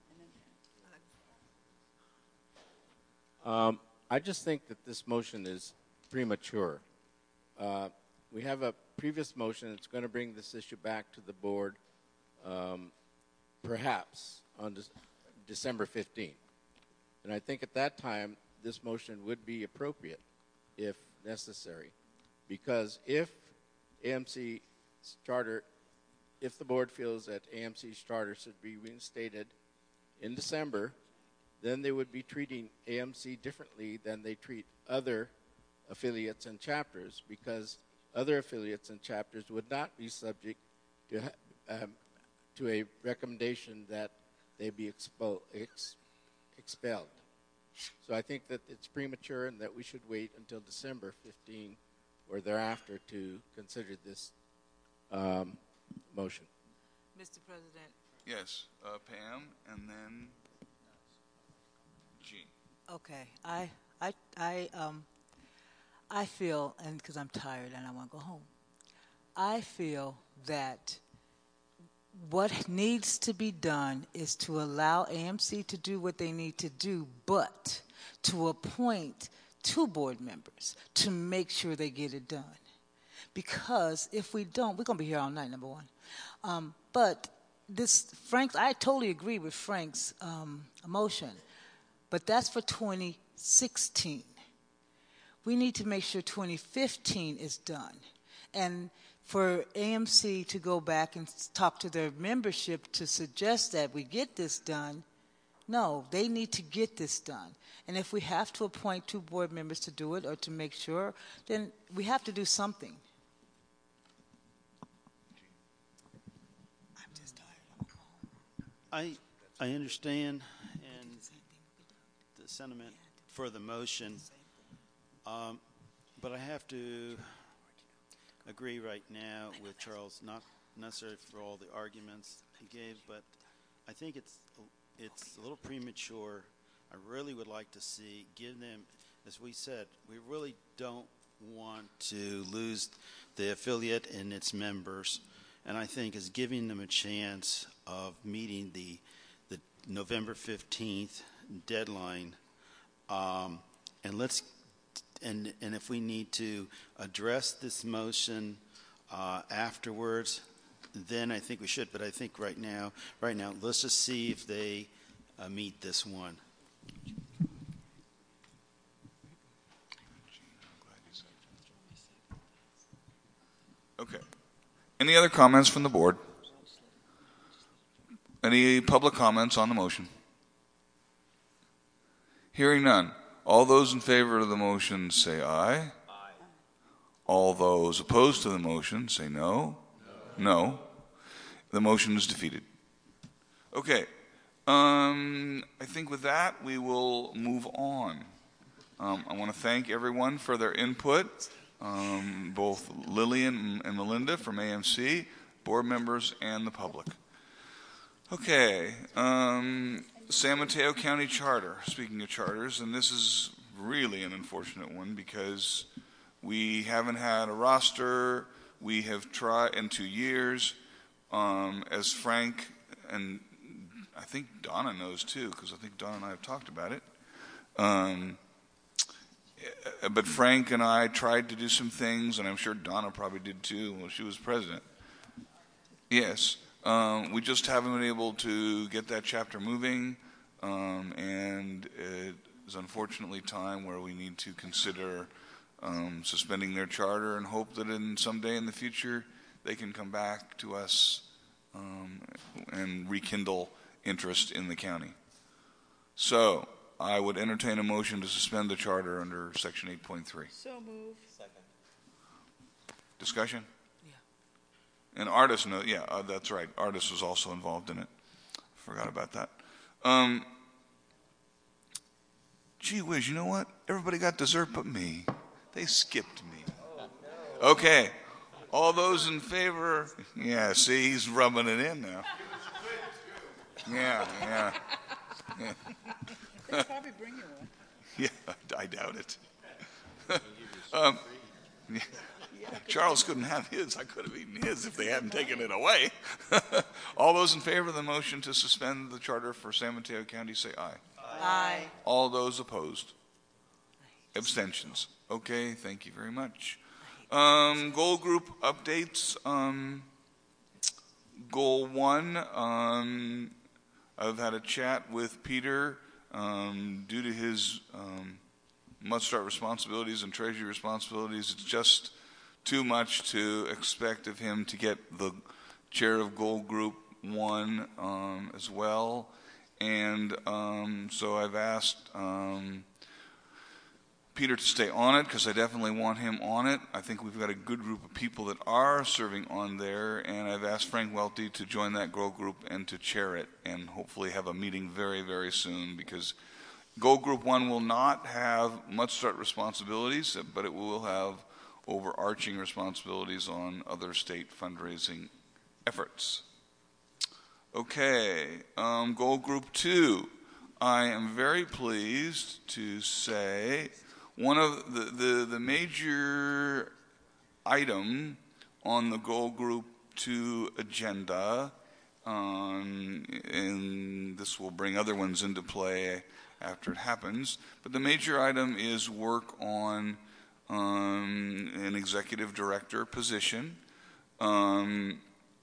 Um, I just think that this motion is premature. Uh, we have a previous motion that's going to bring this issue back to the board, um, perhaps on De- December fifteenth. And I think at that time, this motion would be appropriate if necessary. Because if A M C's charter, if the board feels that A M C's charter should be reinstated in December, then they would be treating A M C differently than they treat other affiliates and chapters, because other affiliates and chapters would not be subject to um, to a recommendation that they be expo- ex- expelled. So I think that it's premature and that we should wait until December fifteenth or thereafter to consider this um, motion. Mister President. Yes, uh, Pam, and then Jean. Okay, I, I, I, um, I feel, and because I'm tired and I want to go home, I feel that what needs to be done is to allow A M C to do what they need to do, but to appoint two board members to make sure they get it done. Because if we don't, we're going to be here all night, number one. Um, but this, Frank's, I totally agree with Frank's um, motion, but that's for twenty sixteen. We need to make sure twenty fifteen is done. And for A M C to go back and talk to their membership to suggest that we get this done, no, they need to get this done. And if we have to appoint two board members to do it or to make sure, then we have to do something. I'm just tired. I, I understand and the sentiment for the motion, um, but I have to agree right now with Charles, not necessarily for all the arguments he gave, but I think it's it's a little premature. I really would like to see, give them, as we said, we really don't want to lose the affiliate and its members, and I think is giving them a chance of meeting the the November fifteenth deadline, um, and let's And, and if we need to address this motion uh, afterwards, then I think we should. But I think right now, right now, let's just see if they uh, meet this one. Okay. Any other comments from the board? Any public comments on the motion? Hearing none. All those in favor of the motion say aye. Aye. All those opposed to the motion say no. No. No. The motion is defeated. Okay. Um, I think with that, we will move on. Um, I want to thank everyone for their input, um, both Lillian and Melinda from A M C, board members, and the public. Okay. Um, San Mateo County Charter, speaking of charters, and this is really an unfortunate one because We haven't had a roster. We have tried in two years. Um, as Frank and I think Donna knows too, because I think Donna and I have talked about it. Um, but Frank and I tried to do some things, and I'm sure Donna probably did too when she was president. Yes. Um, we just haven't been able to get that chapter moving, um, and it is unfortunately time where we need to consider um, suspending their charter and hope that in someday in the future they can come back to us um, and rekindle interest in the county. So I would entertain a motion to suspend the charter under Section eight point three. So move. Second. Discussion? And Artis, no, yeah, uh, that's right. Artis was also involved in it. Forgot about that. Um, gee whiz, you know what? Everybody got dessert but me. They skipped me. Okay. All those in favor? Yeah, see, he's rubbing it in now. Yeah, yeah. yeah. They'll probably bring you one. Yeah, I doubt it. um, yeah. Charles couldn't have his. I could have eaten his if they hadn't taken it away. All those in favor of the motion to suspend the charter for San Mateo County say aye. Aye. All those opposed? Abstentions. Okay, thank you very much. Um, goal group updates. Um, goal one, um, I've had a chat with Peter. Um, due to his um, must-start responsibilities and treasury responsibilities, it's just too much to expect of him to get the chair of Goal Group one um, as well. And um, so I've asked um, Peter to stay on it because I definitely want him on it. I think we've got a good group of people that are serving on there, and I've asked Frank Welty to join that Goal Group and to chair it and hopefully have a meeting very, very soon, because Goal Group one will not have must-start responsibilities, but it will have overarching responsibilities on other state fundraising efforts. Okay, um, Goal Group two. I am very pleased to say one of the, the, the major item on the Goal Group two agenda, um, and this will bring other ones into play after it happens, but the major item is work on um, an executive director position. Um,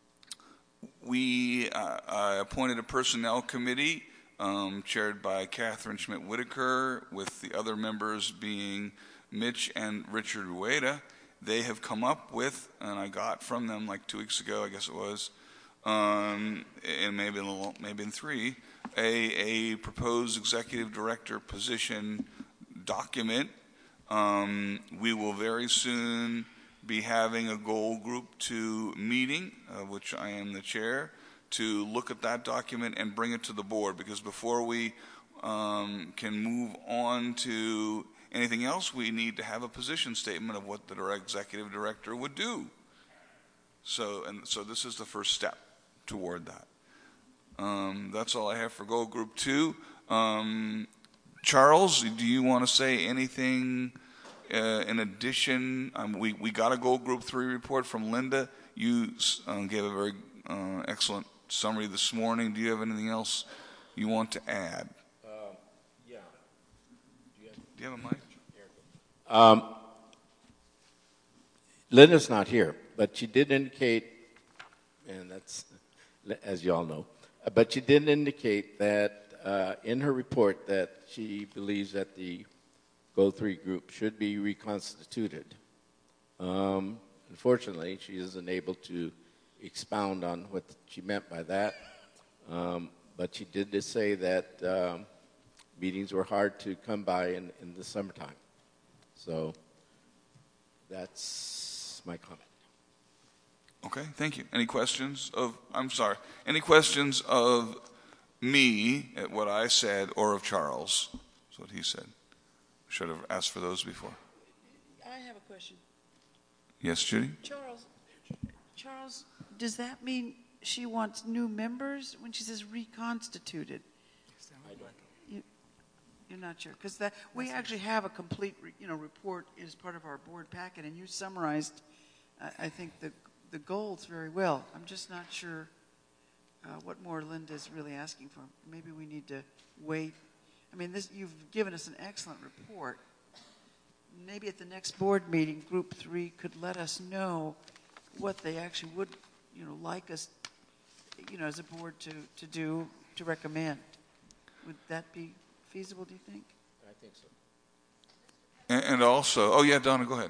we uh, I appointed a personnel committee um, chaired by Catherine Schmidt-Whitaker, with the other members being Mitch and Richard Rueda. They have come up with, and I got from them like two weeks ago, I guess it was, um, and maybe in a little, maybe in three, a, a proposed executive director position document. Um, we will very soon be having a Goal Group two meeting, of which I am the chair, to look at that document and bring it to the board, because before we um, can move on to anything else, we need to have a position statement of what the executive director would do. So, and so this is the first step toward that. Um, that's all I have for Goal Group two. Um, Charles, do you want to say anything uh, in addition? Um, we, we got a Goal Group three report from Linda. You uh, gave a very uh, excellent summary this morning. Do you have anything else you want to add? Uh, yeah. Do you, have, do you have a mic? Um, Linda's not here, but she did indicate, and that's, as you all know, but she did indicate that uh, in her report that she believes that the Goal three group should be reconstituted. Um, unfortunately, she isn't able to expound on what she meant by that, um, but she did just say that um, meetings were hard to come by in, in the summertime. So that's my comment. Okay, thank you. Any questions of, I'm sorry, any questions of me at what I said or of Charles? That's what he said. Should have asked for those before. I have a question. Yes, Judy? Charles, Charles, does that mean she wants new members when she says reconstituted? You, You're not sure, because that we actually have a complete, re- you know, report as part of our board packet, and you summarized, uh, I think, the the goals very well. I'm just not sure uh, what more Linda's really asking for. Maybe we need to wait. I mean, this you've given us an excellent report. Maybe at the next board meeting, Group Three could let us know what they actually would, you know, like us, you know, as a board to to do to recommend. Would that be feasible, do you think? I think so. And, and also, oh yeah, Donna, go ahead.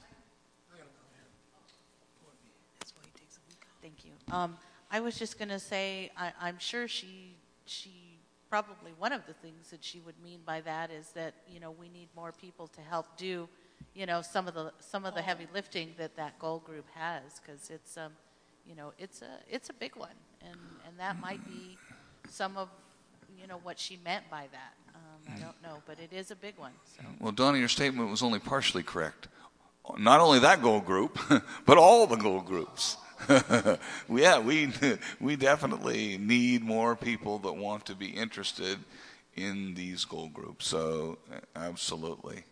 Thank you. Um, I was just going to say, I, I'm sure she, she probably one of the things that she would mean by that is that, you know, we need more people to help do, you know, some of the some of the heavy lifting that that goal group has, because it's, um, you know, it's a it's a big one, and and that might be some of, you know, what she meant by that. Um, I don't know, but it is a big one. So. Well, Donna, your statement was only partially correct. Not only that goal group, but all the goal groups. yeah, we we definitely need more people that want to be interested in these goal groups. So, absolutely.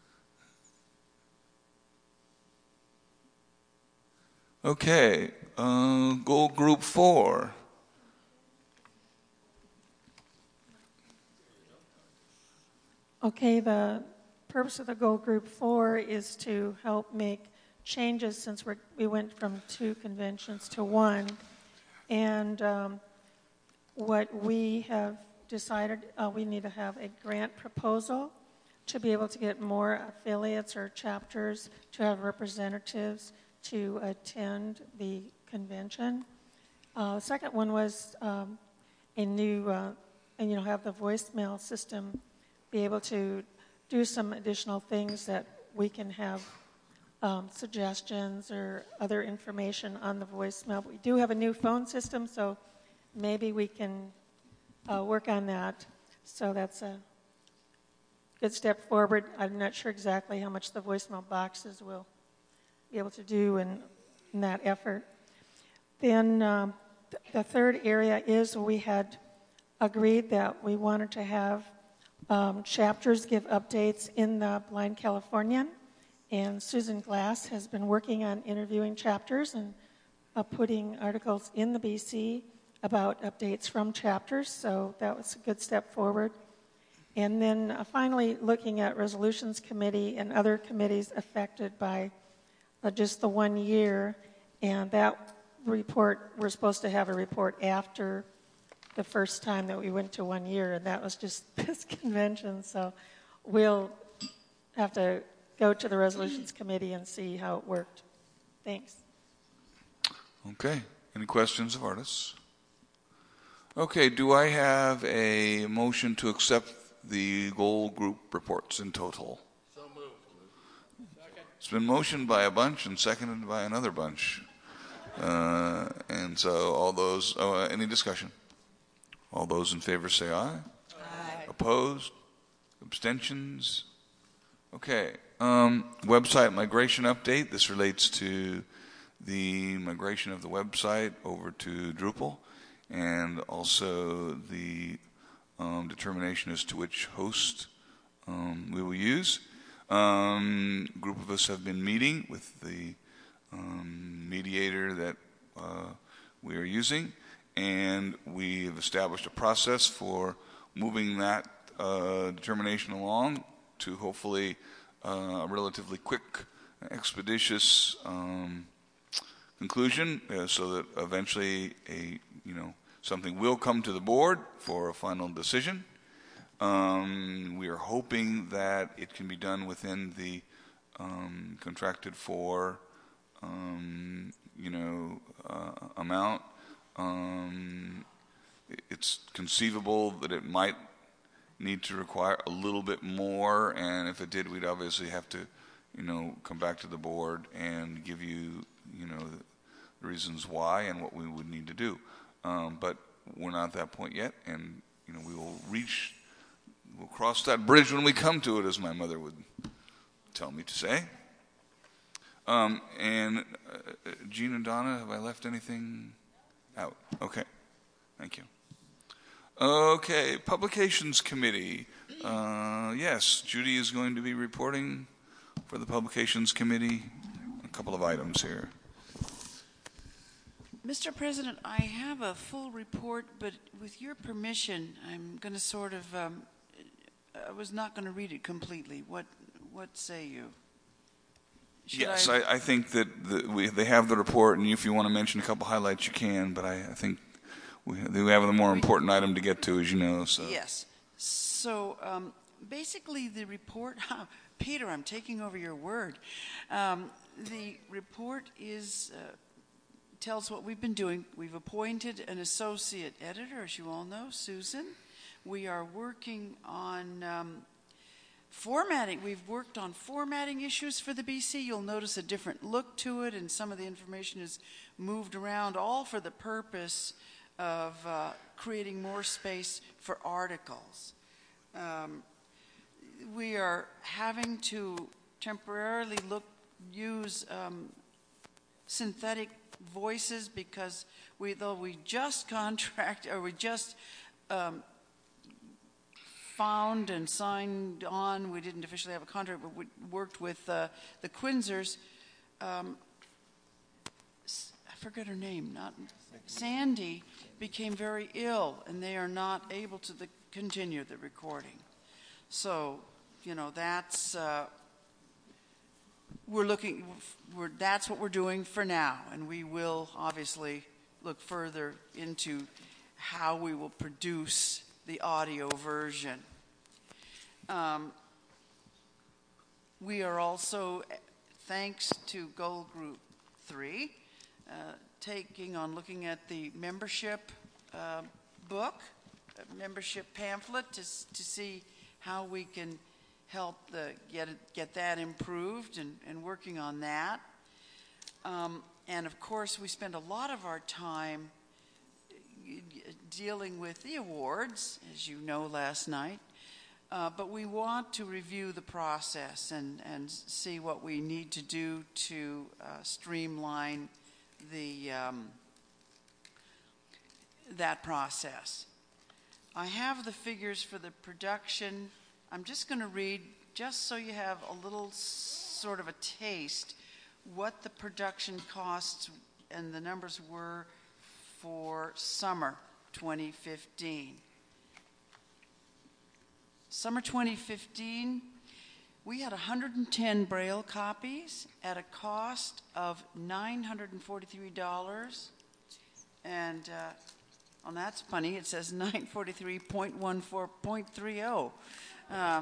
Okay, uh, goal group four. Okay, the purpose of the goal group four is to help make changes since we're, we went from two conventions to one. And um, what we have decided, uh, we need to have a grant proposal to be able to get more affiliates or chapters to have representatives to attend the convention. Uh, the second one was um, a new, uh, and you know, have the voicemail system be able to do some additional things that we can have um, suggestions or other information on the voicemail. But we do have a new phone system, so maybe we can uh, work on that. So that's a good step forward. I'm not sure exactly how much the voicemail boxes will be able to do in, in that effort. Then um, th- the third area is we had agreed that we wanted to have Um, chapters give updates in the Blind Californian, and Susan Glass has been working on interviewing chapters and uh, putting articles in the B C about updates from chapters, so that was a good step forward. And then uh, finally, looking at Resolutions Committee and other committees affected by uh, just the one year, and that report, we're supposed to have a report after the first time that we went to one year, and that was just this convention. So we'll have to go to the Resolutions Committee and see how it worked. Thanks. Okay. Any questions of artists? Okay. Do I have a motion to accept the goal group reports in total? So moved. It's been motioned by a bunch and seconded by another bunch. Uh, and so all those, oh, uh, any discussion? All those in favor say aye. Aye. Opposed? Abstentions? Okay. Um, website migration update. This relates to the migration of the website over to Drupal, and also the um, determination as to which host um, we will use. Um, a group of us have been meeting with the um, mediator that uh, we are using, and we have established a process for moving that uh, determination along to hopefully uh, a relatively quick, expeditious um, conclusion, uh, so that eventually a you know something will come to the board for a final decision. Um, we are hoping that it can be done within the um, contracted for um, you know uh, amount. Um, it's conceivable that it might need to require a little bit more, and if it did, we'd obviously have to, you know, come back to the board and give you, you know, the reasons why and what we would need to do. Um, but we're not at that point yet, and you know, we will reach, we'll cross that bridge when we come to it, as my mother would tell me to say. Um, and uh, Gene and Donna, have I left anything out? Okay, thank you. Okay, Publications Committee. Uh, yes, Judy is going to be reporting for the Publications Committee. A couple of items here. Mister President, I have a full report, but with your permission, I'm going to sort of, um, I was not going to read it completely. What, what say you? Should yes, I, I, I think that the, we, they have the report, and if you want to mention a couple highlights, you can, but I, I think we, we have the more important item to get to, as you know. So. Yes. So um, basically the report, Peter, I'm taking over your word. Um, the report is... Uh, tells what we've been doing. We've appointed an associate editor, as you all know, Susan. We are working on um, formatting. We've worked on formatting issues for the B C. You'll notice a different look to it, and some of the information is moved around, all for the purpose of uh, creating more space for articles. Um, we are having to temporarily look, use um, synthetic voices because we, though we just contract or we just um, found and signed on, we didn't officially have a contract, but we worked with uh, the Quinzers. Um, I forget her name. Not Sandy became very ill, and they are not able to the, continue the recording. So, you know, that's. Uh, We're looking, we're, that's what we're doing for now, and we will obviously look further into how we will produce the audio version. Um, we are also, thanks to Goal Group three, uh, taking on looking at the membership uh, book, uh, membership pamphlet to, to see how we can help the, get it, get that improved and, and working on that. Um, and of course, we spend a lot of our time dealing with the awards, as you know last night. Uh, but we want to review the process and, and see what we need to do to uh, streamline the um, that process. I have the figures for the production. I'm just going to read, just so you have a little sort of a taste, what the production costs and the numbers were for summer twenty fifteen. Summer twenty fifteen, we had one hundred ten Braille copies at a cost of nine hundred forty-three dollars. And, uh, well, that's funny. It says nine forty-three point one four point three oh. Uh,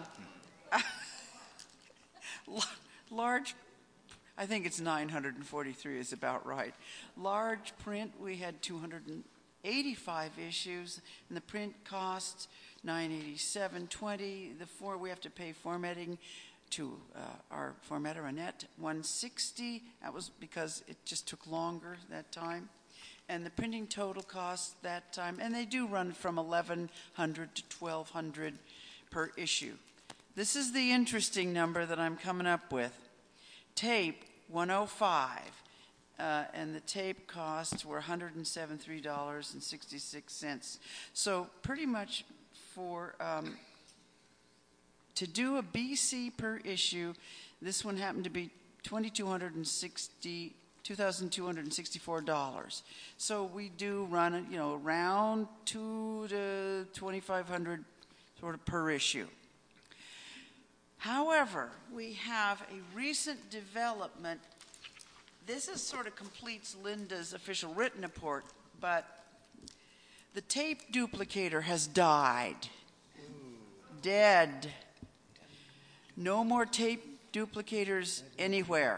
large, I think it's nine hundred forty-three is about right. Large print, we had two hundred eighty-five issues, and the print costs nine eighty-seven twenty. The four we have to pay formatting to uh, our formatter Annette one sixty. That was because it just took longer that time. And the printing total cost that time, and they do run from eleven hundred to twelve hundred per issue. This is the interesting number that I'm coming up with. Tape, one oh five, uh, and the tape costs were one hundred seventy-three dollars and sixty-six cents. So pretty much for, um, to do a B C per issue, this one happened to be two thousand two hundred sixty, two thousand two hundred sixty-four dollars. So we do run, you know, around two to twenty-five hundred sort of per issue. However, we have a recent development. This is sort of completes Linda's official written report, but the tape duplicator has died. Dead. No more tape duplicators anywhere.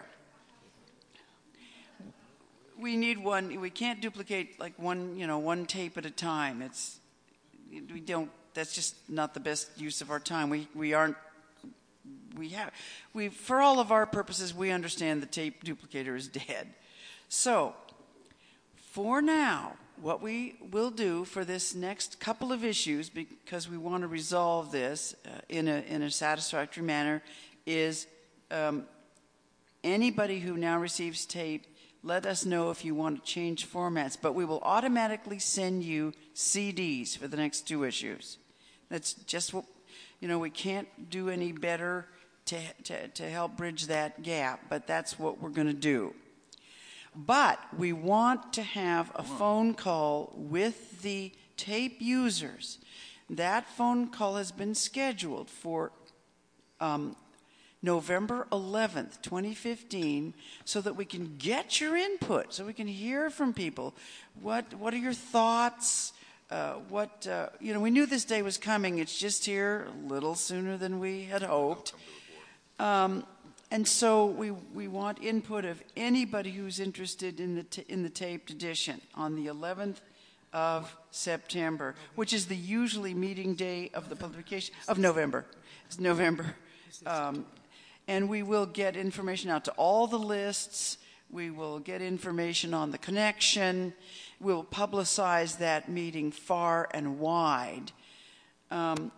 We need one. We can't duplicate like one, you know, one tape at a time. It's, we don't, that's just not the best use of our time. We, we aren't, we have, we, for all of our purposes, we understand the tape duplicator is dead. So, for now, what we will do for this next couple of issues, because we want to resolve this uh, in a in a satisfactory manner, is um, anybody who now receives tape, let us know if you want to change formats. But we will automatically send you C Ds for the next two issues. That's just what, you know, we can't do any better to, to, to help bridge that gap, but that's what we're going to do. But we want to have a phone call with the tape users. That phone call has been scheduled for um, November eleventh, twenty fifteen, so that we can get your input, so we can hear from people. What what are your thoughts? Uh, what uh, you know, we knew this day was coming. It's just here a little sooner than we had hoped. Um, and so we we want input of anybody who's interested in the t- in the taped edition on the eleventh of September, which is the usually meeting day of the publication of November. It's November. Um, and we will get information out to all the lists. We will get information on the connection. We'll publicize that meeting far and wide. Um,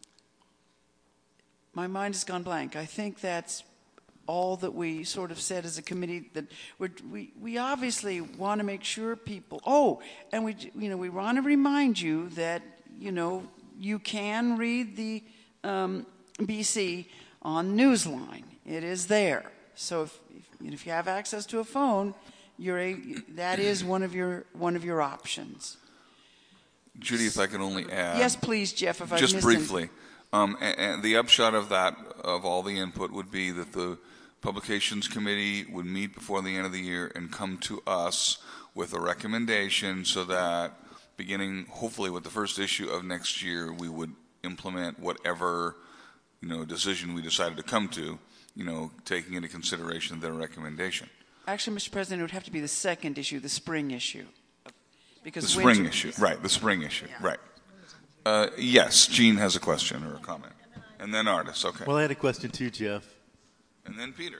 my mind has gone blank. I think that's all that we sort of said as a committee, that we're, we we obviously want to make sure people. Oh, and we you know we want to remind you that you know you can read the um, B C on Newsline. It is there. So if if, if you have access to a phone, you're a, that is one of your one of your options. Judy, if I can only add. Yes, please, Jeff. If I just missed briefly, um, and, and the upshot of that of all the input would be that the Publications Committee would meet before the end of the year and come to us with a recommendation so that beginning hopefully with the first issue of next year, we would implement whatever, you know, decision we decided to come to, you know, taking into consideration their recommendation. Actually, Mister President, it would have to be the second issue, the spring issue. Because the spring winter, issue, right, the spring issue, yeah. right. Uh, yes, Gene has a question or a comment. And then Artis, okay. Well, I had a question too, Jeff. And then Peter.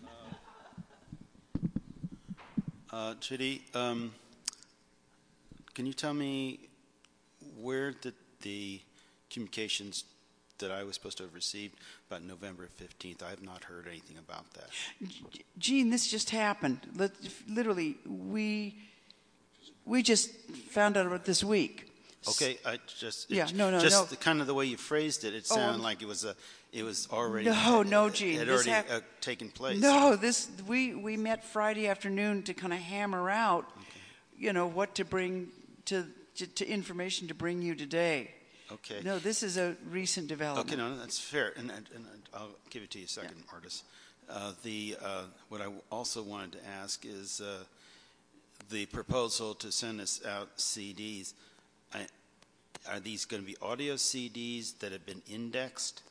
Uh, Judy, um, can you tell me where did the communications that I was supposed to have received about November fifteenth? I have not heard anything about that. Gene, this just happened. Literally, we we just found out about it this week. Okay, I just yeah, no, no, just no. The, kind of the way you phrased it, it sounded oh, like it was a, it was already no, no, Gene, had this already ha- uh, taken place. No, this we we met Friday afternoon to kind of hammer out, okay. you know, what to bring to, to to information to bring you today. Okay. No, this is a recent development. Okay, no, that's fair, and, and, and I'll give it to you a second, yeah. Artis. Uh, the uh, what I also wanted to ask is uh, the proposal to send us out C Ds. I, are these going to be audio C Ds that have been indexed?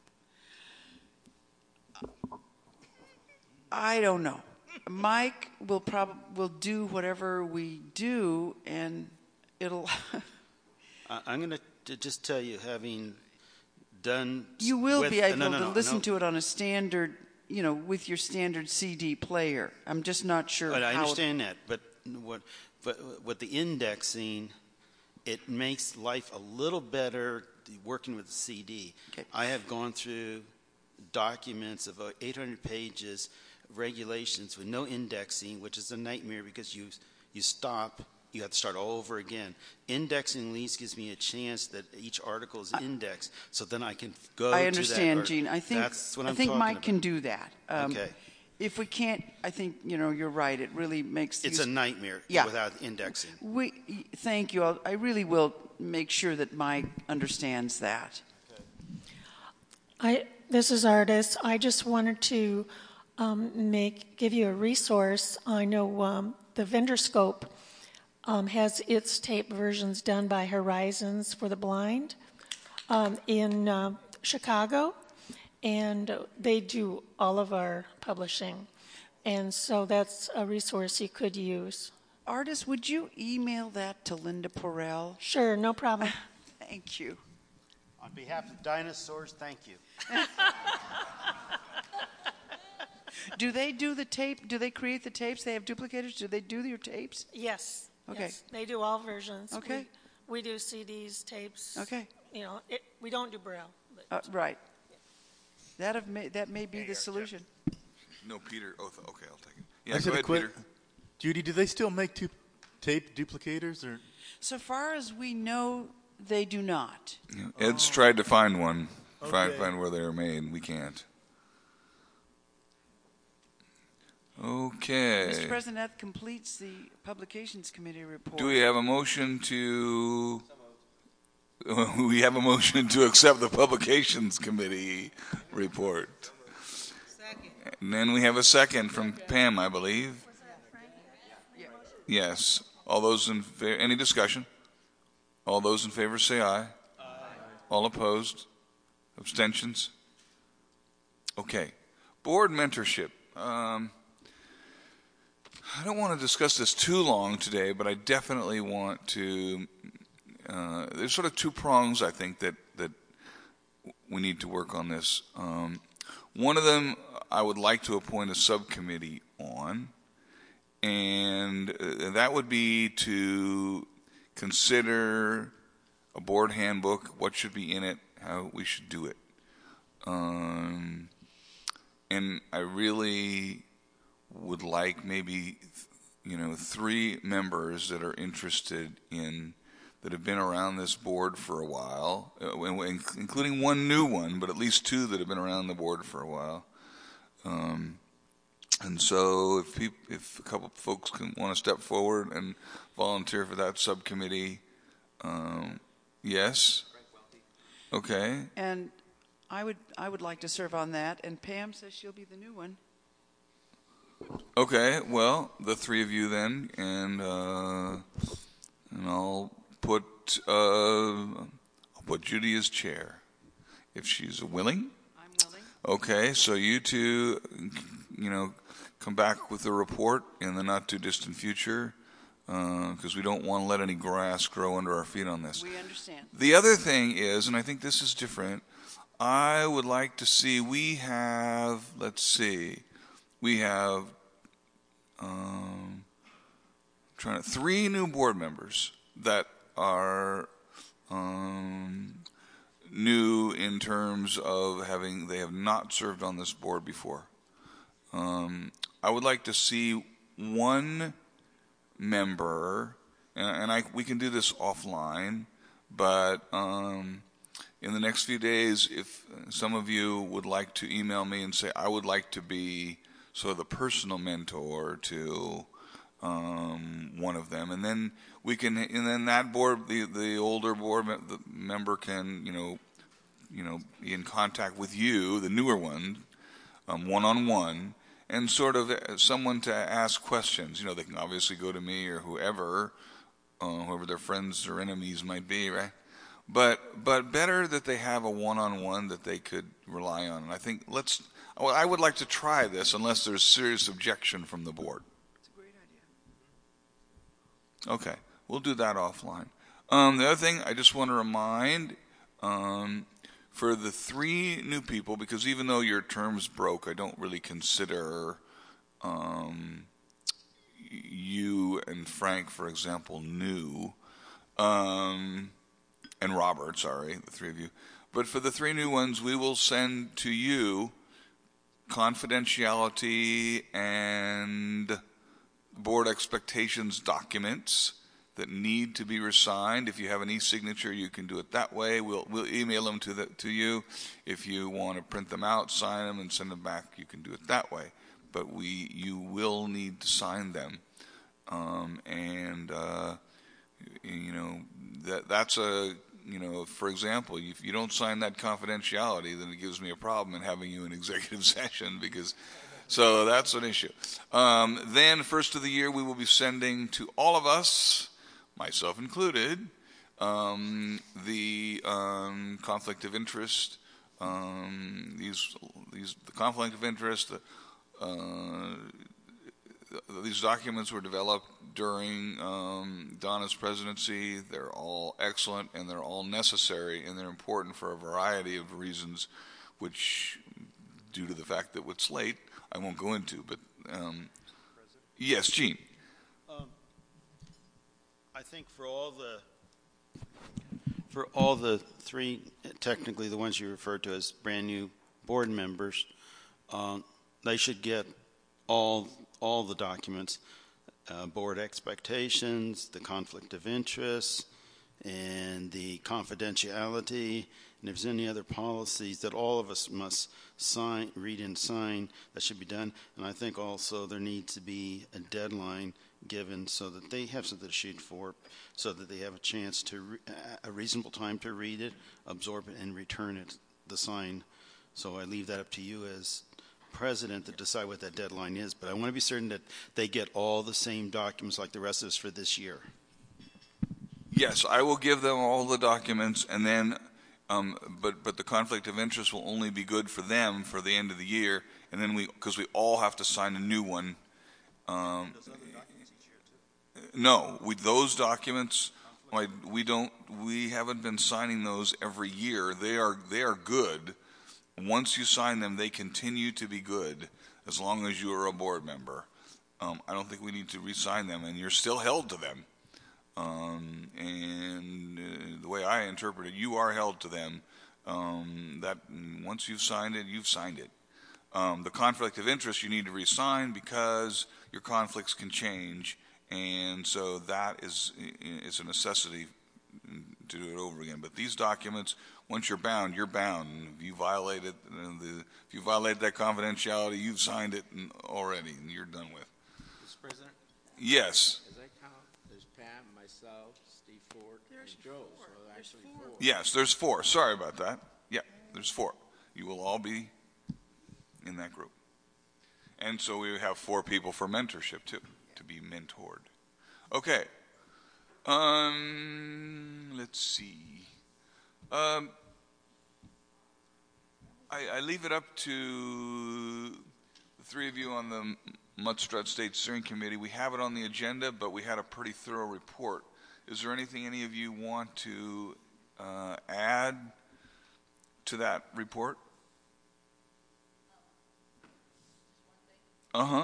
I don't know. Mike will probably will do whatever we do, and it'll. I'm going to just tell you, having done. You will with, be able no, no, no, to listen no. to it on a standard, you know, with your standard C D player. I'm just not sure. But I how understand that, but what, but with the indexing, it makes life a little better working with the C D. Okay. I have gone through documents of eight hundred pages, regulations with no indexing, which is a nightmare because you you stop, you have to start all over again. Indexing at least gives me a chance that each article is indexed, so then I can go. I understand, to that Gene. I think that's what I I'm think talking Mike about. can do that. Um, okay. If we can't, I think you know you're right. It really makes it's use, a nightmare yeah. without indexing. We thank you. I'll, I really will make sure that Mike understands that. Okay. I this is Artis. I just wanted to um, make give you a resource. I know um, the Vendorscope um, has its tape versions done by Horizons for the Blind um, in uh, Chicago. And they do all of our publishing. And so that's a resource you could use. Artis, would you email that to Linda Porrell? Sure, no problem. Thank you. On behalf of dinosaurs, thank you. Do they do the tape? Do they create the tapes? They have duplicators? Do they do your tapes? Yes. Okay. Yes. They do all versions. Okay. We, we do C Ds, tapes. Okay. You know, it, we don't do Braille. But Uh, right. That have may, that may be the solution. No, Peter. Oh, th- okay, I'll take it. I Yeah, just go had ahead, a quick, Peter. Judy, do they still make two tape duplicators? Or? So far as we know, they do not. Ed's tried to find one, find, Okay. find where they were made. We can't. Okay. Mister President, that completes the Publications Committee report. Do we have a motion to? We have a motion to accept the Publications Committee report. Second. And then we have a second from Pam, I believe. Yes. All those in favor? Any discussion? All those in favor say aye. Aye. All opposed? Abstentions? Okay. Board mentorship. Um, I don't want to discuss this too long today, but I definitely want to. Uh, there's sort of two prongs, I think, that, that we need to work on this. Um, one of them, I would like to appoint a subcommittee on, and uh, that would be to consider a board handbook, what should be in it, how we should do it. Um, and I really would like maybe, you know, three members that are interested in, that have been around this board for a while, uh, including one new one, but at least two that have been around the board for a while. Um, and so if peop- if a couple of folks can want to step forward and volunteer for that subcommittee, um, yes? Okay. And I would I would like to serve on that, and Pam says she'll be the new one. Okay, well, the three of you then, and uh, and I'll put uh, I'll put Judy as chair, if she's willing. I'm willing. Okay, so you two, you know, come back with a report in the not too distant future, because uh, we don't want to let any grass grow under our feet on this. We understand. The other thing is, and I think this is different, I would like to see, we have, let's see, we have um, trying to, three new board members that are um, new in terms of having, they have not served on this board before. Um, I would like to see one member, and, and I, we can do this offline, but um, in the next few days, if some of you would like to email me and say, I would like to be sort of the personal mentor to um, one of them, and then we can, and then that board, the the older board me- the member can, you know, you know, be in contact with you, the newer one, um, one-on-one, and sort of someone to ask questions. You know, they can obviously go to me or whoever, uh, whoever their friends or enemies might be, right? But but better that they have a one-on-one that they could rely on. And I think let's. Well, I would like to try this unless there's serious objection from the board. It's a great idea. Okay, we'll do that offline. Um, the other thing I just want to remind, um, for the three new people, because even though your terms broke, I don't really consider um, you and Frank, for example, new, um, and Robert, sorry, the three of you. But for the three new ones, we will send to you confidentiality and board expectations documents that need to be resigned. If you have an e-signature, you can do it that way. We'll we'll email them to the, to you. If you want to print them out, sign them, and send them back, you can do it that way. But we you will need to sign them, um, and uh, you know that that's a you know for example, if you don't sign that confidentiality, then it gives me a problem in having you in executive session because. So that's an issue. Um, then, first of the year, we will be sending to all of us, myself included, um, the um, conflict of interest. Um, these, these, the conflict of interest. The, uh, these documents were developed during um, Donna's presidency. They're all excellent and they're all necessary and they're important for a variety of reasons, which, due to the fact that it's late, I won't go into, but um, yes, Gene. Um, I think for all the for all the three, technically the ones you referred to as brand new board members, um, they should get all all the documents. uh, board expectations, the conflict of interest, and the confidentiality, and if there's any other policies that all of us must sign, read and sign, that should be done. And I think also there needs to be a deadline given so that they have something to shoot for, so that they have a chance to, re- a reasonable time to read it, absorb it, and return it, the sign. So I leave that up to you as president to decide what that deadline is. But I want to be certain that they get all the same documents like the rest of us for this year. Yes, I will give them all the documents, and then, um, but but the conflict of interest will only be good for them for the end of the year, and then we, because we all have to sign a new one. Um, no, we, those documents, like, we don't, we haven't been signing those every year. They are they are good. Once you sign them, they continue to be good as long as you are a board member. Um, I don't think we need to re-sign them, and you're still held to them. Um, and uh, the way I interpret it, you are held to them. Um, that once you've signed it, you've signed it. Um, the conflict of interest you need to re-sign because your conflicts can change, and so that is is a necessity to do it over again. But these documents, once you're bound, you're bound. If you violate it, uh, the, if you violate that confidentiality, you've signed it already, and you're done with. Mister President? Yes. As I count, there's Pam, myself, Steve Ford, and Joe. So actually four. Yes, there's four. Sorry about that. Yeah, there's four. You will all be in that group. And so we have four people for mentorship, too, to be mentored. Okay. Um, let's see. Um, I, I leave it up to the three of you on the Muttstrut State Steering Committee. We have it on the agenda, but we had a pretty thorough report. Is there anything any of you want to uh, add to that report? Uh-huh.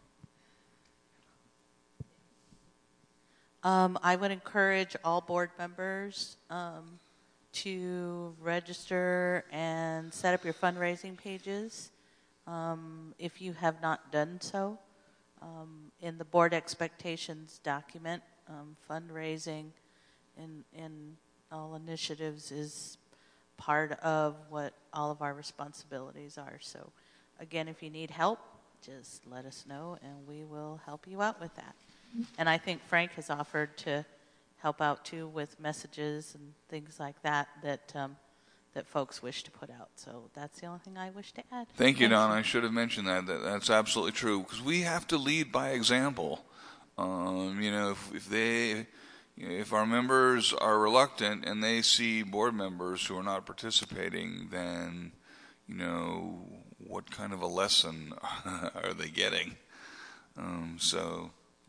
Um, I would encourage all board members um, to register and set up your fundraising pages um, if you have not done so. Um, in the board expectations document, um, fundraising and, and all initiatives is part of what all of our responsibilities are. So again, if you need help, just let us know and we will help you out with that. And I think Frank has offered to help out too with messages and things like that that um, that folks wish to put out. So that's the only thing I wish to add. Thank you, Don. I should have mentioned that. that that's absolutely true because we have to lead by example. Um, you know, if, if they, if our members are reluctant and they see board members who are not participating, then, you know, what kind of a lesson are they getting? Um, so.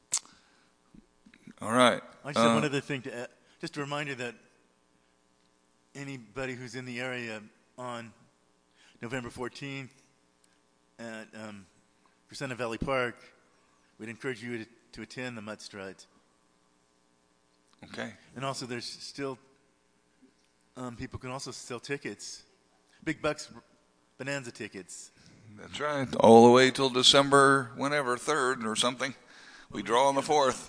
All right. I just uh, have one other thing to add. Just a reminder that anybody who's in the area on November fourteenth at um, Crescenta Valley Park, we'd encourage you to, to attend the Muttstrut. Okay. And also there's still, um, people can also sell tickets. Big Bucks Bonanza tickets. That's right. All the way till December, whenever, third or something. We draw on the fourth.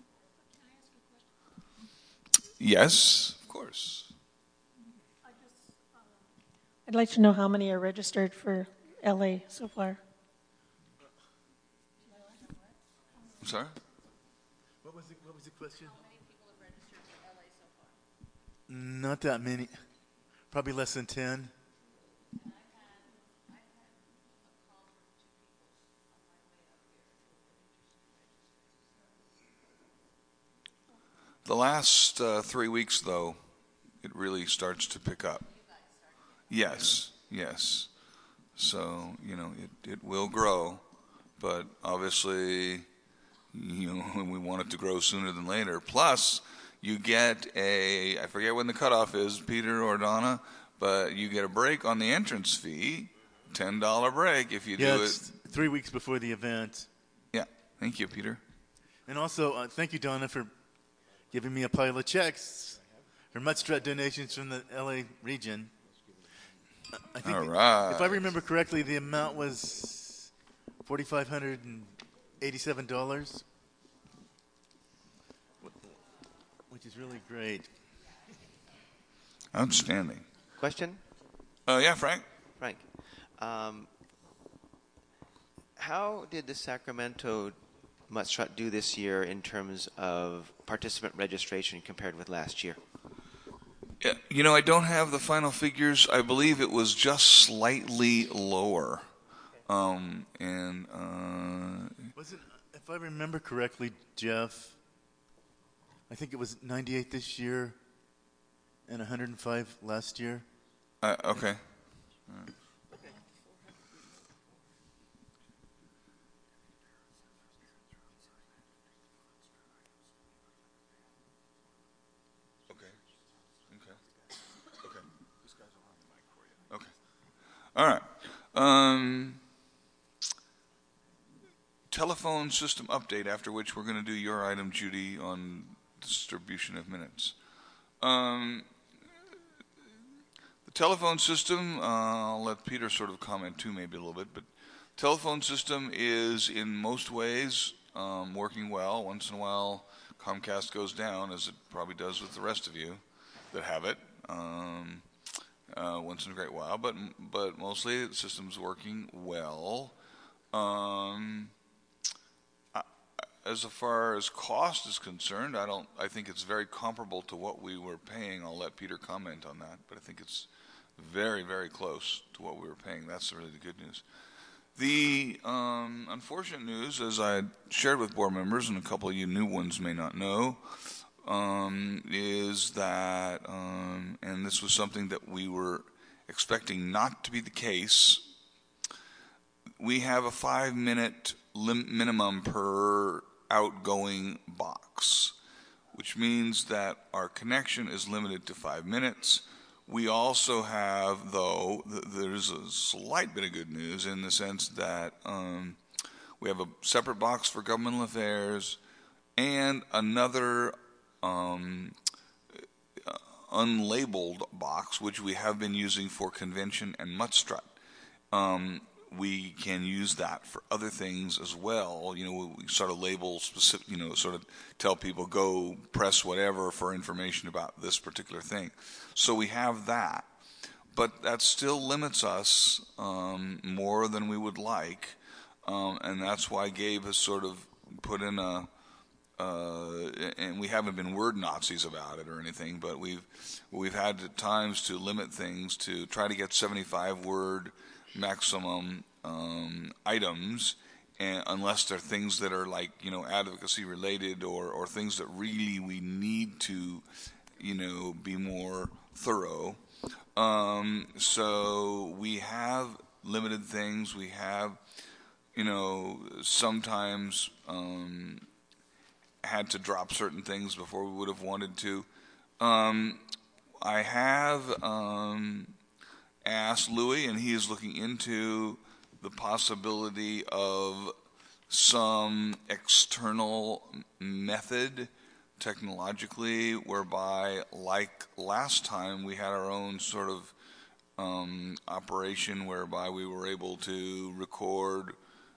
Yes, of course. I'd like to know how many are registered for L A so far. I'm sorry? What was the, what was the question? How many people have registered for L A so far? Not that many. Probably less than ten. The last uh, three weeks, though, it really starts to pick up. Yes, yes. So, you know, it, it will grow, but obviously, you know, we want it to grow sooner than later. Plus, you get a, I forget when the cutoff is, Peter or Donna, but you get a break on the entrance fee, ten dollar break if you yeah, do it's it. three weeks before the event. Yeah, thank you, Peter. And also, uh, thank you, Donna, for giving me a pile of checks for Muttstrut donations from the L A region. I think All right. if I remember correctly, the amount was four thousand five hundred eighty-seven dollars. which is really great. Outstanding. Question? Uh, yeah, Frank. Frank, um, how did the Sacramento Mutt-Strut do this year in terms of participant registration compared with last year? Yeah, you know, I don't have the final figures. I believe it was just slightly lower. Um, and uh, Was it, if I remember correctly, Jeff, I think it was ninety-eight this year and one hundred five last year. Uh, okay. All right. All right. Um, telephone system update, after which we're going to do your item, Judy, on distribution of minutes. Um, the telephone system, uh, I'll let Peter sort of comment too, maybe a little bit, but telephone system is in most ways um, working well. Once in a while, Comcast goes down, as it probably does with the rest of you that have it. Um, Uh, once in a great while, but but mostly the system's working well. Um, I, as far as cost is concerned, I don't. I think it's very comparable to what we were paying. I'll let Peter comment on that, but I think it's very very close to what we were paying. That's really the good news. The um, unfortunate news, as I shared with board members, and a couple of you new ones may not know, Um, is that, um, and this was something that we were expecting not to be the case, we have a five-minute lim- minimum per outgoing box, which means that our connection is limited to five minutes. We also have, though, th- there's a slight bit of good news in the sense that um, we have a separate box for governmental affairs and another Um, uh, unlabeled box, which we have been using for convention and Mutt-Strut. Um, we can use that for other things as well. You know, we sort of label specific, you know, sort of tell people go press whatever for information about this particular thing. So we have that. But that still limits us um, more than we would like. Um, and that's why Gabe has sort of put in a Uh, and we haven't been word Nazis about it or anything, but we've we've had at times to limit things to try to get seventy-five word maximum um, items, and unless they're things that are like you know advocacy related or or things that really we need to you know be more thorough. Um, so we have limited things. We have you know sometimes. Um, had to drop certain things before we would have wanted to. Um, I have um, asked Louis, and he is looking into the possibility of some external method technologically whereby, like last time, we had our own sort of um, operation whereby we were able to record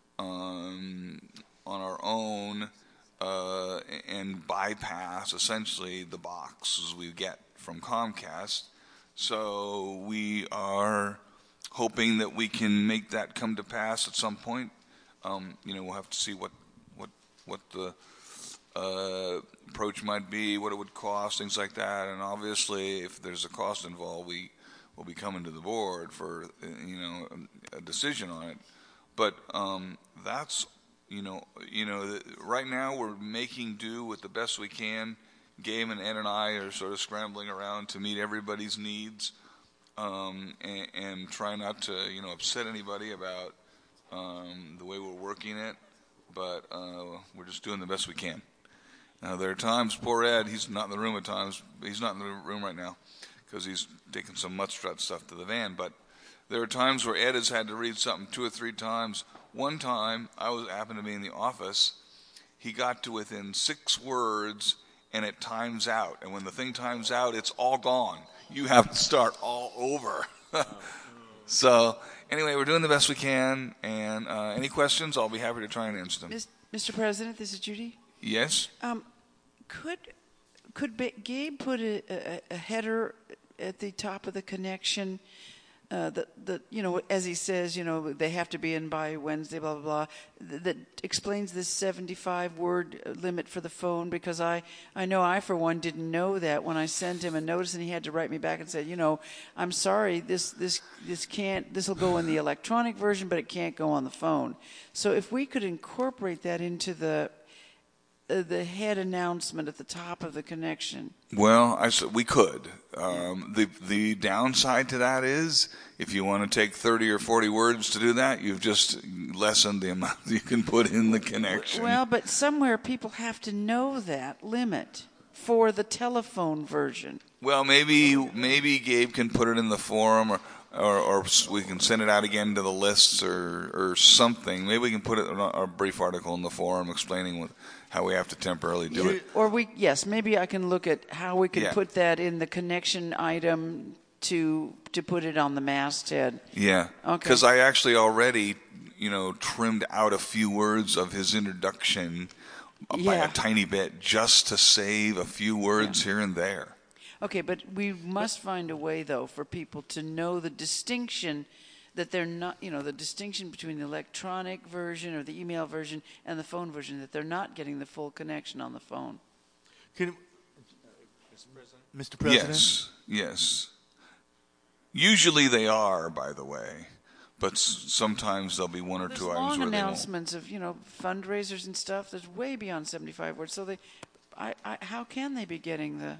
um, on our own Uh, and bypass essentially the boxes we get from Comcast. So we are hoping that we can make that come to pass at some point. Um, you know, we'll have to see what what what the uh, approach might be, what it would cost, things like that. And obviously, if there's a cost involved, we will be coming to the board for you know a, a decision on it. But um, that's You know, you know. Right now, we're making do with the best we can. Gabe and Ed and I are sort of scrambling around to meet everybody's needs, um, and, and try not to, you know, upset anybody about um, the way we're working it. But uh, we're just doing the best we can. Now, there are times, poor Ed, he's not in the room at times. He's not in the room right now because he's taking some Mutt-Strut stuff to the van. But there are times where Ed has had to read something two or three times. One time, I was happened to be in the office. He got to within six words, and it times out. And when the thing times out, it's all gone. You have to start all over. So, anyway, we're doing the best we can. And uh, any questions, I'll be happy to try and answer them. Mister President, this is Judy. Yes? Um, could could Ba- Gabe put a, a, a header at the top of the connection uh, that, that, you know, as he says, you know, they have to be in by Wednesday, blah, blah, blah, th- that explains this seventy-five word limit for the phone? Because I, I know I, for one, didn't know that when I sent him a notice, and he had to write me back and say, you know, I'm sorry, this, this, this can't, this will go in the electronic version, but it can't go on the phone. So if we could incorporate that into the Uh, the head announcement at the top of the connection. Well, I s we could. Um, the the downside to that is, if you want to take thirty or forty words to do that, you've just lessened the amount you can put in the connection. Well, but somewhere people have to know that limit for the telephone version. Well, maybe maybe Gabe can put it in the forum, or or, or we can send it out again to the lists, or or something. Maybe we can put it in a, a brief article in the forum explaining what, how we have to temporarily do it. Or we, yes, maybe I can look at how we could Yeah. put that in the connection item to to put it on the masthead. Yeah, Okay. because I actually already, you know, trimmed out a few words of his introduction by Yeah. a tiny bit, just to save a few words here and there. Okay, but we must find a way, though, for people to know the distinction, that they're not, you know, the distinction between the electronic version or the email version and the phone version, that they're not getting the full connection on the phone. Can, Mister President? Yes, yes. Usually they are, by the way, but s- sometimes there'll be one or There's two items long where they won't. announcements of, you know, fundraisers and stuff that's way beyond seventy-five words. So they, I, I, how can they be getting the?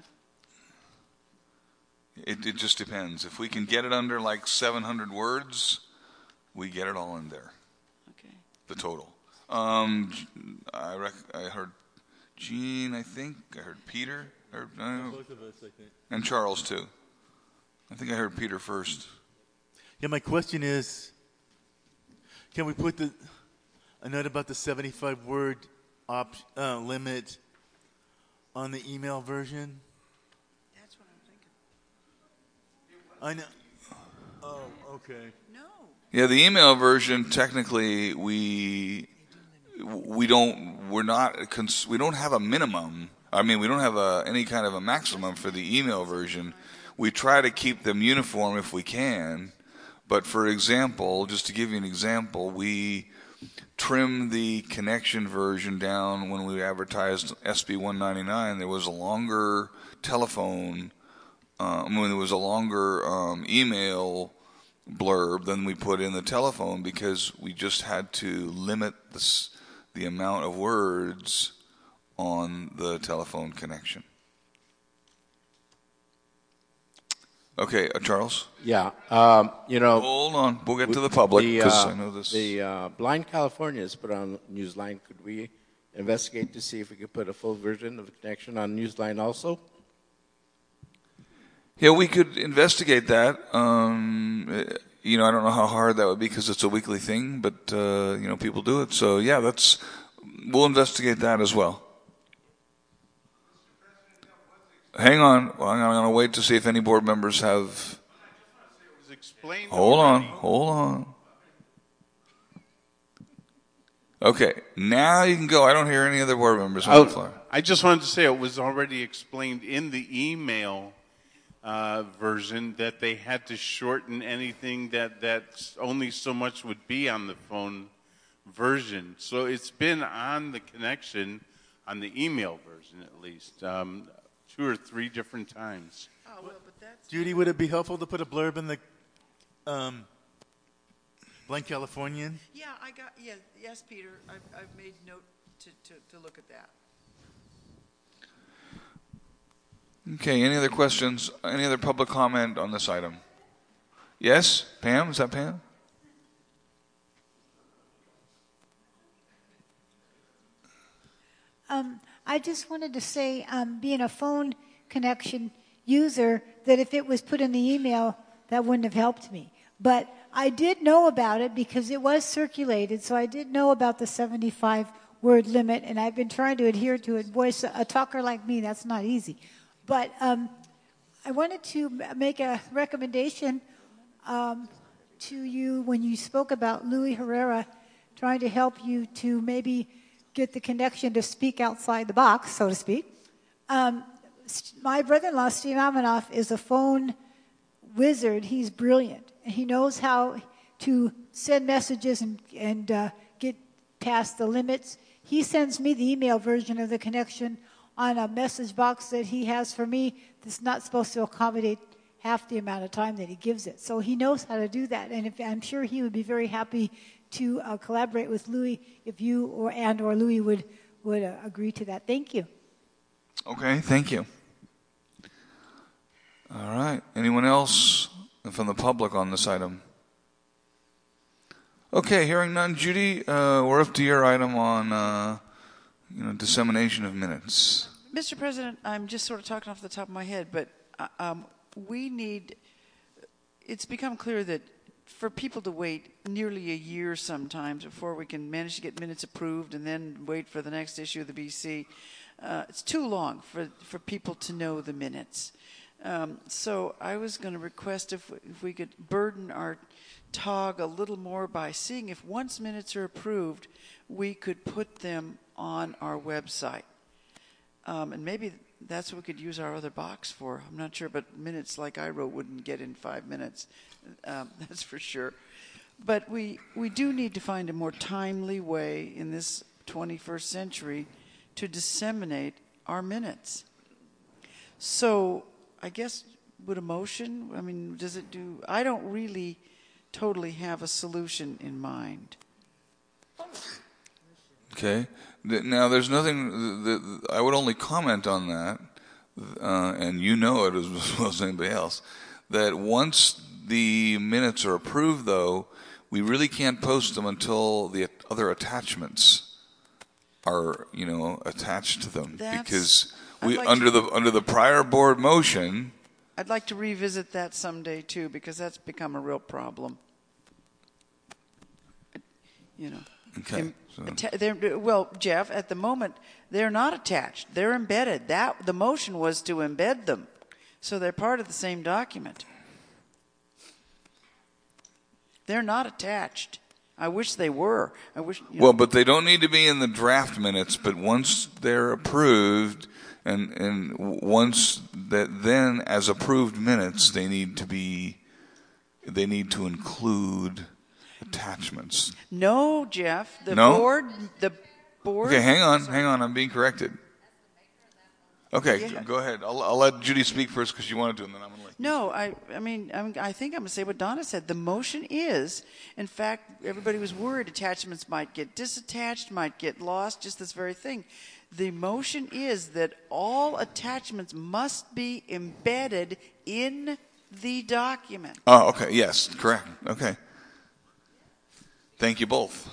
It, it just depends. If we can get it under like seven hundred words, we get it all in there. Okay. The total. Um, I rec- I heard Gene, I think. I heard Peter. Or, no, Both of us, I think. And Charles, too. I think I heard Peter first. Yeah, my question is, can we put the a note about the seventy-five word op, uh, limit on the email version? That's what I'm thinking. I know. Oh, okay. No. Yeah, the email version, technically, we we don't we're not cons- we don't have a minimum. I mean, we don't have a, any kind of a maximum for the email version. We try to keep them uniform if we can. But for example, just to give you an example, we trimmed the connection version down when we advertised S B one ninety-nine. There was a longer telephone, uh, I mean, there was a longer um, email blurb than we put in the telephone, because we just had to limit this, the amount of words on the telephone connection. Okay, uh, Charles? Yeah, um, you know. Hold on, we'll get to the public, the, because uh, I know this. The uh, Blind California is put on Newsline. Could we investigate to see if we could put a full version of the connection on Newsline also? Yeah, we could investigate that. Um, eh, you know, I don't know how hard that would be, because it's a weekly thing, but, uh, you know, people do it. So, yeah, that's, we'll investigate that as well. Hang on. Well, I'm going to wait to see if any board members have. Hold on. Hold on. Okay. Now you can go. I don't hear any other board members on the floor. I just wanted to say it was already explained in the email uh, version that they had to shorten anything that that's only so much would be on the phone version. So it's been on the connection, on the email version at least, um, two or three different times. Oh, well, but that's Judy, would it be helpful to put a blurb in the um, Blind Californian? Yeah, I got, yeah, yes, Peter, I've, I've made note to, to, to look at that. Okay. Any other questions? Any other public comment on this item? Yes? Pam? Is that Pam? Um, I just wanted to say, um, being a phone connection user, that if it was put in the email, that wouldn't have helped me. But I did know about it because it was circulated, so I did know about the seventy-five word limit, and I've been trying to adhere to it. Boy, a talker like me, that's not easy. But um, I wanted to make a recommendation um, to you when you spoke about Louis Herrera trying to help you to maybe get the connection to speak outside the box, so to speak. Um, my brother-in-law, Steve Amanoff, is a phone wizard. He's brilliant. He knows how to send messages and, and uh, get past the limits. He sends me the email version of the connection on a message box that he has for me that's not supposed to accommodate half the amount of time that he gives it. So he knows how to do that. And if, I'm sure he would be very happy to uh, collaborate with Louis if you or and or Louis would, would uh, agree to that. Thank you. Okay, thank you. All right. Anyone else from the public on this item? Okay, hearing none. Judy, uh, we're up to your item on uh, you know, dissemination of minutes. Mister President, I'm just sort of talking off the top of my head, but uh, um, we need, it's become clear that for people to wait nearly a year sometimes before we can manage to get minutes approved and then wait for the next issue of the B C, uh, it's too long for, for people to know the minutes. Um, so I was going to request if, if we could burden our T O G a little more by seeing if once minutes are approved, we could put them on our website. Um, and maybe that's what we could use our other box for. I'm not sure, but minutes like I wrote wouldn't get in five minutes. Um, that's for sure. But we, we do need to find a more timely way in this twenty-first century to disseminate our minutes. So I guess would a motion, I mean, does it do, I don't really totally have a solution in mind. Okay. Now, there's nothing that I would only comment on that, uh, and you know it as well as anybody else, that once the minutes are approved, though, we really can't post them until the other attachments are, you know, attached to them. That's, because we like under to, the under the prior board motion. I'd like to revisit that someday too, because that's become a real problem. You know. Okay. So. Atta- they're, well, Jeff, at the moment they're not attached; they're embedded. That the motion was to embed them, so they're part of the same document. They're not attached. I wish they were. I wish. You know. Well, but they don't need to be in the draft minutes. But once they're approved, and and once that, then as approved minutes, they need to be. They need to include attachments. No, Jeff. The no? board. The board. Okay, hang on, hang on. I'm being corrected. Okay, Yeah. go ahead. I'll, I'll let Judy speak first because she wanted to, and then I'm going to let you. No, I, I mean, I'm, I think I'm going to say what Donna said. The motion is, in fact, everybody was worried attachments might get disattached, might get lost, just this very thing. The motion is that all attachments must be embedded in the document. Oh, okay. Yes, correct. Okay. Thank you both.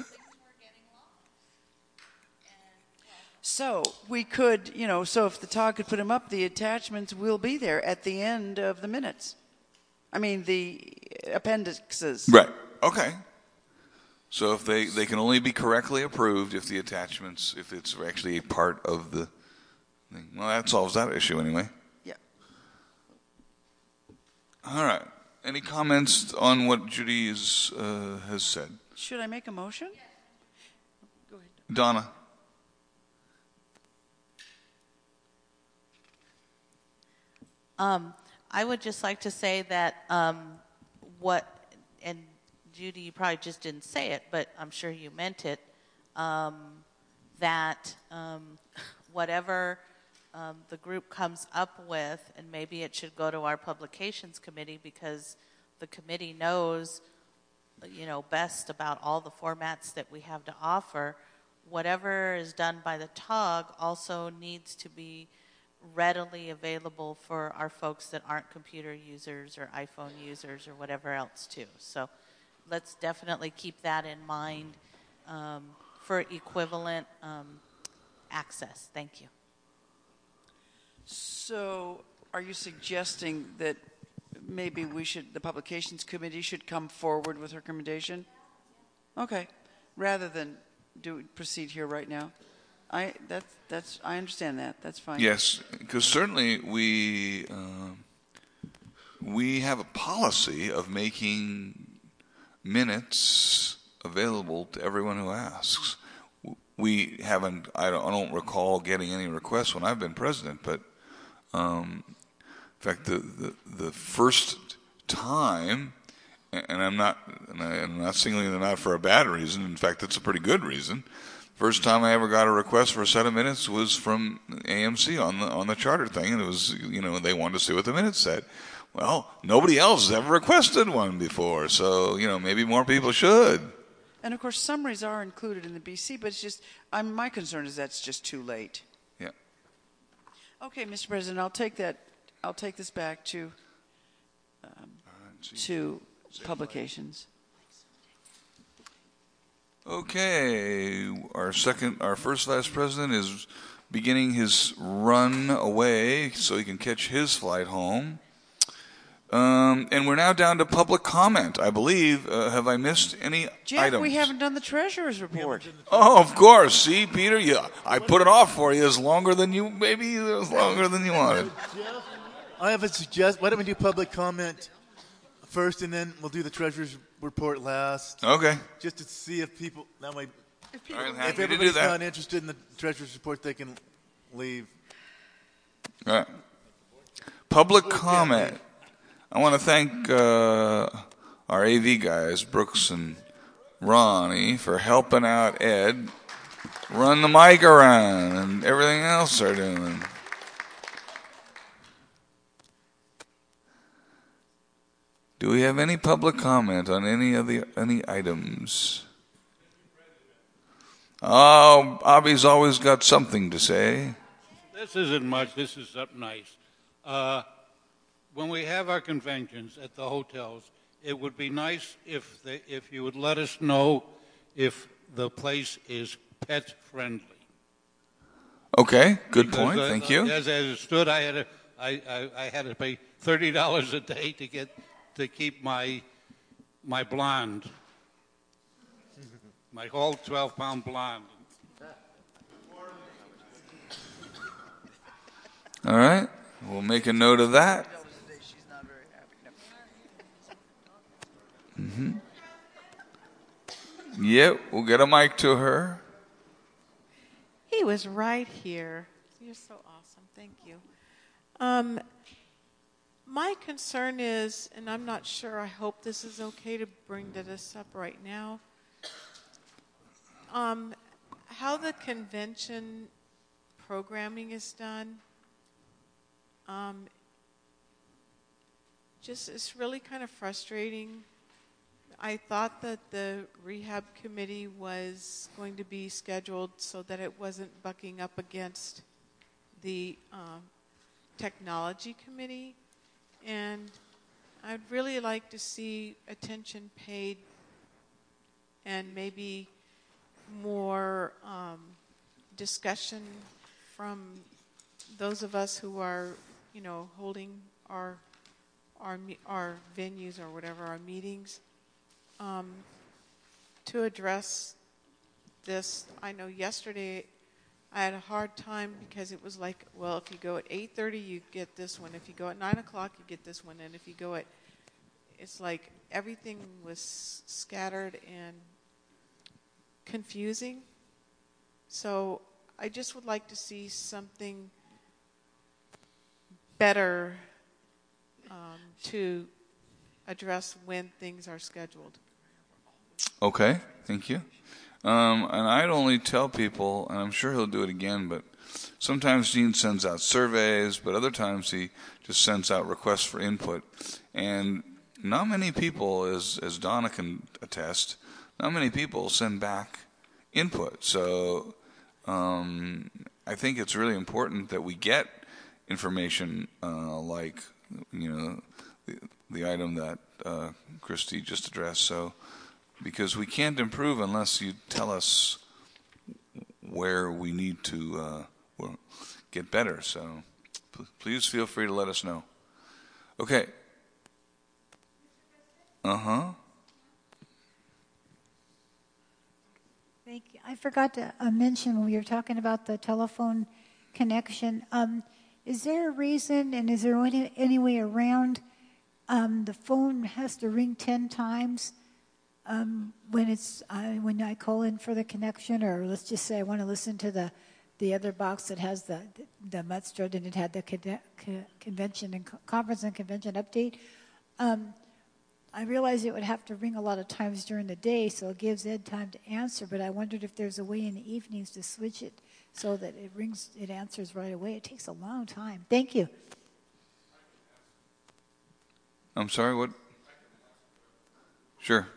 So we could, you know, so if the T O G could put them up, the attachments will be there at the end of the minutes. I mean, the appendixes. Right. Okay. So if they, they can only be correctly approved if the attachments, if it's actually a part of the thing. Well, that solves that issue anyway. Yeah. All right. Any comments on what Judy is, uh, has said? Should I make a motion? Go ahead. Donna. Um, I would just like to say that um, what, and Judy, you probably just didn't say it, but I'm sure you meant it, um, that um, whatever um, the group comes up with, and maybe it should go to our publications committee because the committee knows, you know, best about all the formats that we have to offer. Whatever is done by the T O G also needs to be readily available for our folks that aren't computer users or iPhone users or whatever else too. So let's definitely keep that in mind um, for equivalent um, access. Thank you. So are you suggesting that maybe we should, the publications committee should come forward with recommendation? Okay. Rather than do proceed here right now. I that's that's I understand that. That's fine. Yes, because certainly we um, we have a policy of making minutes available to everyone who asks. We haven't. I don't, I don't recall getting any requests when I've been president, but Um, in fact, the, the, the first time, and I'm not, and I, I'm not singling them out for a bad reason. In fact, it's a pretty good reason. First time I ever got a request for a set of minutes was from A M C on the on the charter thing, and it was, you know, they wanted to see what the minutes said. Well, nobody else has ever requested one before, so, you know, maybe more people should. And of course, summaries are included in the B C, but it's just, I'm, my concern is that's just too late. Yeah. Okay, Mister President, I'll take that. I'll take this back to um, to publications. Okay, our second, our first vice president is beginning his run away so he can catch his flight home. Um, and we're now down to public comment, I believe. Uh, have I missed any Jeff, items? we haven't done the treasurer's report. Oh, of course. See, Peter, yeah, I put it off for you as longer than you, maybe as longer than you wanted. I have a suggest. Why don't we do public comment first, and then we'll do the treasurer's report last. Okay. Just to see if people that way. If, people, if happy to do everybody's that. not interested in the treasurer's report, they can leave. All right. Public comment. I want to thank uh, our A V guys, Brooks and Ronnie, for helping out Ed run the mic around and everything else they're doing. Do we have any public comment on any of the any items? Oh, Bobby's always got something to say. This isn't much. This is something nice. Uh, when we have our conventions at the hotels, it would be nice if they, if you would let us know if the place is pet friendly. Okay, good Because, point. uh, Thank you. As, as it stood, I had to, I, I, I had to pay thirty dollars a day to get to keep my my blonde, my whole twelve pound blonde. All right, we'll make a note of that. Mm-hmm. Yep, we'll get a mic to her. He was right here. You're so awesome. Thank you. Um, my concern is, and I'm not sure, I hope this is okay to bring this up right now, um, how the convention programming is done. Um, just, it's really kind of frustrating. I thought that the rehab committee was going to be scheduled so that it wasn't bucking up against the um, technology committee. And I'd really like to see attention paid and maybe more um, discussion from those of us who are, you know, holding our our our venues or whatever, our meetings, um, to address this. I know yesterday I had a hard time because it was like, well, if you go at eight thirty, you get this one. If you go at nine o'clock, you get this one. And if you go at, it's like everything was scattered and confusing. So I just would like to see something better um, to address when things are scheduled. Okay, thank you. Um, and I'd only tell people, and I'm sure he'll do it again, but sometimes Gene sends out surveys, but other times he just sends out requests for input. And not many people, as, as Donna can attest, not many people send back input. So um, I think it's really important that we get information uh, like, you know, the, the item that uh, Christy just addressed. So, because we can't improve unless you tell us where we need to uh, well, get better. So p- please feel free to let us know. Okay. Uh-huh. Thank you. I forgot to uh, mention when we were talking about the telephone connection. Um, is there a reason, and is there any, any way around um, the phone has to ring ten times um, when it's uh, when I call in for the connection, or let's just say I want to listen to the the other box that has the the Mudstrode, and it had the con- con- convention and co- conference and convention update. Um, I realize it would have to ring a lot of times during the day, so it gives Ed time to answer, but I wondered if there's a way in the evenings to switch it so that it rings, it answers right away. It takes a long time. Thank you. I'm sorry, what? Sure.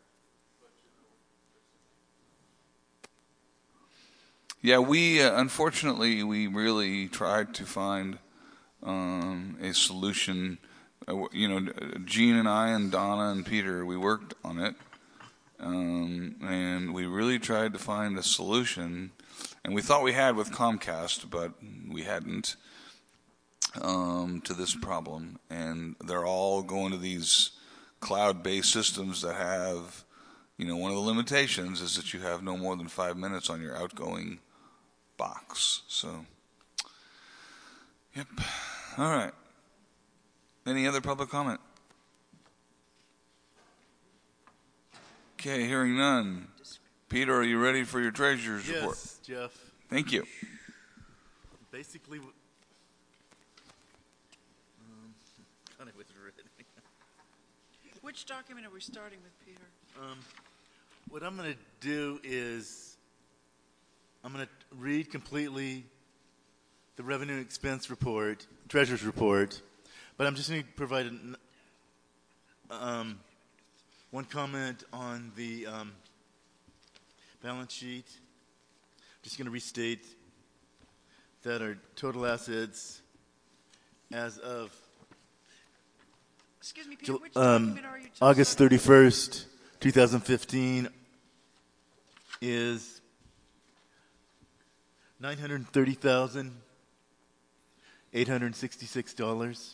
Yeah, we, uh, unfortunately, we really tried to find um, a solution. Uh, you know, Gene and I and Donna and Peter, we worked on it. Um, and we really tried to find a solution. And we thought we had with Comcast, but we hadn't, um, to this problem. And they're all going to these cloud-based systems that have, you know, one of the limitations is that you have no more than five minutes on your outgoing box. So, yep. All right. Any other public comment? Okay, hearing none. Peter, are you ready for your treasurer's yes, report? Yes, Jeff. Thank you. Basically, um, kind of was ready. Which document are we starting with, Peter? Um, what I'm going to do is I'm going to read completely the revenue expense report, treasurer's report, but I'm just going to provide an, um, one comment on the um, balance sheet. I'm just going to restate that our total assets as of Excuse me, Peter, which um, document are you talking August thirty-first, twenty fifteen is nine hundred thirty thousand eight hundred sixty-six dollars.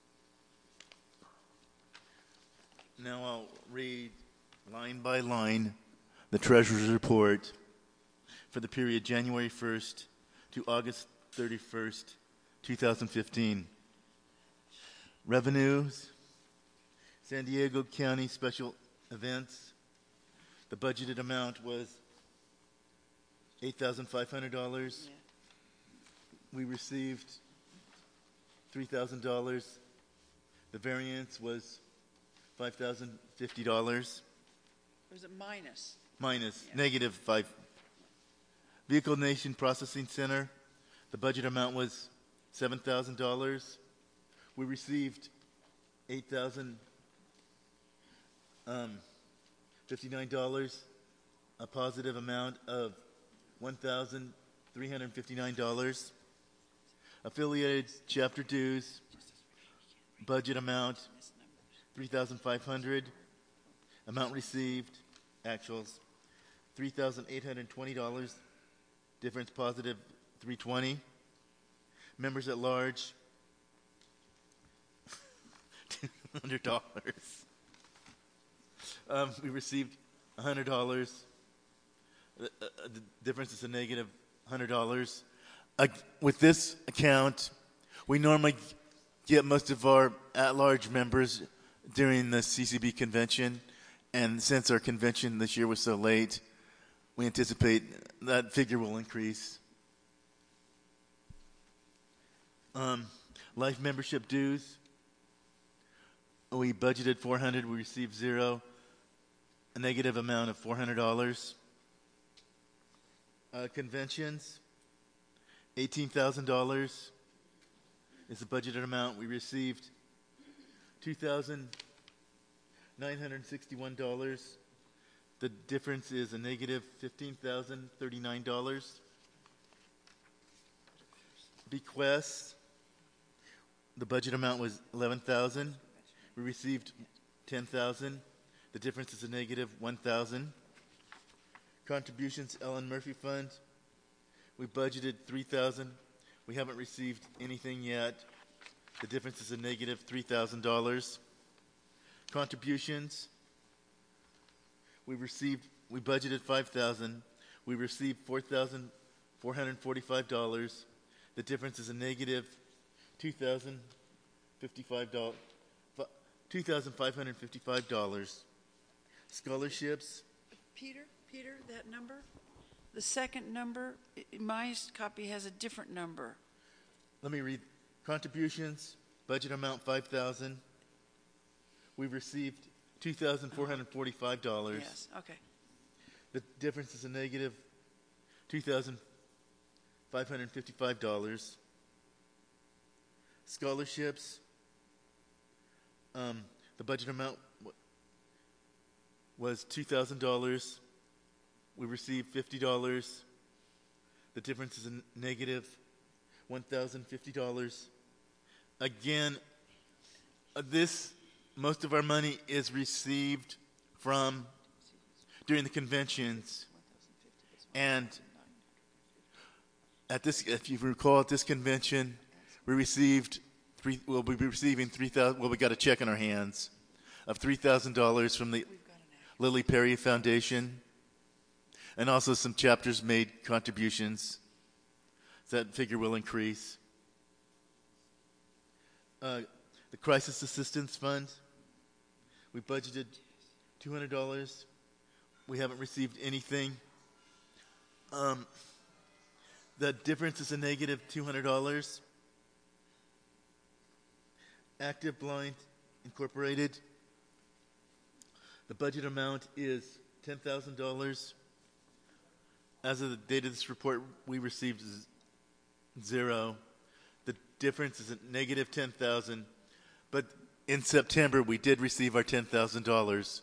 Now I'll read line by line the treasurer's report for the period January first to August thirty-first, twenty fifteen. Revenues, San Diego County Special Events. The budgeted amount was eight thousand five hundred dollars. Yeah. We received three thousand dollars. The variance was five thousand fifty dollars. Or is it minus? Minus, yeah. negative five. Vehicle Nation Processing Center. The budget amount was seven thousand dollars. We received eight thousand fifty-nine dollars, a positive amount of one thousand three hundred fifty-nine dollars. Affiliated chapter dues, budget amount three thousand five hundred dollars. Amount received, actuals, three thousand eight hundred twenty dollars. Difference positive three hundred twenty dollars. Members at large, two hundred dollars. Um, we received one hundred dollars. The, uh, the difference is a negative one hundred dollars. Uh, with this account, we normally get most of our at-large members during the C C B convention, and since our convention this year was so late, we anticipate that figure will increase. Um, life membership dues, we budgeted four hundred dollars, we received zero, a negative amount of four hundred dollars. Uh, conventions, eighteen thousand dollars is the budgeted amount. We received two thousand nine hundred sixty-one dollars. The difference is a negative fifteen thousand thirty-nine dollars. Bequests, the budget amount was eleven thousand dollars. We received ten thousand dollars. The difference is a negative one thousand dollars. Contributions, Ellen Murphy Fund, we budgeted three thousand dollars. We haven't received anything yet. The difference is a negative three thousand dollars. Contributions, we received, we budgeted five thousand dollars. We received four thousand four hundred forty-five dollars. The difference is a negative two thousand fifty-five dollars. two thousand five hundred fifty-five dollars. Scholarships. Peter, Peter, that number, the second number, i- my copy has a different number. let me read. Contributions, budget amount five thousand dollars. We've received two thousand four hundred forty-five dollars. Yes, okay. The difference is a negative two thousand five hundred fifty-five dollars. Scholarships, um, the budget amount w- was two thousand dollars. We received fifty dollars. The difference is a n- negative one thousand fifty dollars. Again, uh, this, most of our money is received from during the conventions. And at this, if you recall, at this convention, we received three. We'll be receiving three thousand. Well, we got a check in our hands of three thousand dollars from the Lily Perry Foundation, and also some chapters made contributions. That figure will increase. Uh, the Crisis Assistance Fund. We budgeted two hundred dollars. We haven't received anything. Um, the difference is a negative two hundred dollars. Active Blind Incorporated. The budget amount is ten thousand dollars. As of the date of this report, we received z- zero. The difference is a negative ten thousand dollars. But in September, we did receive our ten thousand dollars.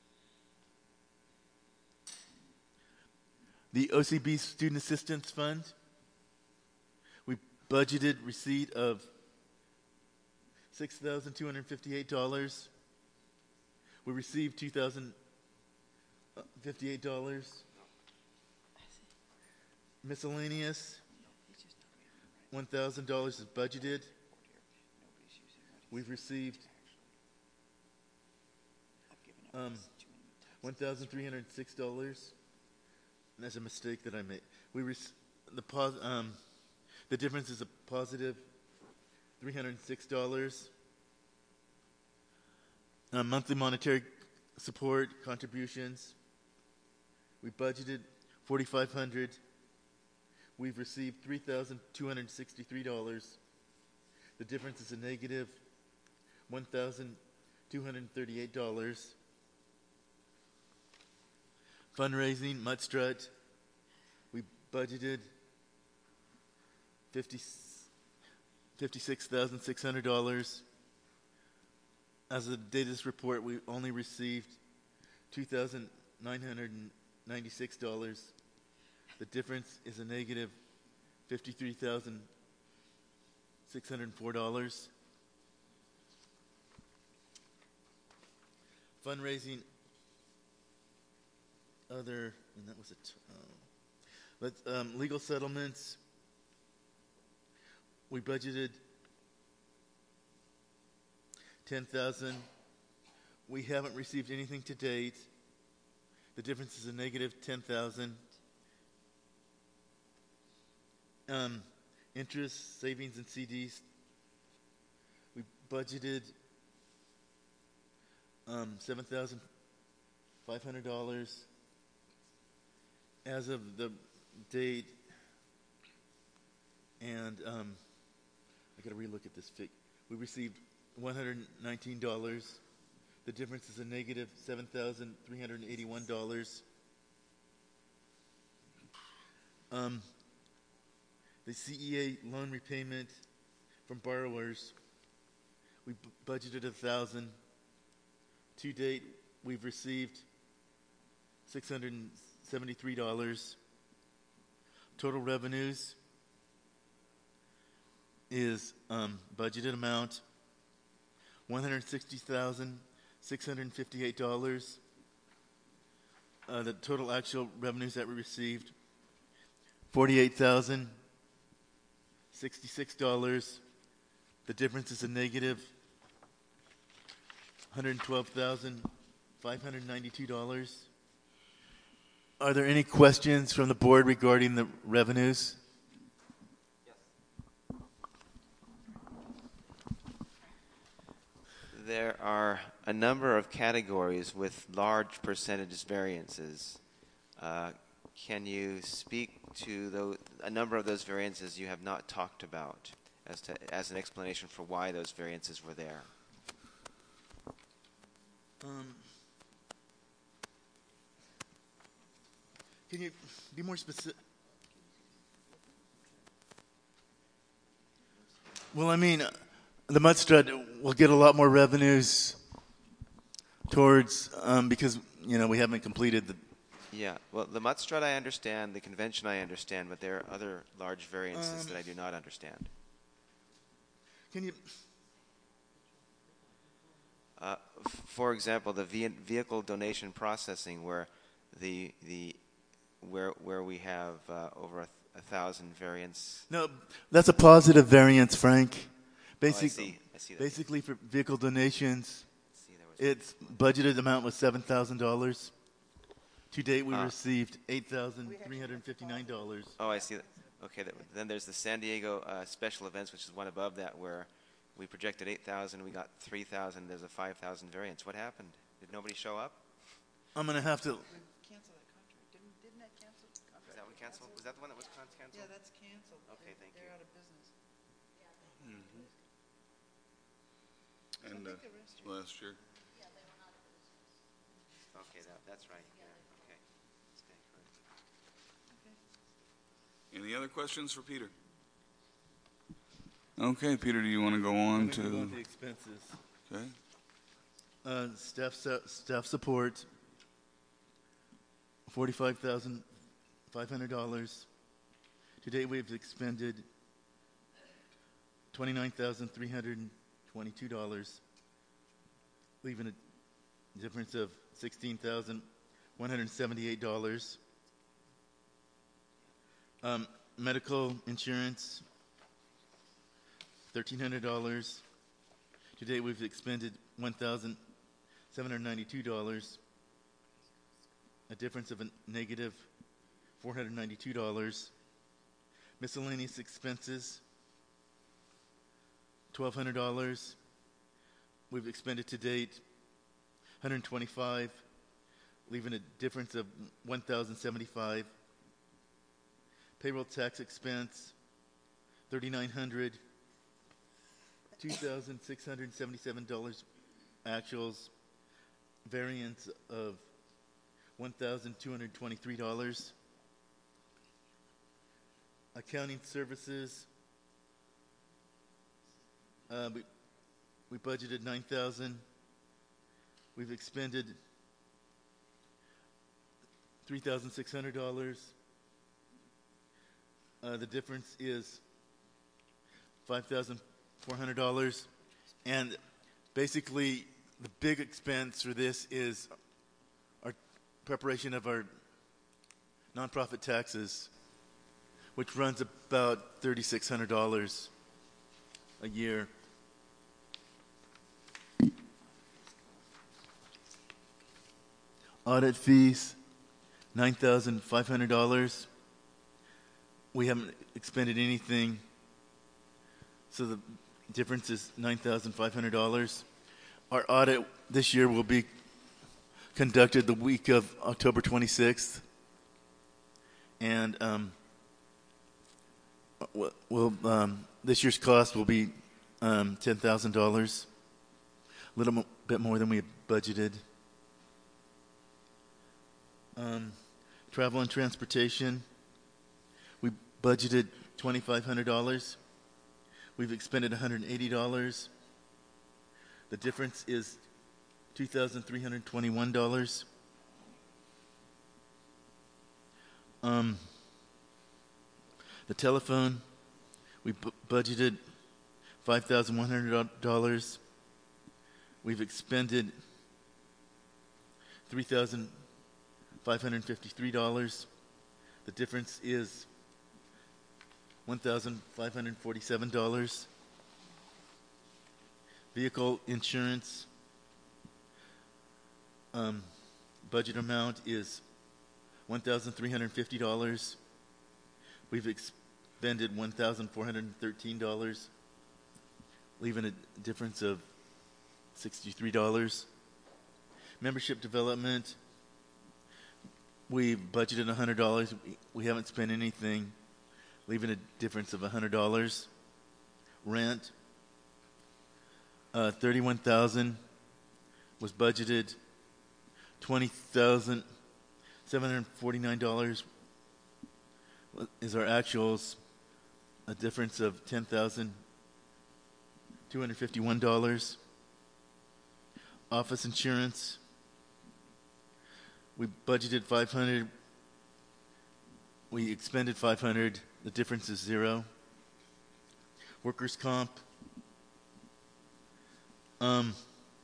The O C B Student Assistance Fund. We budgeted receipt of six thousand two hundred fifty-eight dollars. We received two thousand fifty-eight dollars. Miscellaneous, one thousand dollars is budgeted. We've received um, one thousand three hundred six dollars. And that's a mistake that I made. We rec- the pos- um, the difference is a positive three hundred six dollars. Uh, monthly monetary support contributions. We budgeted forty-five hundred dollars. We've received three thousand two hundred sixty-three dollars. The difference is a negative one thousand two hundred thirty-eight dollars. Fundraising, Mutt Strut. We budgeted fifty, fifty-six thousand six hundred dollars. As of the date of this report, we only received two thousand nine hundred ninety-six dollars. The difference is a negative fifty-three thousand six hundred four dollars. Fundraising, other, and that was a, t- oh. But um, legal settlements, we budgeted ten thousand dollars. We haven't received anything to date. The difference is a negative ten thousand dollars. Um, interest, savings, and C Ds. We budgeted um, seven thousand five hundred dollars. As of the date, and um, I got to relook at this fig. We received one hundred nineteen dollars. The difference is a negative seven thousand three hundred eighty-one dollars. Um, the C E A loan repayment from borrowers, we b- budgeted a thousand. To date, we've received six hundred seventy-three dollars. Total revenues is um, budgeted amount one hundred sixty thousand six hundred fifty-eight dollars. Uh, the total actual revenues that we received forty-eight thousand sixty-six dollars. The difference is a negative one hundred twelve thousand five hundred ninety-two dollars. Are there any questions from the board regarding the revenues? There are a number of categories with large percentage variances. Uh, can you speak to those, a number of those variances you have not talked about? as to as an explanation for why those variances were there. Um, can you be more specific? Well, I mean, uh, the mud strut will get a lot more revenues towards um, because you know we haven't completed the. Yeah, well, the mud strut I understand, the convention I understand, but there are other large variances Um, that I do not understand. Can you? Uh, f- for example, the ve- vehicle donation processing, where the the where where we have uh, over a, th- a thousand variants. No, that's a positive variance, Frank. Oh, I Basic, see. I see that. Basically, for vehicle donations, its budgeted amount was seven thousand dollars. To date, we Ah. received eight thousand three hundred fifty-nine dollars. Oh, I see that. Okay, th- then there's the San Diego uh, special events, which is one above that, where we projected eight thousand, we got three thousand. There's a five thousand variance. What happened? Did nobody show up? I'm gonna have to. Cancel that contract. Didn't, didn't that cancel the contract? Was that one canceled? Was that the one that was con- canceled? Yeah, that's canceled. Okay, thank They're you. out of business. And uh, last year. Okay, that, that's right. Yeah. Okay. Okay, correct. Any other questions for Peter? Okay, Peter, do you want to go on I'm gonna to? go on to expenses. Okay. Uh, staff su- staff support. Forty-five thousand five hundred dollars. To date, we've expended twenty-nine thousand three hundred twenty-two dollars, leaving a difference of sixteen thousand one hundred seventy-eight dollars. Um, medical insurance, thirteen hundred dollars. To date, we've expended one thousand seven hundred ninety-two dollars, a difference of a negative four hundred ninety-two dollars. Miscellaneous expenses, twelve hundred dollars. We've expended to date one hundred twenty-five dollars, leaving a difference of one thousand seventy-five dollars. Payroll tax expense, thirty-nine hundred dollars. two thousand six hundred seventy-seven dollars actuals, variance of one thousand two hundred twenty-three dollars. Accounting services, uh, we, we budgeted nine thousand dollars. We've expended three thousand six hundred dollars. Uh, the difference is five thousand four hundred dollars. And basically, the big expense for this is our preparation of our nonprofit taxes, which runs about three thousand six hundred dollars a year. Audit fees, nine thousand five hundred dollars. We haven't expended anything, so the difference is nine thousand five hundred dollars. Our audit this year will be conducted the week of October twenty-sixth. And um, we'll, um, this year's cost will be um, ten thousand dollars, a little mo- bit more than we had budgeted. Um, travel and transportation, we budgeted twenty-five hundred dollars. We've expended one hundred eighty dollars. The difference is two thousand three hundred twenty-one dollars. Um, the telephone, we bu- budgeted five thousand one hundred dollars. We've expended three thousand five hundred fifty-three dollars. The difference is one thousand five hundred forty-seven dollars. Vehicle insurance, um, budget amount is one thousand three hundred fifty dollars. We've expended one thousand four hundred thirteen dollars, leaving a difference of sixty-three dollars. Membership development, we budgeted one hundred dollars. We, we haven't spent anything, leaving a difference of one hundred dollars. rent. Uh, thirty-one thousand was budgeted. Twenty thousand seven hundred forty-nine dollars is our actuals. A difference of ten thousand two hundred fifty-one dollars. Office insurance. We budgeted five hundred dollars. We expended five hundred dollars. The difference is zero. Workers' comp. Um,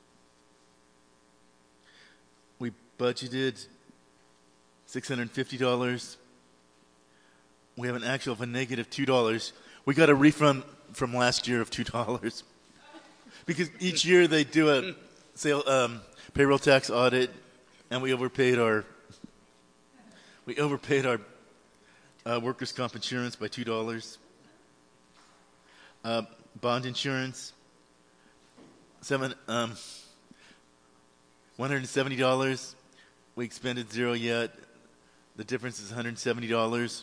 we budgeted six hundred fifty dollars. We have an actual of a negative two dollars. We got a refund from last year of two dollars. Because each year they do a sale, um, payroll tax audit, and we overpaid our we overpaid our uh, workers' comp insurance by two dollars. Uh, bond insurance, seven um, one hundred seventy dollars. We expended zero yet. The difference is one hundred seventy dollars.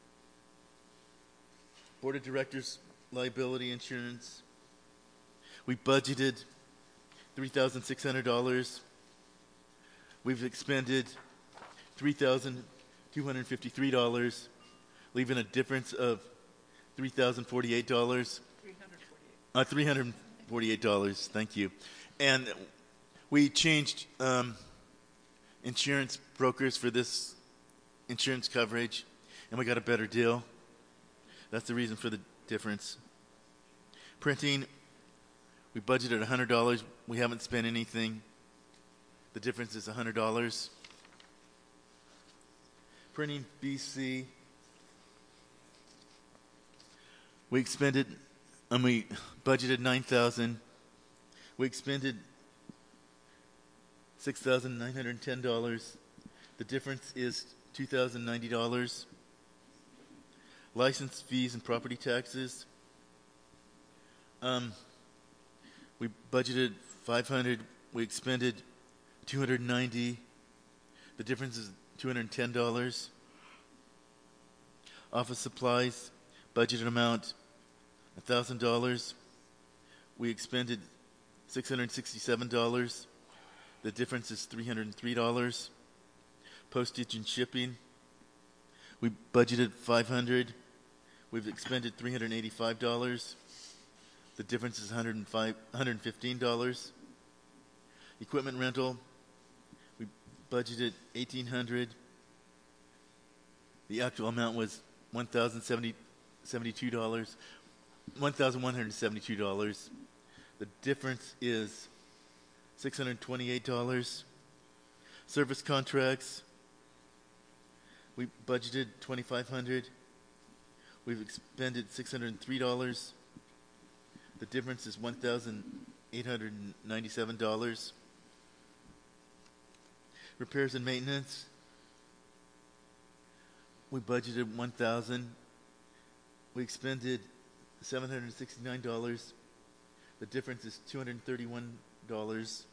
Board of Directors liability insurance. We budgeted three thousand six hundred dollars. We've expended three thousand two hundred fifty-three dollars, leaving a difference of three thousand forty-eight dollars. Uh, three hundred forty-eight dollars, thank you. And we changed um, insurance brokers for this insurance coverage, and we got a better deal. That's the reason for the difference. Printing, we budgeted one hundred dollars. We haven't spent anything. The difference is one hundred dollars. Printing B C, we expended, and we budgeted nine thousand dollars. We expended six thousand nine hundred ten dollars. The difference is two thousand ninety dollars. License fees and property taxes. Um, we budgeted five hundred dollars. We expended two hundred ninety dollars. The difference is two hundred ten dollars. Office supplies, budgeted amount one thousand dollars. We expended six hundred sixty-seven dollars. The difference is three hundred three dollars. Postage and shipping, we budgeted five hundred dollars. We've expended three hundred eighty-five dollars. The difference is one hundred five, one hundred fifteen dollars. Equipment rental, we budgeted eighteen hundred dollars. The actual amount was one thousand seventy-two dollars, one thousand one hundred seventy-two dollars. The difference is six hundred twenty-eight dollars. Service contracts, we budgeted twenty-five hundred dollars. We've expended six hundred three dollars. The difference is one thousand eight hundred ninety-seven dollars. Repairs and maintenance, we budgeted one thousand dollars. We expended seven hundred sixty-nine dollars. The difference is two hundred thirty-one dollars.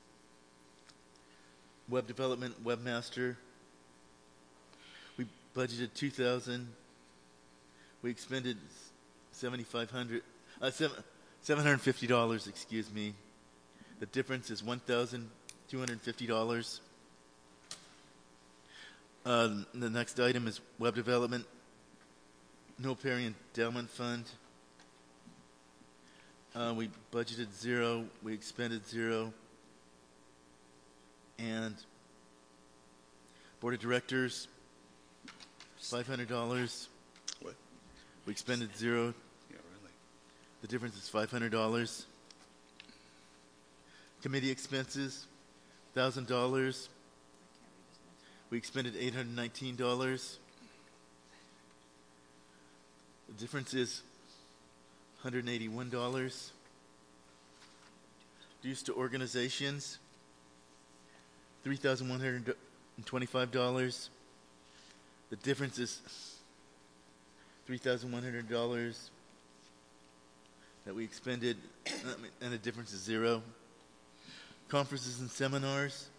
Web development, webmaster, we budgeted two thousand dollars. We expended seventy-five hundred dollars, uh, seven hundred fifty dollars, excuse me. The difference is one thousand two hundred fifty dollars. Uh, the next item is web development, no Perry Endowment Fund. Uh, we budgeted zero, we expended zero. And Board of Directors, five hundred dollars. What? We expended zero. Yeah, really. The difference is five hundred dollars. Committee expenses, one thousand dollars. We expended eight hundred nineteen dollars. The difference is one hundred eighty-one dollars. Dues to organizations, three thousand one hundred twenty-five dollars. The difference is three thousand one hundred dollars that we expended, and the difference is zero. Conferences and seminars,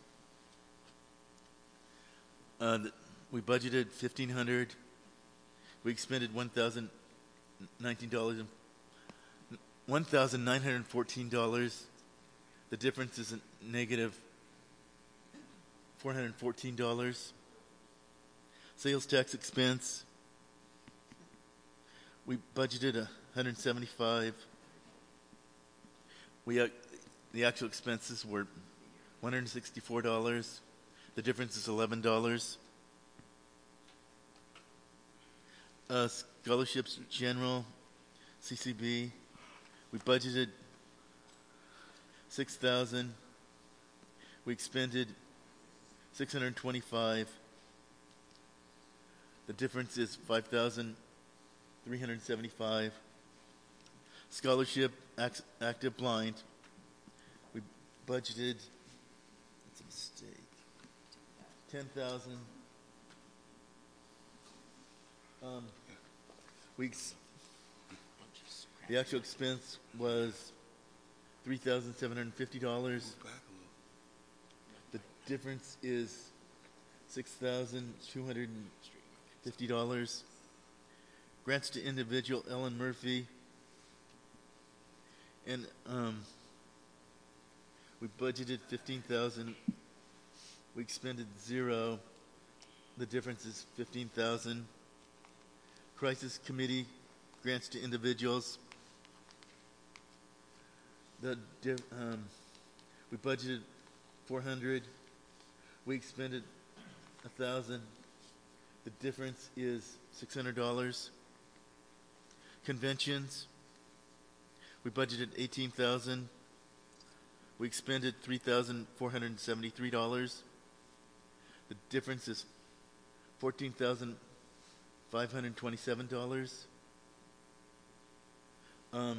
uh, we budgeted fifteen hundred dollars. We expended one thousand nineteen dollars and one thousand nine hundred fourteen dollars. The difference is a negative four hundred fourteen dollars. Sales tax expense, we budgeted one hundred seventy-five dollars. We, uh, the actual expenses were one hundred sixty-four dollars. The difference is eleven dollars. Uh, scholarships general, C C B, we budgeted six thousand dollars. We expended six hundred twenty-five dollars. The difference is five thousand three hundred seventy-five dollars. Scholarship act, active blind, we budgeted, that's a mistake, ten thousand dollars. Um, we ex- the actual expense was three thousand seven hundred fifty dollars. The difference is six thousand two hundred fifty dollars. Grants to individual, Ellen Murphy. And um, we budgeted fifteen thousand dollars. We expended zero. The difference is fifteen thousand dollars. Crisis Committee, grants to individuals. The div- um, we budgeted four hundred dollars. We expended one thousand dollars. The difference is six hundred dollars. Conventions, we budgeted eighteen thousand dollars. We expended three thousand four hundred seventy-three dollars. The difference is fourteen thousand five hundred twenty-seven dollars. Um,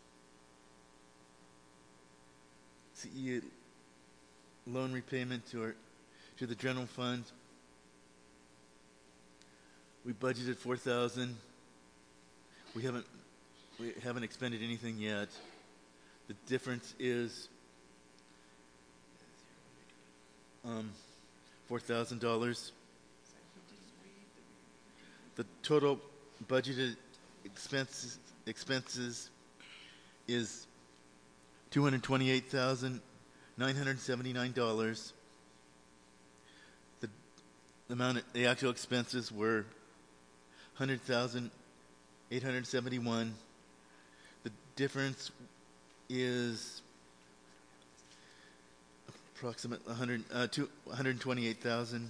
C E A loan repayment to our to the general fund. We budgeted four thousand dollars. We haven't we haven't expended anything yet. The difference is um, four thousand dollars. The total budgeted expenses expenses is two hundred twenty-eight thousand nine hundred seventy-nine dollars. The, the amount of, the actual expenses were one hundred thousand eight hundred seventy-one. The difference is approximately one hundred, uh, two, one hundred twenty-eight thousand.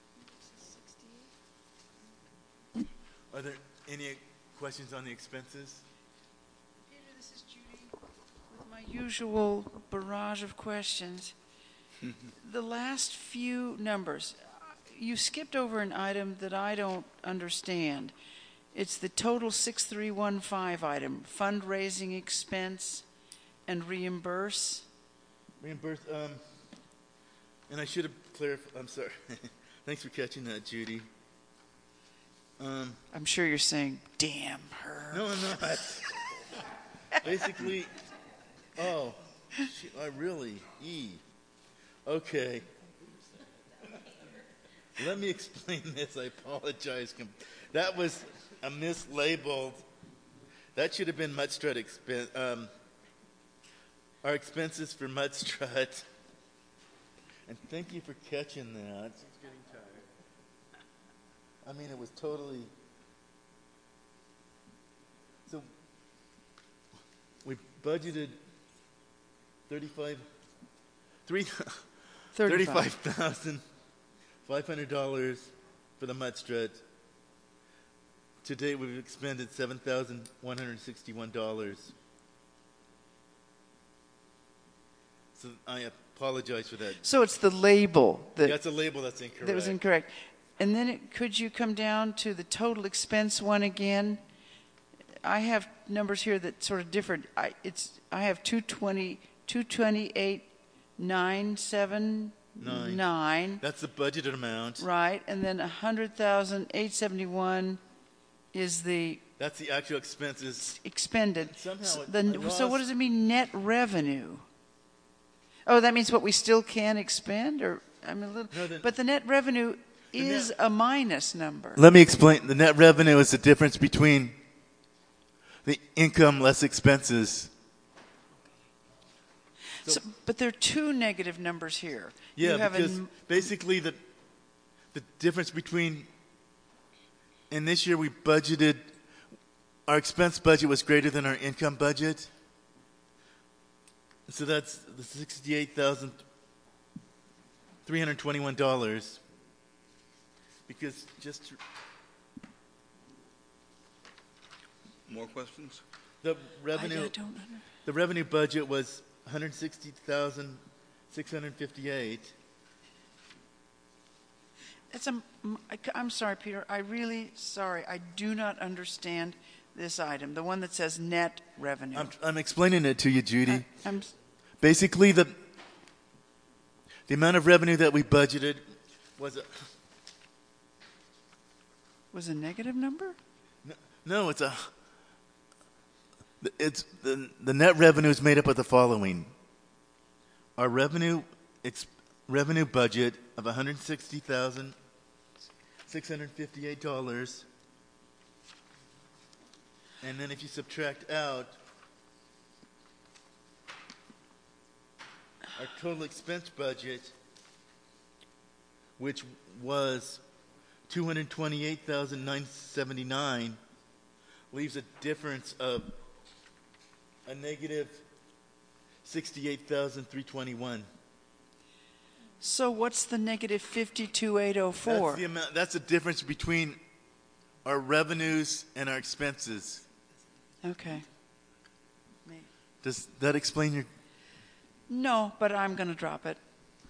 Are there any questions on the expenses? Peter, this is Judy with my usual barrage of questions. The last few numbers, you skipped over an item that I don't understand. It's the total six three one five item, fundraising expense and reimburse. Reimburse, um, and I should have clarified, I'm sorry. Thanks for catching that, Judy. Um, I'm sure you're saying, damn her. No, I'm not. Basically, oh, she, I really, E. Okay. Let me explain this. I apologize. That was a mislabeled. That should have been Mudstrut expense. Um, our expenses for Mudstrut. And thank you for catching that. I mean, it was totally. So we budgeted thirty-five, three, thirty-five thousand five hundred dollars for the Mudstrut. To date, we've expended seven thousand one hundred sixty-one dollars. So I apologize for that. So it's the label that. That's a label that's incorrect. That was incorrect. And then it, could you come down to the total expense one again? I have numbers here that sort of different. I it's I have two twenty, two twenty-eight, nine seven nine. That's the budgeted amount. Right, and then a hundred thousand eight seventy one is the. That's the actual expenses expended. Somehow so, it, the, I so what does it mean? Net revenue. Oh, that means what we still can expend, or I'm a little. No, the, but the net revenue is net, a minus number. Let me explain. The net revenue is the difference between the income less expenses. So, but there are two negative numbers here. Yeah, You have a because n- basically the the difference between, and this year we budgeted, our expense budget was greater than our income budget. So that's the sixty-eight thousand three hundred twenty-one dollars. Because just More questions? the revenue, I don't under- the revenue budget was one hundred sixty thousand six hundred fifty-eight. It's a, m- I- I'm sorry, Peter. I really sorry. I do not understand this item, the one that says net revenue. I'm, I'm explaining it to you, Judy. I- I'm s- Basically, the the amount of revenue that we budgeted was a, was a negative number? no, it's a it's the the net revenue is made up of the following. Our revenue ex, revenue budget of one hundred sixty thousand six hundred fifty-eight dollars, and then if you subtract out our total expense budget, which was two hundred twenty-eight thousand nine hundred seventy-nine, leaves a difference of a negative sixty-eight thousand three hundred twenty-one. So what's the negative fifty-two thousand eight hundred four? That's the amount. That's the difference between our revenues and our expenses. Okay. Does that explain your? No, but I'm going to drop it.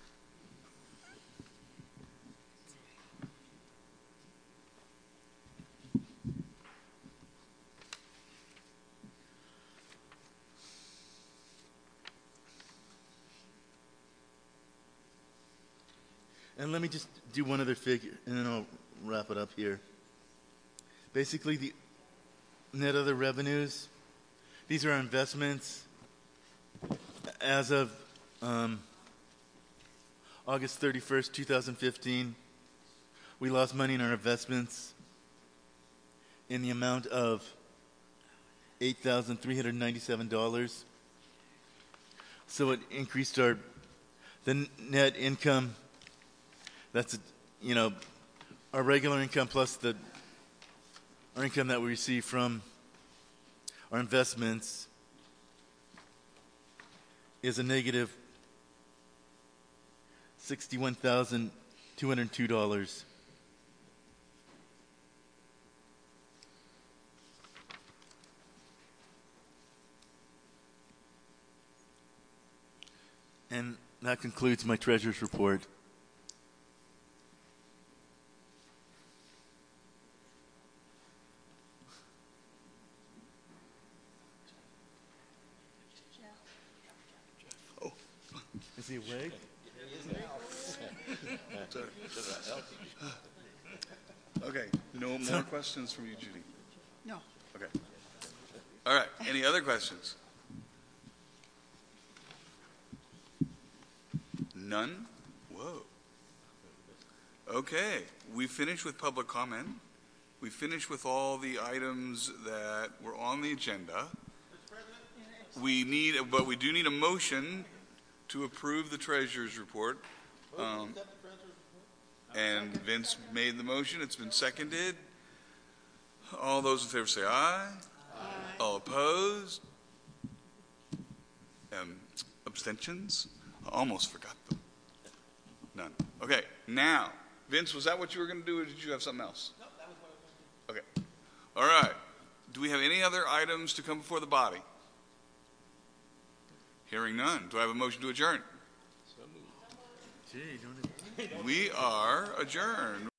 And let me just do one other figure, and then I'll wrap it up here. Basically, the net other revenues, these are our investments. As of um, August thirty-first, twenty fifteen, we lost money in our investments in the amount of eight thousand three hundred ninety-seven dollars. So it increased our the n- net income. That's, you know, our regular income plus the our income that we receive from our investments is a negative sixty-one thousand two hundred two dollars. And that concludes my treasurer's report. Is he awake? Okay, no more questions from you, Judy? No. Okay. All right, any other questions? None? Whoa. Okay, we finished with public comment. We finished with all the items that were on the agenda. We need, but we do need a motion to approve the treasurer's report. Um, and Vince made the motion. It's been seconded. All those in favor say aye. Aye. All opposed? Um, abstentions? I almost forgot them. None. Okay, now, Vince, was that what you were going to do, or did you have something else? No, that was what I was going to do. Okay. All right. Do we have any other items to come before the body? Hearing none. Do I have a motion to adjourn? Gee, don't it- We are adjourned.